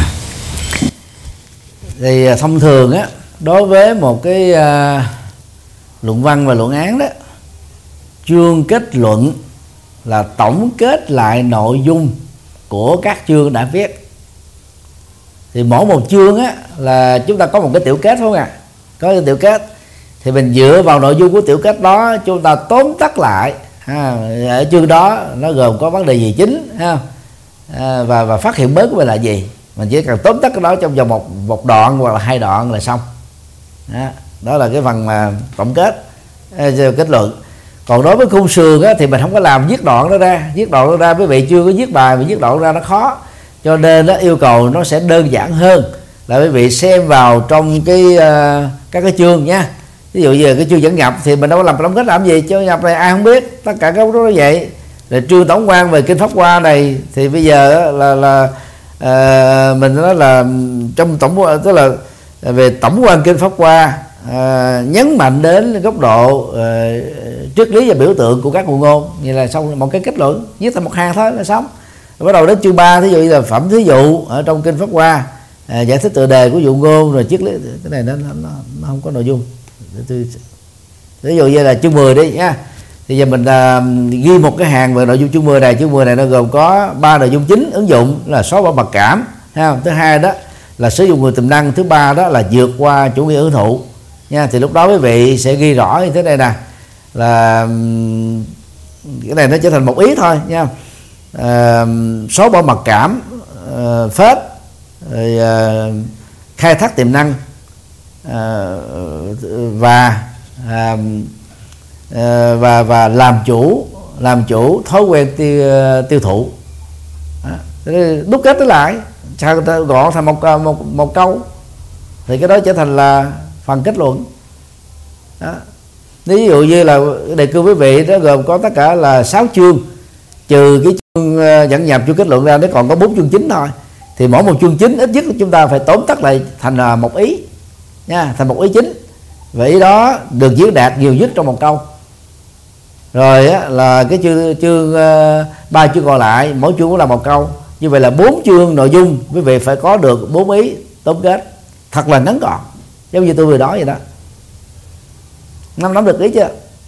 Thì thông thường á, đối với một cái luận văn và luận án đó, chương kết luận là tổng kết lại nội dung của các chương đã viết. Thì mỗi một chương á là chúng ta có một cái tiểu kết, phải không ạ? Có cái tiểu kết thì mình dựa vào nội dung của tiểu kết đó, chúng ta tóm tắt lại ở chương đó nó gồm có vấn đề gì chính và phát hiện mới của mình là gì. Mình chỉ cần tóm tắt cái đó trong vòng một đoạn hoặc là 2 đoạn là xong. Đó là cái phần mà tổng kết, kết luận. Còn đối với khung sườn á, thì mình không có làm viết đoạn đó ra. Viết đoạn đó ra quý vị chưa có viết bài mà viết đoạn ra nó khó, cho nên nó yêu cầu nó sẽ đơn giản hơn là quý vị xem vào trong các cái chương nha. Ví dụ như cái chương dẫn nhập thì mình đâu có làm tổng kết làm gì, chương nhập này ai không biết, tất cả các đó như vậy. Rồi chương tổng quan về kinh Pháp Hoa này thì bây giờ mình nói là trong tổng, tức là về tổng quan kinh Pháp Hoa, nhấn mạnh đến góc độ triết lý và biểu tượng của các ngụ ngôn, như là xong một cái kết luận, viết thành một hàng thôi là xong. Rồi bắt đầu đến chương 3, thí dụ như là phẩm thí dụ ở trong kinh Pháp Hoa, giải thích tựa đề của dụ ngôn rồi triết lý. Cái này nó không có nội dung. Ví dụ như là chương 10 đi nha, thì giờ mình ghi một cái hàng về nội dung chương 10 này. Chương 10 này nó gồm có 3 nội dung chính ứng dụng là xóa bỏ mặc cảm, thứ hai đó là sử dụng người tiềm năng, thứ ba đó là vượt qua chủ nghĩa hưởng thụ nha. Thì lúc đó quý vị sẽ ghi rõ như thế này nè, là cái này nó trở thành một ý thôi nha. Xóa bỏ mặc cảm, phết, rồi khai thác tiềm năng, và làm chủ thói quen tiêu thụ. Đúc kết lại sao ta gọn thành một câu, thì cái đó trở thành là phần kết luận đó. Ví dụ như là đề cương quý vị nó gồm có tất cả là 6 chương, trừ cái chương dẫn nhập chương kết luận ra, nó còn có 4 chương chính thôi. Thì mỗi một chương chính ít nhất chúng ta phải tóm tắt lại thành một ý nha, thành một ý chính, và ý đó được diễn đạt nhiều nhất trong một câu. Rồi á, là cái chương 3 chương còn lại mỗi chương cũng là một câu. Như vậy là 4 chương nội dung quý vị phải có được 4 ý tóm kết thật là ngắn gọn, giống như tôi vừa nói vậy đó. Nắm được ý chưa?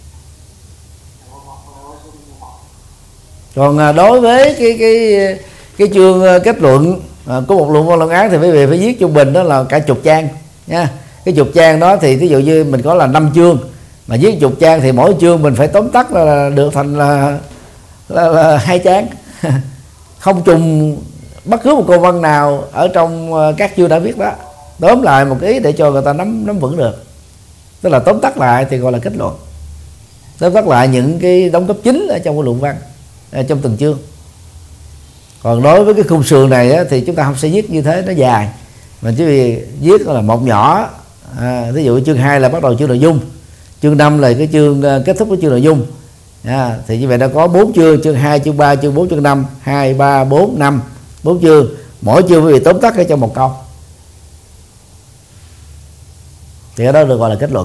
Còn đối với cái chương kết luận của một luận văn luận án thì quý vị phải viết trung bình đó là cả chục trang nha. Cái chục trang đó thì ví dụ như mình có là 5 chương mà viết chục trang thì mỗi chương mình phải tóm tắt là được thành là 2 trang không trùng bất cứ một câu văn nào ở trong các chương đã viết đó, tóm lại một ý để cho người ta nắm vững được. Tức là tóm tắt lại thì gọi là kết luận, tóm tắt lại những cái đóng góp chính ở trong cái luận văn trong từng chương. Còn đối với cái khung sườn này á, thì chúng ta không sẽ viết như thế, nó dài, mà chỉ vì viết là một nhỏ. Ví dụ chương 2 là bắt đầu chương nội dung, chương 5 là cái chương kết thúc của chương nội dung. Thì như vậy đã có 4 chương, chương 2, chương 3, chương 4, chương 5, 2, 3, 4, 5, 4 chương. Mỗi chương quý vị tóm tắt ở trong một câu, thì cái đó được gọi là kết luận.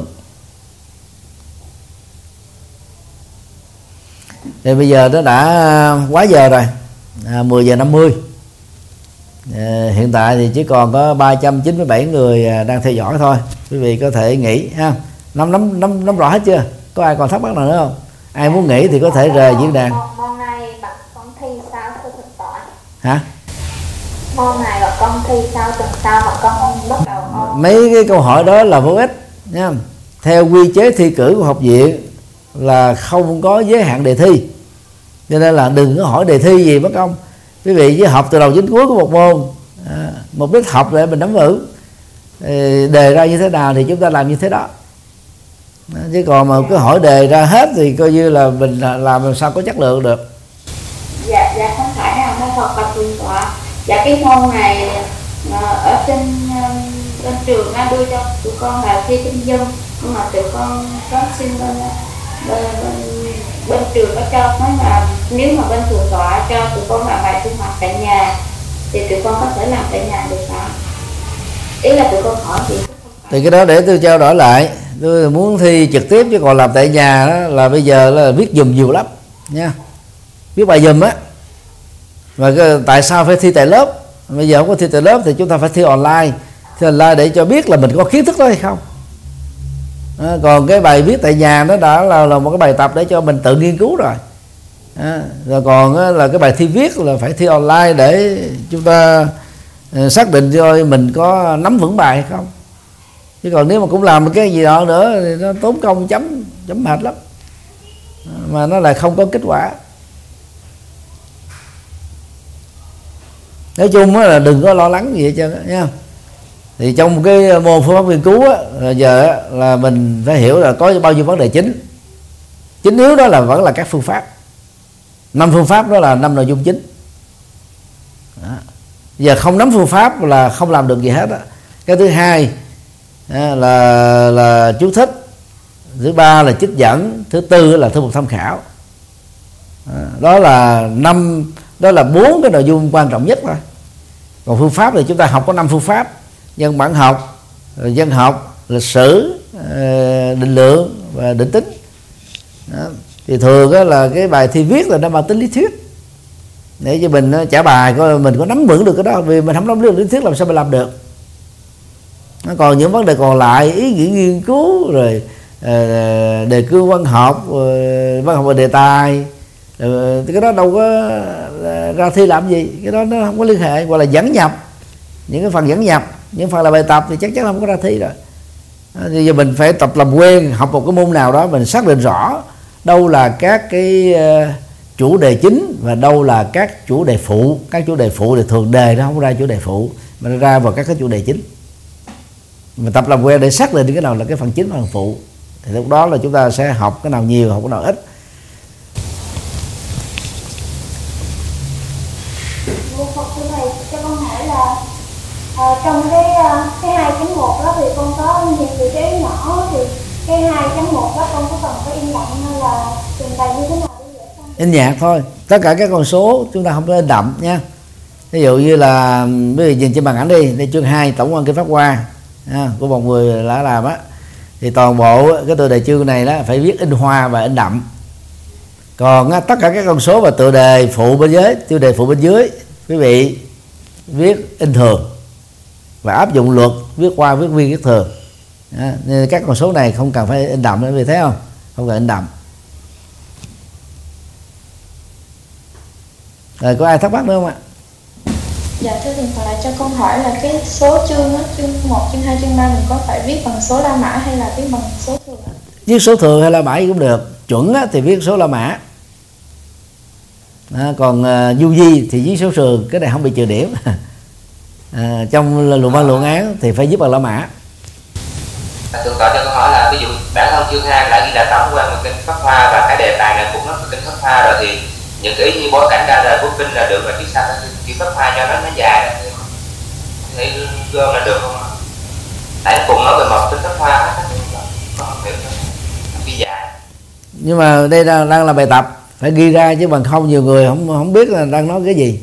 Thì bây giờ nó đã quá giờ rồi, 10 giờ 50. Hiện tại thì chỉ còn có 397 người đang theo dõi thôi. Quý vị có thể nghỉ ha. Nắm rõ hết chưa? Có ai còn thắc mắc nào nữa không? Ai muốn nghỉ thì có thể rời diễn đàn. Môn này bạn con thi sao thưa thượng tọa? Hả? Môn này là con thi sao tuần sau mà con bắt đầu ôn? Mấy cái câu hỏi đó là vô ích nha. Theo quy chế thi cử của học viện là không có giới hạn đề thi, cho nên là đừng có hỏi đề thi gì mất công. Quý vị chỉ học từ đầu đến cuối của một môn, mục đích học để mình nắm vững, đề ra như thế nào thì chúng ta làm như thế đó. Chứ còn mà cứ hỏi đề ra hết thì coi như là mình làm sao có chất lượng được. Dạ không phải nào, nó thật là thượng tọa. Dạ cái môn này ở trên bên trường đưa cho tụi con là thi kinh dân, nhưng mà tụi con có xin bên trường có cho nói là nếu mà bên thượng tọa cho tụi con làm bài sinh hoạt tại nhà thì tụi con có thể làm tại nhà được không? Ý là tụi con hỏi gì? Thì cái đó để tôi trao đổi lại. tôi muốn thi trực tiếp, chứ còn làm tại nhà đó là bây giờ là viết dùm nhiều lắm nha, viết bài dùm á. Và tại sao phải thi tại lớp? Bây giờ không có thi tại lớp thì chúng ta phải thi online. Thi online để cho biết là mình có kiến thức đó hay không. Còn cái bài viết tại nhà nó đã là một cái bài tập để cho mình tự nghiên cứu rồi. Rồi còn là cái bài thi viết là phải thi online để chúng ta xác định cho mình có nắm vững bài hay không. Chứ còn nếu mà cũng làm cái gì đó nữa thì nó tốn công chấm mệt lắm, mà nó lại không có kết quả. Nói chung là đừng có lo lắng gì hết trơn nha. Thì trong cái môn phương pháp nghiên cứu á, giờ là mình phải hiểu là có bao nhiêu vấn đề chính yếu đó là vẫn là các phương pháp. 5 phương pháp đó là 5 nội dung chính đó. Giờ không nắm phương pháp là không làm được gì hết đó. Cái thứ hai là chú thích, thứ ba là trích dẫn, thứ tư là thư mục tham khảo. Đó là 4 cái nội dung quan trọng nhất thôi. Còn phương pháp thì chúng ta học có 5 phương pháp: nhân bản học, dân học, lịch sử, định lượng và định tính đó. Thì thường đó là cái bài thi viết là nó mang tính lý thuyết để cho mình trả bài coi mình có nắm vững được cái đó. Vì mình không nắm được lý thuyết làm sao mình làm được. Nó còn những vấn đề còn lại, ý nghĩa nghiên cứu, rồi đề cương văn học và đề tài, cái đó đâu có ra thi làm gì, cái đó nó không có liên hệ. Hoặc là dẫn nhập, những cái phần dẫn nhập, những phần là bài tập thì chắc chắn không có ra thi rồi. Thì giờ mình phải tập làm quen, học một cái môn nào đó mình xác định rõ đâu là các cái chủ đề chính và đâu là các chủ đề phụ. Các chủ đề phụ thì thường đề nó không ra chủ đề phụ mà nó ra vào các cái chủ đề chính. Mình tập làm quen để xác định cái nào là cái phần chính và phần phụ, thì lúc đó là chúng ta sẽ học cái nào nhiều, học cái nào ít. Cho con hỏi là trong cái 2.1 đó thì con có nhiều người cái nhỏ, thì cái 2.1 đó con có cần phải in đậm hay là trình bày như thế nào để dễ không? In nhạc thôi, tất cả các con số chúng ta không có in đậm nha. Ví dụ như là bây giờ nhìn trên màn ảnh đi, đây chương 2 tổng quan kinh pháp hoa của một người đã làm á, thì toàn bộ cái tựa đề chương này đó phải viết in hoa và in đậm. Còn tất cả các con số và tựa đề phụ bên dưới, tiêu đề phụ bên dưới, quý vị viết in thường và áp dụng luật viết qua viết viên viết thường. Nên các con số này không cần phải in đậm nữa, vì thấy không? Không cần in đậm. Rồi có ai thắc mắc nữa không ạ? Dạ thưa thầy, lại cho con hỏi là cái số chương á, chương 1, chương 2, chương 3 mình có phải viết bằng số La Mã hay là viết bằng số thường ạ? Viết số thường hay La Mã cũng được. Chuẩn á, thì viết số La Mã. Còn du di thì viết số thường, cái này không bị trừ điểm. Trong luận văn luận án thì phải viết bằng La Mã. Thượng tọa cho câu hỏi là ví dụ bản thân chương 2 đã ghi là tổng quan về kinh pháp hoa và cái đề tài này cũng nói về kinh pháp hoa rồi, thì những cái ý như bối cảnh ra đời của kinh là được, mà chứ sao kinh pháp hoa cho nó dài thì gom là được không ạ? Tại cùng nói về một kinh pháp hoa không hiểu nó ghi dài. Nhưng mà đây đang là bài tập, phải ghi ra chứ bằng không nhiều người không biết là đang nói cái gì.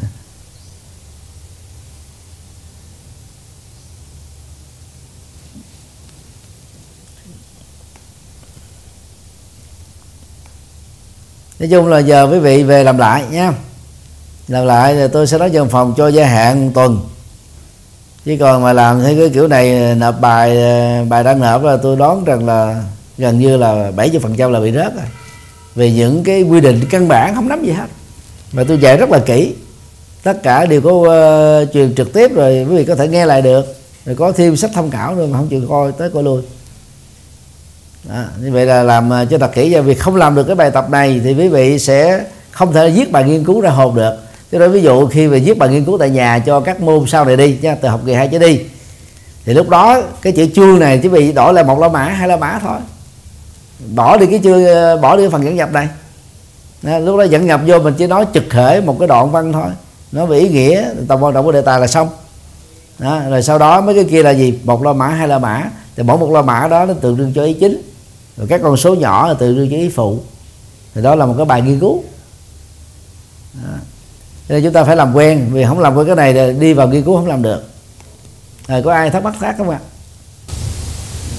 Nói chung là giờ quý vị về làm lại nha. Làm lại rồi tôi sẽ nói cho phòng cho gia hạn 1 tuần. Chứ còn mà làm theo cái kiểu này, nộp bài đang nộp là tôi đoán rằng là gần như là 70% là bị rớt rồi. Vì những cái quy định căn bản không nắm gì hết. Mà tôi dạy rất là kỹ. Tất cả đều có truyền trực tiếp rồi, quý vị có thể nghe lại được. Rồi có thêm sách tham khảo nữa mà không chịu coi, tới coi luôn. Đó, như vậy là làm cho thật kỹ. Vì không làm được cái bài tập này thì quý vị sẽ không thể viết bài nghiên cứu ra hồn được. Cho nên ví dụ khi mà viết bài nghiên cứu tại nhà cho các môn sau này đi, từ học kỳ 2 trở đi, thì lúc đó cái chữ chương này quý vị đổi lại 1 La Mã, 2 La Mã thôi, bỏ đi cái chương, bỏ đi cái phần dẫn nhập này. Đó, lúc đó dẫn nhập vô mình chỉ nói trực hệ một cái đoạn văn thôi, nói về ý nghĩa tầm quan trọng của đề tài là xong. Đó, rồi sau đó mấy cái kia là gì? 1 La Mã, 2 La Mã, thì mỗi 1 La Mã đó nó tượng trưng cho ý chính, rồi các con số nhỏ là tượng trưng cho ý phụ. Thì đó là một cái bài nghiên cứu. Đó. Nên chúng ta phải làm quen, vì không làm quen cái này thì đi vào nghiên cứu không làm được. Rồi có ai thắc mắc khác không ạ?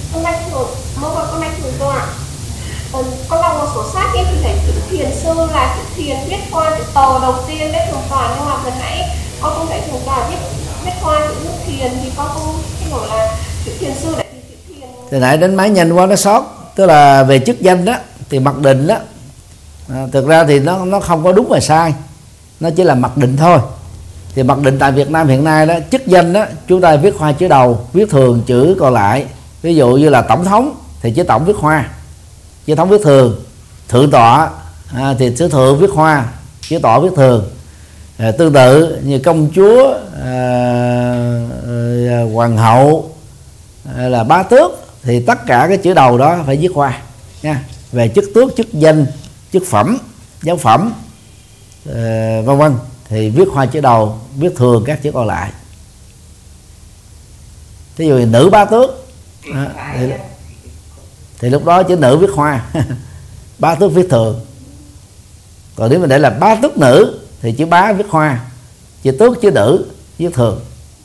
Con bạch thượng tọa. Con đọc một số sách ấy thì thấy chữ thiền sư là chữ thiền viết hoa chữ tò đầu tiên đấy thượng tọa, nhưng mà vừa nãy con không thấy thượng tọa viết hoa chữ nước thiền thì con không hiểu là chữ thiền sư lại thì chữ thiền. Từ nãy đến máy nhanh quá nó sót, tức là về chức danh đó thì mặc định đó, thực ra thì nó không có đúng và sai, nó chỉ là mặc định thôi. Thì mặc định tại Việt Nam hiện nay đó, chức danh đó chúng ta viết hoa chữ đầu, viết thường chữ còn lại. Ví dụ như là tổng thống thì chữ tổng viết hoa, chữ thống viết thường. Thượng tọa thì chữ thượng viết hoa, chữ tọa viết thường. Tương tự như công chúa, hoàng hậu, là bá tước thì tất cả cái chữ đầu đó phải viết hoa nha. Về chức tước, chức danh, chức phẩm, giáo phẩm, vân vân thì viết hoa chữ đầu, viết thường các chữ còn lại. Ví dụ nữ bá tước thì lúc đó chữ nữ viết hoa, bá tước viết thường. Còn nếu mình để là bá tước nữ thì chữ bá viết hoa, chữ tước chữ nữ viết thường.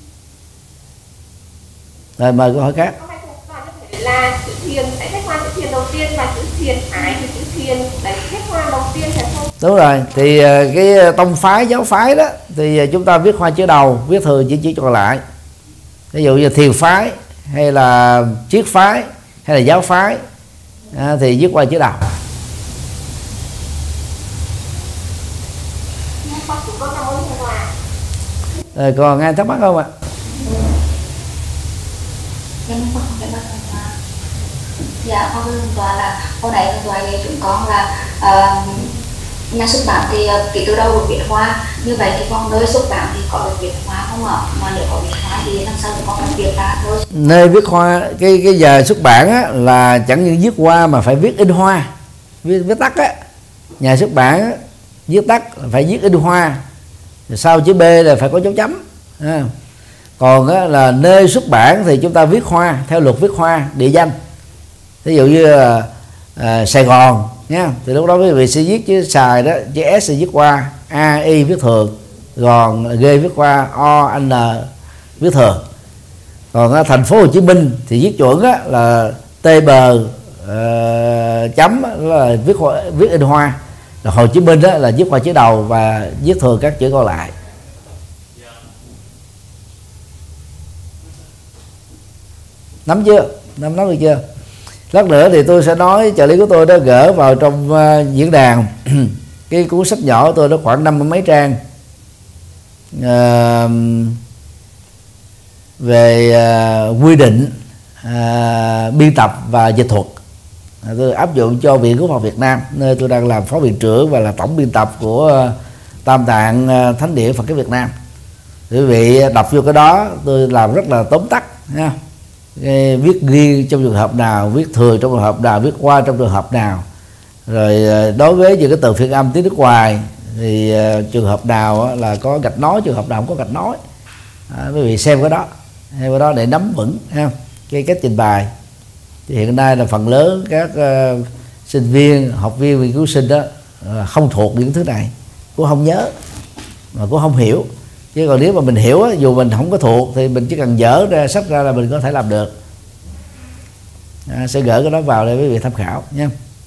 Rồi mời câu hỏi khác. Là chữ thiền phải viết hoa chữ thiền đầu tiên và chữ thiền ái thì chữ thiền phải viết hoa đầu tiên phải không? Đúng rồi, thì cái tông phái, giáo phái đó thì chúng ta viết hoa chữ đầu, viết thường chữ còn lại. Ví dụ như thiền phái hay là triết phái hay là giáo phái thì viết hoa chữ đầu. Rồi còn ai thắc mắc không ạ? Dạ con thưa thượng tọa là hồi nãy thượng tọa dạy chúng con là nhà xuất bản thì ký từ đầu được viết hoa, như vậy thì con nơi xuất bản thì có được viết hoa không ạ? Mà nếu có viết hoa thì làm sao chúng con phải viết ra thôi? Nơi viết hoa, cái giờ xuất bản á, là chẳng những viết hoa mà phải viết in hoa, viết tắt á. Nhà xuất bản á, viết tắt phải viết in hoa, sau chữ B là phải có dấu chấm. Còn á, là nơi xuất bản thì chúng ta viết hoa theo luật viết hoa địa danh. Ví dụ như Sài Gòn nha, thì lúc đó quý vị sẽ viết chữ Sài đó, chữ S sẽ viết hoa, A, I viết thường, Gòn, G viết hoa, O, N viết thường. Còn thành phố Hồ Chí Minh thì viết chuẩn á, là T bờ chấm là viết in hoa. Là Hồ Chí Minh đó là viết hoa chữ đầu và viết thường các chữ còn lại. Nắm chưa? Nắm được chưa? Lát nữa thì tôi sẽ nói trợ lý của tôi đó gỡ vào trong diễn đàn cái cuốn sách nhỏ của tôi nó khoảng 50 mấy trang về quy định biên tập và dịch thuật. Tôi áp dụng cho Viện Quốc học Việt Nam, nơi tôi đang làm phó viện trưởng và là tổng biên tập của Tam Tạng Thánh Địa Phật giáo Việt Nam. Quý vị đọc vô cái đó tôi làm rất là tóm tắt nha. Viết ghi trong trường hợp nào, viết thường trong trường hợp nào, viết qua trong trường hợp nào, rồi đối với những cái từ phiên âm tiếng nước ngoài thì trường hợp nào là có gạch nối, trường hợp nào không có gạch nối. Quý vị xem cái đó để nắm vững ha, cái cách trình bày. Thì hiện nay là phần lớn các sinh viên, học viên, nghiên cứu sinh đó không thuộc những thứ này, cũng không nhớ mà cũng không hiểu. Chứ còn nếu mà mình hiểu, dù mình không có thuộc thì mình chỉ cần dở ra sách ra là mình có thể làm được. Sẽ gỡ cái đó vào để quý vị tham khảo nha.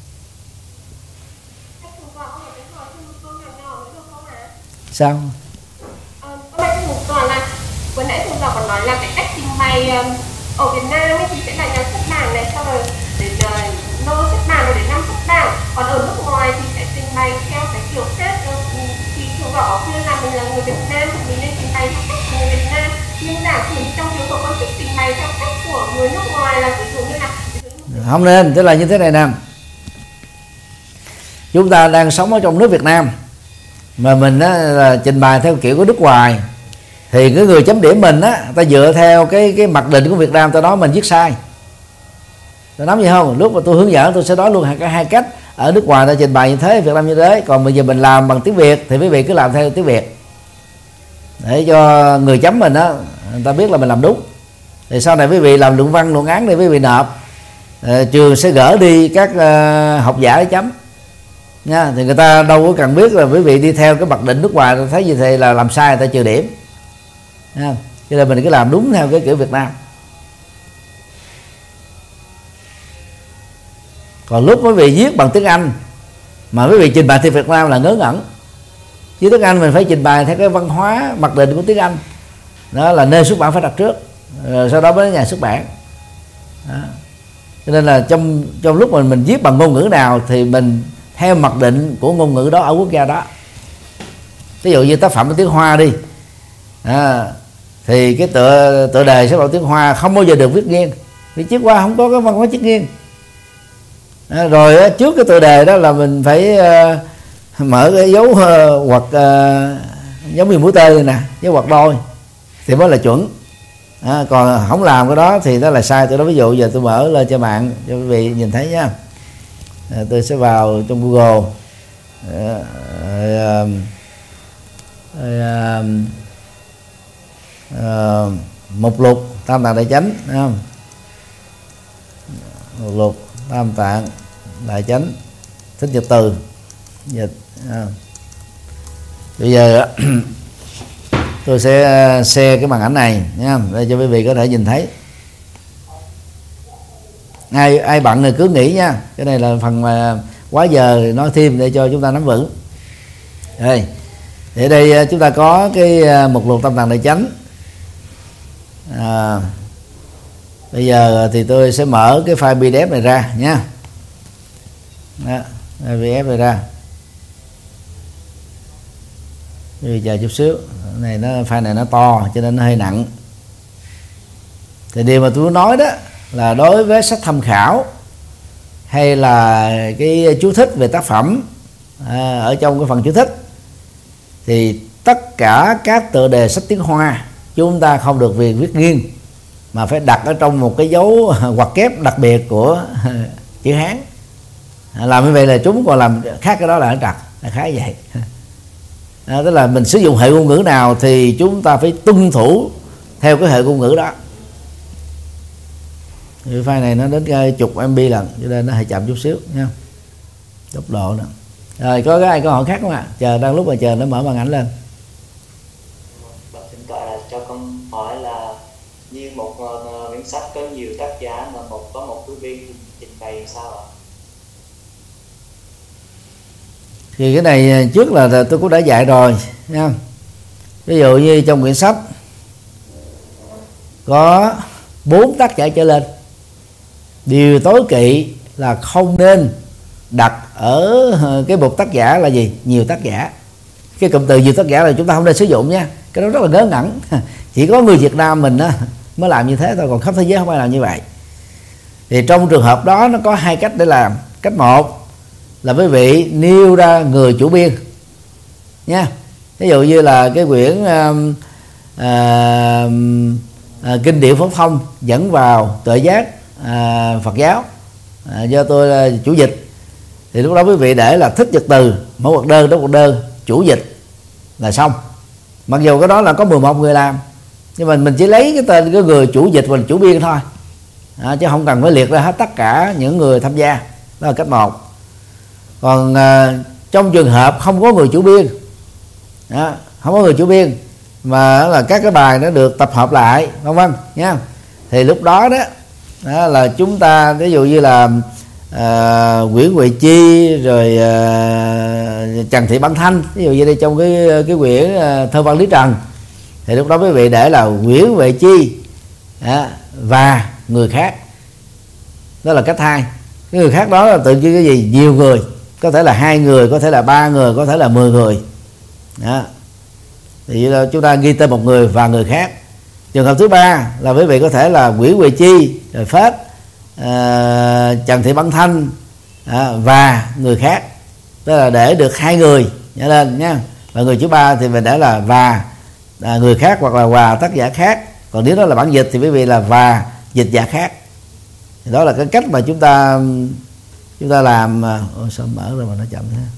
Sao? Vừa nãy thượng tọa còn nói là cái cách trình bày ở Việt Nam ấy thì sẽ là nhà xuất bản này, sau rồi đến nô xuất bản rồi đến năm xuất bản. Còn ở nước ngoài thì sẽ trình bày theo cái kiểu khác. Thì thượng tọa khuyên là mình là người Việt Nam thì mình nên trình bày theo cách của người Việt Nam. Nhưng giả sử trong trường hợp con thích trình bày theo cách của người nước ngoài là ví dụ như là không nên, tức là như thế này nè. Chúng ta đang sống ở trong nước Việt Nam mà mình á, là trình bày theo kiểu của nước ngoài thì cái người chấm điểm mình á, ta dựa theo cái mặc định của Việt Nam, ta nói mình viết sai. Tôi nắm gì không? Lúc mà tôi hướng dẫn tôi sẽ nói luôn cả hai cách. Ở nước ngoài ta trình bày như thế, Việt Nam như thế. Còn bây giờ mình làm bằng tiếng Việt thì quý vị cứ làm theo tiếng Việt để cho người chấm mình á, người ta biết là mình làm đúng. Thì sau này quý vị làm luận văn, luận án thì quý vị nộp, trường sẽ gỡ đi các học giả để chấm nha. Thì người ta đâu có cần biết là quý vị đi theo cái mặc định nước ngoài, thấy gì thì là làm sai người ta trừ điểm nha. Cho nên mình cứ làm đúng theo cái kiểu Việt Nam. Còn lúc quý vị viết bằng tiếng Anh mà quý vị trình bày tiếng Việt Nam là ngớ ngẩn. Chứ tiếng Anh mình phải trình bày theo cái văn hóa mặc định của tiếng Anh, đó là nơi xuất bản phải đặt trước, rồi sau đó mới đến nhà xuất bản. Đó. Cho nên là trong lúc mình viết bằng ngôn ngữ nào thì mình theo mặc định của ngôn ngữ đó ở quốc gia đó. Ví dụ như tác phẩm tiếng Hoa đi, thì cái tựa đề sẽ bằng tiếng Hoa không bao giờ được viết nghiêng, vì chiếc Hoa không có cái văn hóa chiếc nghiêng. Rồi trước cái tựa đề đó là mình phải mở cái dấu hoặc giống như mũi tên này nè, dấu hoặc đôi thì mới là chuẩn. Còn không làm cái đó thì đó là sai. Tôi nói ví dụ giờ tôi mở lên cho bạn, cho quý vị nhìn thấy nhá. Tôi sẽ vào trong Google mục lục Tam Tạng Đại Chánh, mục lục Tam Tạng Đại Chánh thích nhật từ dịch. Bây giờ tôi sẽ share cái màn ảnh này nha, để cho quý vị có thể nhìn thấy. Ai bận thì cứ nghĩ nha, cái này là phần mà quá giờ nói thêm để cho chúng ta nắm vững. Đây, ở đây chúng ta có cái mục lục Tam Tạng Đại Chánh. Bây giờ thì tôi sẽ mở cái file PDF này ra nha. Đó, PDF này ra. Bây giờ chút xíu, này nó file này nó to cho nên nó hơi nặng. Thì điều mà tôi muốn nói đó là đối với sách tham khảo hay là cái chú thích về tác phẩm ở trong cái phần chú thích thì tất cả các tựa đề sách tiếng Hoa chúng ta không được viết nghiêng, mà phải đặt ở trong một cái dấu ngoặc kép đặc biệt của chữ Hán. Làm như vậy là chúng còn làm khác cái đó là trật, là khá vậy. Tức là mình sử dụng hệ ngôn ngữ nào thì chúng ta phải tuân thủ theo cái hệ ngôn ngữ đó. Cái file này nó đến chục MB lần cho nên nó hơi chậm chút xíu nha, tốc độ nè. Rồi có cái ai câu hỏi khác không ạ? Chờ đang lúc mà chờ nó mở màn ảnh lên. Bạch thỉnh tọa là cho con hỏi là như một quyển sách có nhiều tác giả mà có một thư viên trình bày sao ạ? Thì cái này trước là tôi cũng đã dạy rồi nha. Ví dụ như trong quyển sách có 4 tác giả trở lên, điều tối kỵ là không nên đặt ở cái một tác giả là gì? Nhiều tác giả. Cái cụm từ nhiều tác giả là chúng ta không nên sử dụng nha, cái đó rất là ngớ ngẩn. Chỉ có người Việt Nam mình á mới làm như thế thôi, còn khắp thế giới không ai làm như vậy. Thì trong trường hợp đó nó có hai cách để làm. Cách một là quý vị nêu ra người chủ biên nha. Ví dụ như là cái quyển kinh điển phổ thông dẫn vào tuệ giác Phật giáo do tôi là chủ dịch, thì lúc đó quý vị để là thích nhật từ, mẫu hoặc đơn, đốc hoặc đơn, chủ dịch là xong. Mặc dù cái đó là có 11 người làm, nhưng mà mình chỉ lấy cái tên cái người chủ dịch và chủ biên thôi, chứ không cần phải liệt ra hết tất cả những người tham gia. Đó là cách một. Còn trong trường hợp không có người chủ biên, không có người chủ biên mà là các cái bài nó được tập hợp lại vân vân nha, thì lúc đó đó là chúng ta ví dụ như là Nguyễn Huệ Chi rồi Trần Thị Băng Thanh, ví dụ như đây trong cái quyển thơ văn Lý Trần, thì lúc đó quý vị để là Nguyễn Huệ Chi và người khác. Đó là cách hai. Cái người khác đó là tự nhiên cái gì? Nhiều người, có thể là 2 người, có thể là 3 người, có thể là 10 người đó. Thì chúng ta ghi tên một người và người khác. Trường hợp thứ ba là quý vị có thể là Nguyễn Huệ Chi rồi Phết, Trần Thị Băng Thanh và người khác, tức là để được 2 người nhớ lên nha. Và người thứ ba thì mình để là và người khác hoặc là và tác giả khác. Còn nếu đó là bản dịch thì quý vị là và dịch giả khác. Thì đó là cái cách mà chúng ta làm. Sao mở ra mà nó chậm thế?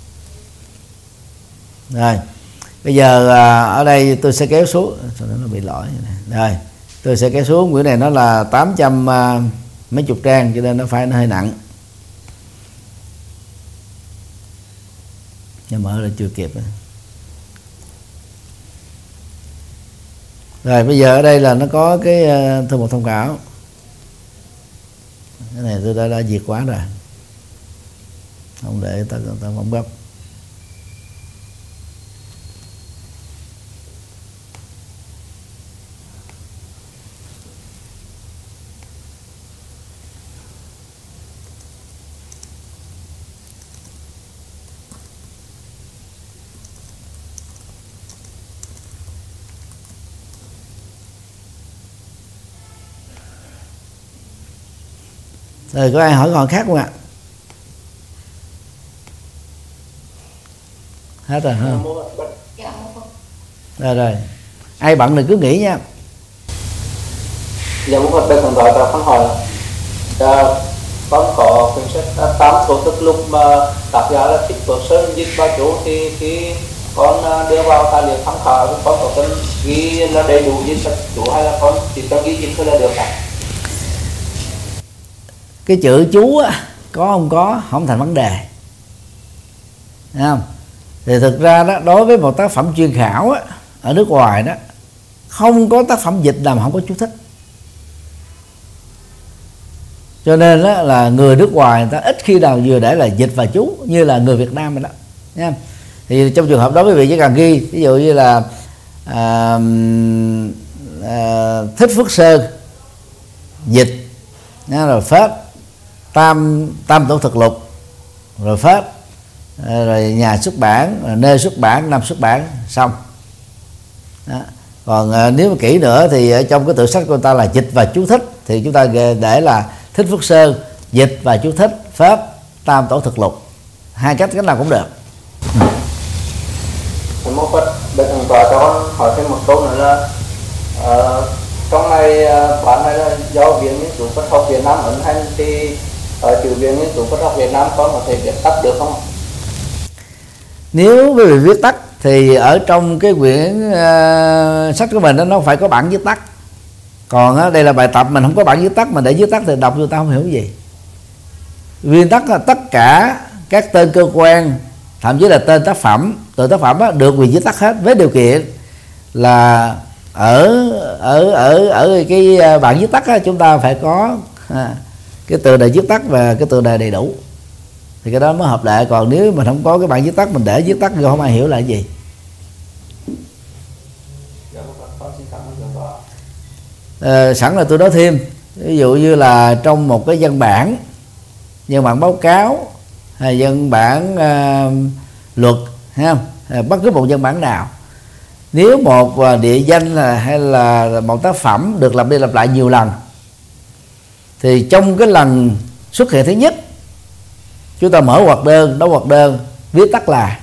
Rồi bây giờ ở đây tôi sẽ kéo xuống, sao nó bị lỗi này. Rồi tôi sẽ kéo xuống, quyển này nó là 800 mấy chục trang cho nên nó phải nó hơi nặng. Nhưng mở ra chưa kịp. Rồi bây giờ ở đây là nó có cái thư mục thông cáo. Cái này tôi đã diệt quá rồi. Không để ta không gấp. Rồi có ai hỏi câu khác không ạ? Hết rồi hả? Rồi. Ai bận thì cứ nghỉ nha. Dạ muốn hỏi bên thằng gọi ta phán hỏi con có quyển sách 8 số tức lúc mà tác giả là Thích Phước Sơn dịch ba chú thì khi con đưa vào tài liệu tham khảo con có cần ghi là đầy đủ dịch ba chú hay là con chỉ cần ghi dịch thôi là được ạ? Cái chữ chú á, có không thành vấn đề. Thấy không? Thì thực ra đó, đối với một tác phẩm chuyên khảo á, ở nước ngoài đó, không có tác phẩm dịch nào mà không có chú thích. Cho nên đó, là người nước ngoài người ta ít khi nào vừa để là dịch và chú như là người Việt Nam mình đó. Thấy không? Thì trong trường hợp đó quý vị chỉ cần ghi ví dụ như là Thích Phước Sơn dịch rồi phết tam tổ thực lục rồi phết rồi nhà xuất bản rồi nơi xuất bản năm xuất bản xong đó. Còn nếu mà kỹ nữa thì ở trong cái tựa sách của người ta là dịch và chú thích thì chúng ta để là Thích Phước Sơn dịch và chú thích phết tam tổ thực lục, hai cách nào cũng được. Một phần bên thằng tòa cho con hỏi thêm một câu nữa là trong này bản này là do Viện Nghiên cứu Phật học Việt Nam ấn hành thì chữ Viện Nghiên cứu Phật học Việt Nam con có thể viết tắt được không? Nếu quý vị viết tắt thì ở trong cái quyển sách của mình đó, nó phải có bản viết tắt. Còn đây là bài tập mình không có bản viết tắt, mà để viết tắt thì đọc vô ta không hiểu gì. Nguyên tắc là tất cả các tên cơ quan, thậm chí là tên tác phẩm, từ tác phẩm đó, được quyền viết tắt hết, với điều kiện là ở cái bản viết tắt đó, chúng ta phải có cái tựa đề viết tắt và cái tựa đề đầy đủ thì cái đó mới hợp lệ. Còn nếu mình không có cái bản viết tắt, mình để viết tắt vô không ai hiểu là cái gì. Sẵn là tôi nói thêm, ví dụ như là trong một cái văn bản báo cáo hay văn bản luật, thấy không? Bất cứ một văn bản nào, nếu một địa danh hay là một tác phẩm được lặp đi lặp lại nhiều lần thì trong cái lần xuất hiện thứ nhất chúng ta mở ngoặc đơn, đóng ngoặc đơn, viết tắt là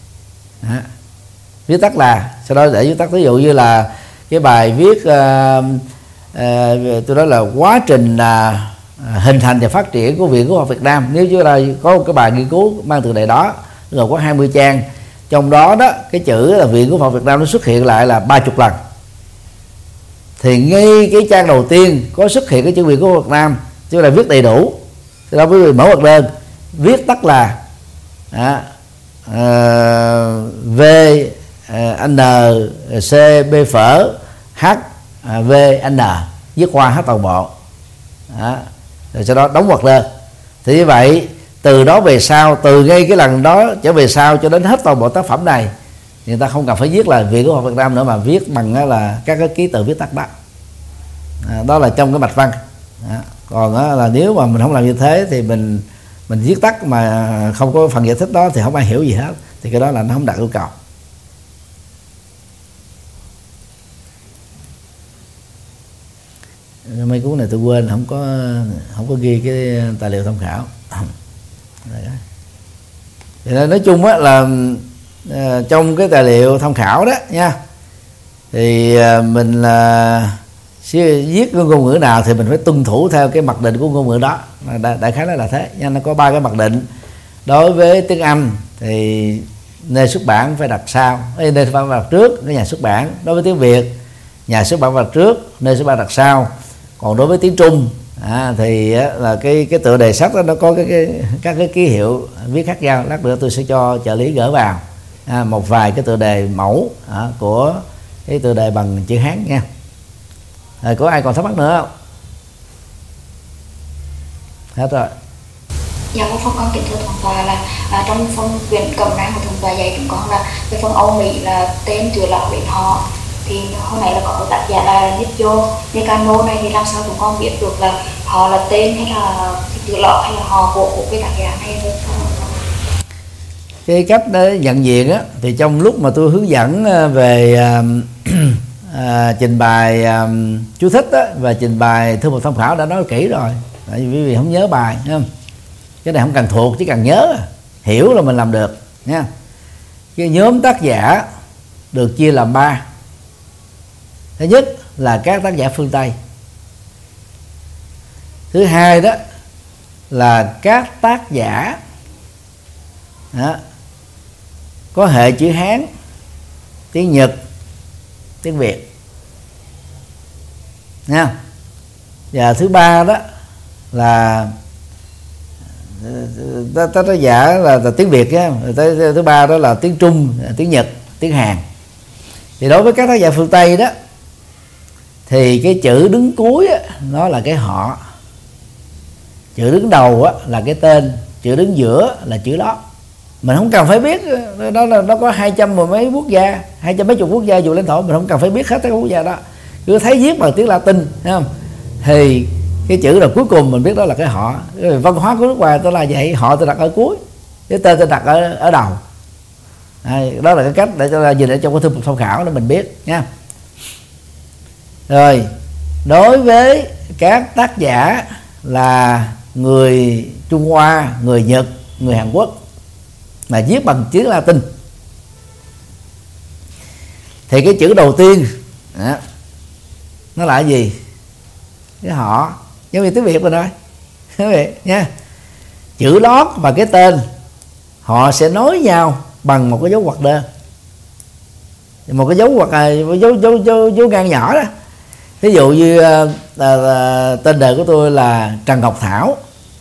viết tắt là, sau đó để viết tắt. Ví dụ như là cái bài viết tôi nói là quá trình hình thành và phát triển của Viện Quốc học Việt Nam, nếu chúng ta có một cái bài nghiên cứu mang tựa đề đó rồi có 20 trang, trong đó đó cái chữ là Viện Quốc học Việt Nam nó xuất hiện lại là 30 lần, thì ngay cái trang đầu tiên có xuất hiện cái chữ Viện Quốc học Việt Nam chứ là viết đầy đủ. Thì đó quý vị mở ngoặc đơn, viết tắt là V N C B phở H V N, viết qua hết toàn bộ đó. Rồi sau đó đóng ngoặc đơn. Thì như vậy từ đó về sau, từ ngay cái lần đó trở về sau cho đến hết toàn bộ tác phẩm này, người ta không cần phải viết là Viện Quốc học Việt Nam nữa, mà viết bằng là các cái ký tự viết tắt đó. Đó là trong cái mạch văn đó. Còn là nếu mà mình không làm như thế thì mình viết tắt mà không có phần giải thích đó thì không ai hiểu gì hết, thì cái đó là nó không đạt yêu cầu. Mấy cuốn này tôi quên, không có ghi cái tài liệu tham khảo. Thì nói chung á là trong cái tài liệu tham khảo đó nha, thì mình viết ngôn ngữ nào thì mình phải tuân thủ theo cái mặc định của ngôn ngữ đó. Đại khái là thế nha. Nó có 3 cái mặc định. Đối với tiếng Anh thì nơi xuất bản phải đặt sau, nơi xuất bản đặt trước cái nhà xuất bản. Đối với tiếng Việt, nhà xuất bản đặt trước, nơi xuất bản đặt sau. Còn đối với tiếng Trung thì là cái tựa đề sách đó, nó có các cái ký hiệu viết khác nhau. Lát nữa tôi sẽ cho trợ lý gỡ vào một vài cái tựa đề mẫu của cái tựa đề bằng chữ Hán nha. Có ai còn thắc mắc nữa không? Hết rồi. Dạ con kính thưa thượng tọa là trong phần quyển cẩm nang của thượng tọa dạy chúng con là cái phần Âu Mỹ là tên chữ lọ biển họ, thì hôm nay là có tác giả là Nicano này, thì làm sao chúng con biết được là họ là tên hay là chữ lọ hay là họ của cái tác giả này được không? Cái cách để nhận diện á, thì trong lúc mà tôi hướng dẫn về trình bày chú thích á, và trình bày thư mục tham khảo đã nói kỹ rồi, tại vì quý vị không nhớ bài, thấy không? Cái này không cần thuộc, chỉ cần nhớ, hiểu là mình làm được nha. Cái nhóm tác giả được chia làm 3. Thứ nhất là các tác giả phương Tây. Thứ hai đó là các tác giả đó, có hệ chữ Hán, tiếng Nhật, tiếng Việt nha. Và thứ ba đó là tác giả là tiếng Việt á. Thứ ba đó là tiếng Trung, tiếng Nhật, tiếng Hàn. Thì đối với các tác giả phương Tây đó thì cái chữ đứng cuối á, nó là cái họ, chữ đứng đầu á, là cái tên, chữ đứng giữa là chữ đó. Mình không cần phải biết đó là nó có 200 mấy quốc gia, 200 mấy chục quốc gia dù lãnh thổ, mình không cần phải biết hết các quốc gia đó. Cứ thấy viết bằng tiếng Latin, thấy không? Thì cái chữ là cuối cùng mình biết đó là cái họ. Văn hóa của nước ngoài tôi là vậy, họ tôi đặt ở cuối, cái tên tôi đặt ở đầu. Đó là cái cách để cho ta nhìn ở trong cái thư mục tham khảo để mình biết nha. Rồi đối với các tác giả là người Trung Hoa, người Nhật, người Hàn Quốc mà viết bằng chữ Latin, thì cái chữ đầu tiên đó, nó là cái gì? Cái họ, giống như tiếng Việt mình thôi, quý vị nha. Chữ lót và cái tên họ sẽ nối nhau bằng một cái dấu ngoặc đơn, một cái dấu ngoặc dấu ngang nhỏ đó. Ví dụ như tên đời của tôi là Trần Ngọc Thảo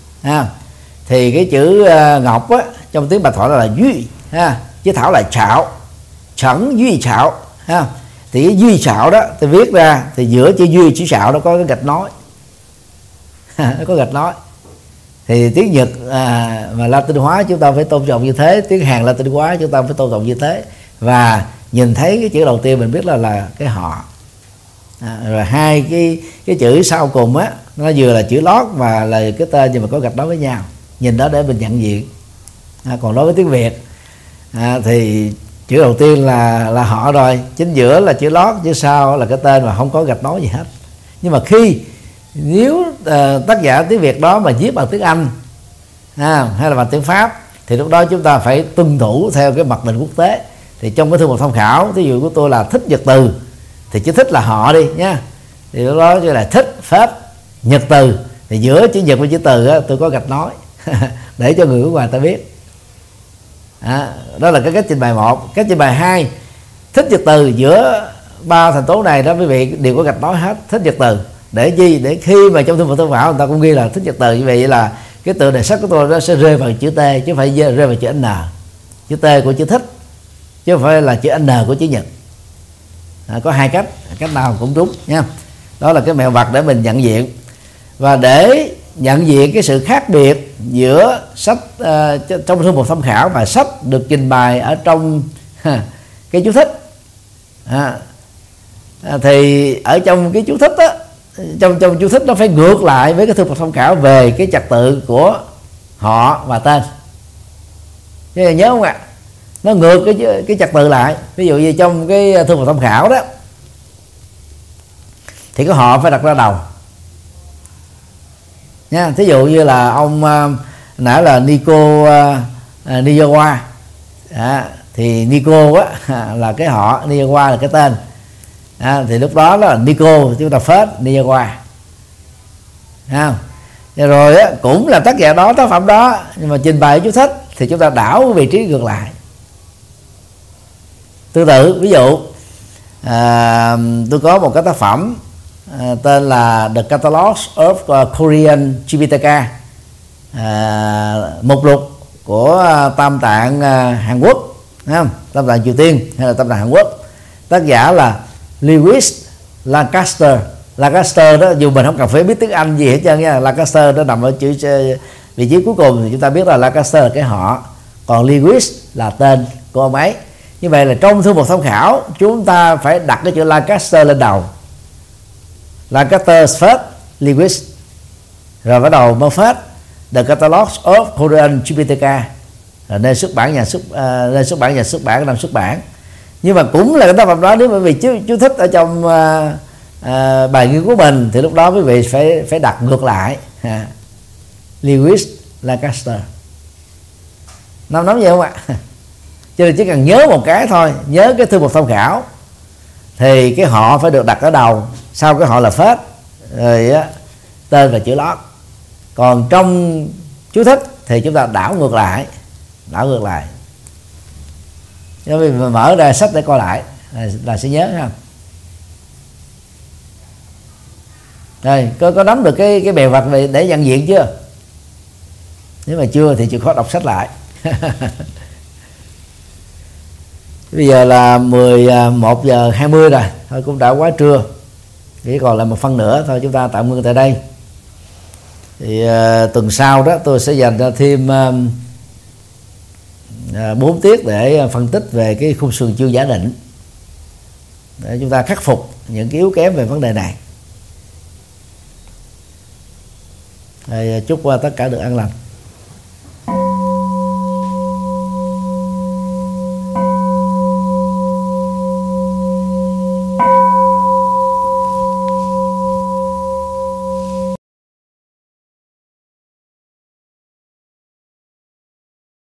thì cái chữ Ngọc á, trong tiếng Bạch Thoại là Duy chứ Thảo là Trạo, Trẩn Duy Trạo thì cái Duy Trạo đó tôi viết ra thì giữa chữ Duy chữ Trạo nó có cái gạch nối nó có gạch nối. Thì tiếng Nhật mà Latin hóa chúng ta phải tôn trọng như thế, tiếng Hàn Latin hóa chúng ta phải tôn trọng như thế, và nhìn thấy cái chữ đầu tiên mình biết là cái họ. Rồi hai cái chữ sau cùng á, nó vừa là chữ lót và là cái tên nhưng mà có gạch nối với nhau, nhìn đó để mình nhận diện. Còn đối với tiếng Việt thì chữ đầu tiên là họ rồi, chính giữa là chữ lót, chữ sau là cái tên mà không có gạch nối gì hết. Nhưng mà nếu tác giả tiếng Việt đó mà viết bằng tiếng Anh hay là bằng tiếng Pháp thì lúc đó chúng ta phải tuân thủ theo cái mặc định quốc tế. Thì trong cái thư mục tham khảo, ví dụ của tôi là Thích Nhật Từ thì chữ Thích là họ đi nha, thì lúc đó như là Thích Pháp Nhật Từ thì giữa chữ Nhật và chữ Từ á, tôi có gạch nối để cho người nước ngoài ta biết. Đó là cái cách trình bày một. Cách trình bày 2, Thích Nhật Từ giữa 3 thành tố này đó quý vị đều có gạch nối hết, Thích Nhật Từ. Để gì? Để khi mà trong thư mục tham khảo người ta cũng ghi là Thích Nhật Từ, như vậy là cái từ đề xuất của tôi nó sẽ rơi vào chữ T chứ không phải rơi vào chữ N. Chữ T của chữ Thích chứ không phải là chữ N của chữ Nhật. Có hai cách, cách nào cũng đúng nha. Đó là cái mẹo vặt để mình nhận diện. Và để nhận diện cái sự khác biệt giữa sách trong thư mục tham khảo và sách được trình bày ở trong cái chú thích thì ở trong cái chú thích á, trong chú thích nó phải ngược lại với cái thư mục tham khảo về cái trật tự của họ và tên. Chứ nhớ không ạ? Nó ngược cái trật tự lại. Ví dụ như trong cái thư mục tham khảo đó thì cái họ phải đặt ra đầu nha. Thí dụ như là ông nãy là Nico Niyawa thì Nico á là cái họ, Niyawa là cái tên. Thì lúc đó là Nico chúng ta phết Niyawa. Rồi á, cũng là tác giả đó, tác phẩm đó, nhưng mà trình bày chú thích thì chúng ta đảo vị trí ngược lại. Tương tự ví dụ tôi có một cái tác phẩm tên là The Catalogs of Korean Tripitaka, mục lục của Tam Tạng Hàn Quốc, Tam Tạng Triều Tiên hay là Tam Tạng Hàn Quốc. Tác giả là Lewis Lancaster. Lancaster đó dù mình không cần phải biết tiếng Anh gì hết trơn nha, Lancaster nó nằm ở Vị trí cuối cùng thì chúng ta biết là Lancaster là cái họ, còn Lewis là tên của ông ấy. Như vậy là trong thư mục tham khảo chúng ta phải đặt cái chữ Lancaster lên đầu. Lancaster first, Lewis, rồi bắt đầu mới phát The Catalogue of Korean Tripitaka, nơi xuất bản nhà xuất bản năm xuất bản. Nhưng mà cũng là cái tác phẩm đó, nếu bởi vì chú thích ở trong bài nghiên cứu của mình thì lúc đó quý vị phải đặt ngược lại Lewis Lancaster. Nắm vậy không ạ? Cho nên chỉ cần nhớ một cái thôi, nhớ cái thư mục tham khảo thì cái họ phải được đặt ở đầu, sau cái họ là phết, rồi tên và chữ lót. Còn trong chú thích thì chúng ta đảo ngược lại. Nếu mình mở ra sách để coi lại là sẽ nhớ ha. Rồi có nắm được cái bề mặt để nhận diện chưa? Nếu mà chưa thì chịu khó đọc sách lại. Bây giờ là 11 giờ 20 rồi, thôi cũng đã quá trưa, chỉ còn là một phân nữa thôi, chúng ta tạm ngưng tại đây. Thì tuần sau đó tôi sẽ dành ra thêm 4 tiết để phân tích về cái khung sườn chương giả định, để chúng ta khắc phục những cái yếu kém về vấn đề này. Chúc tất cả được an lành.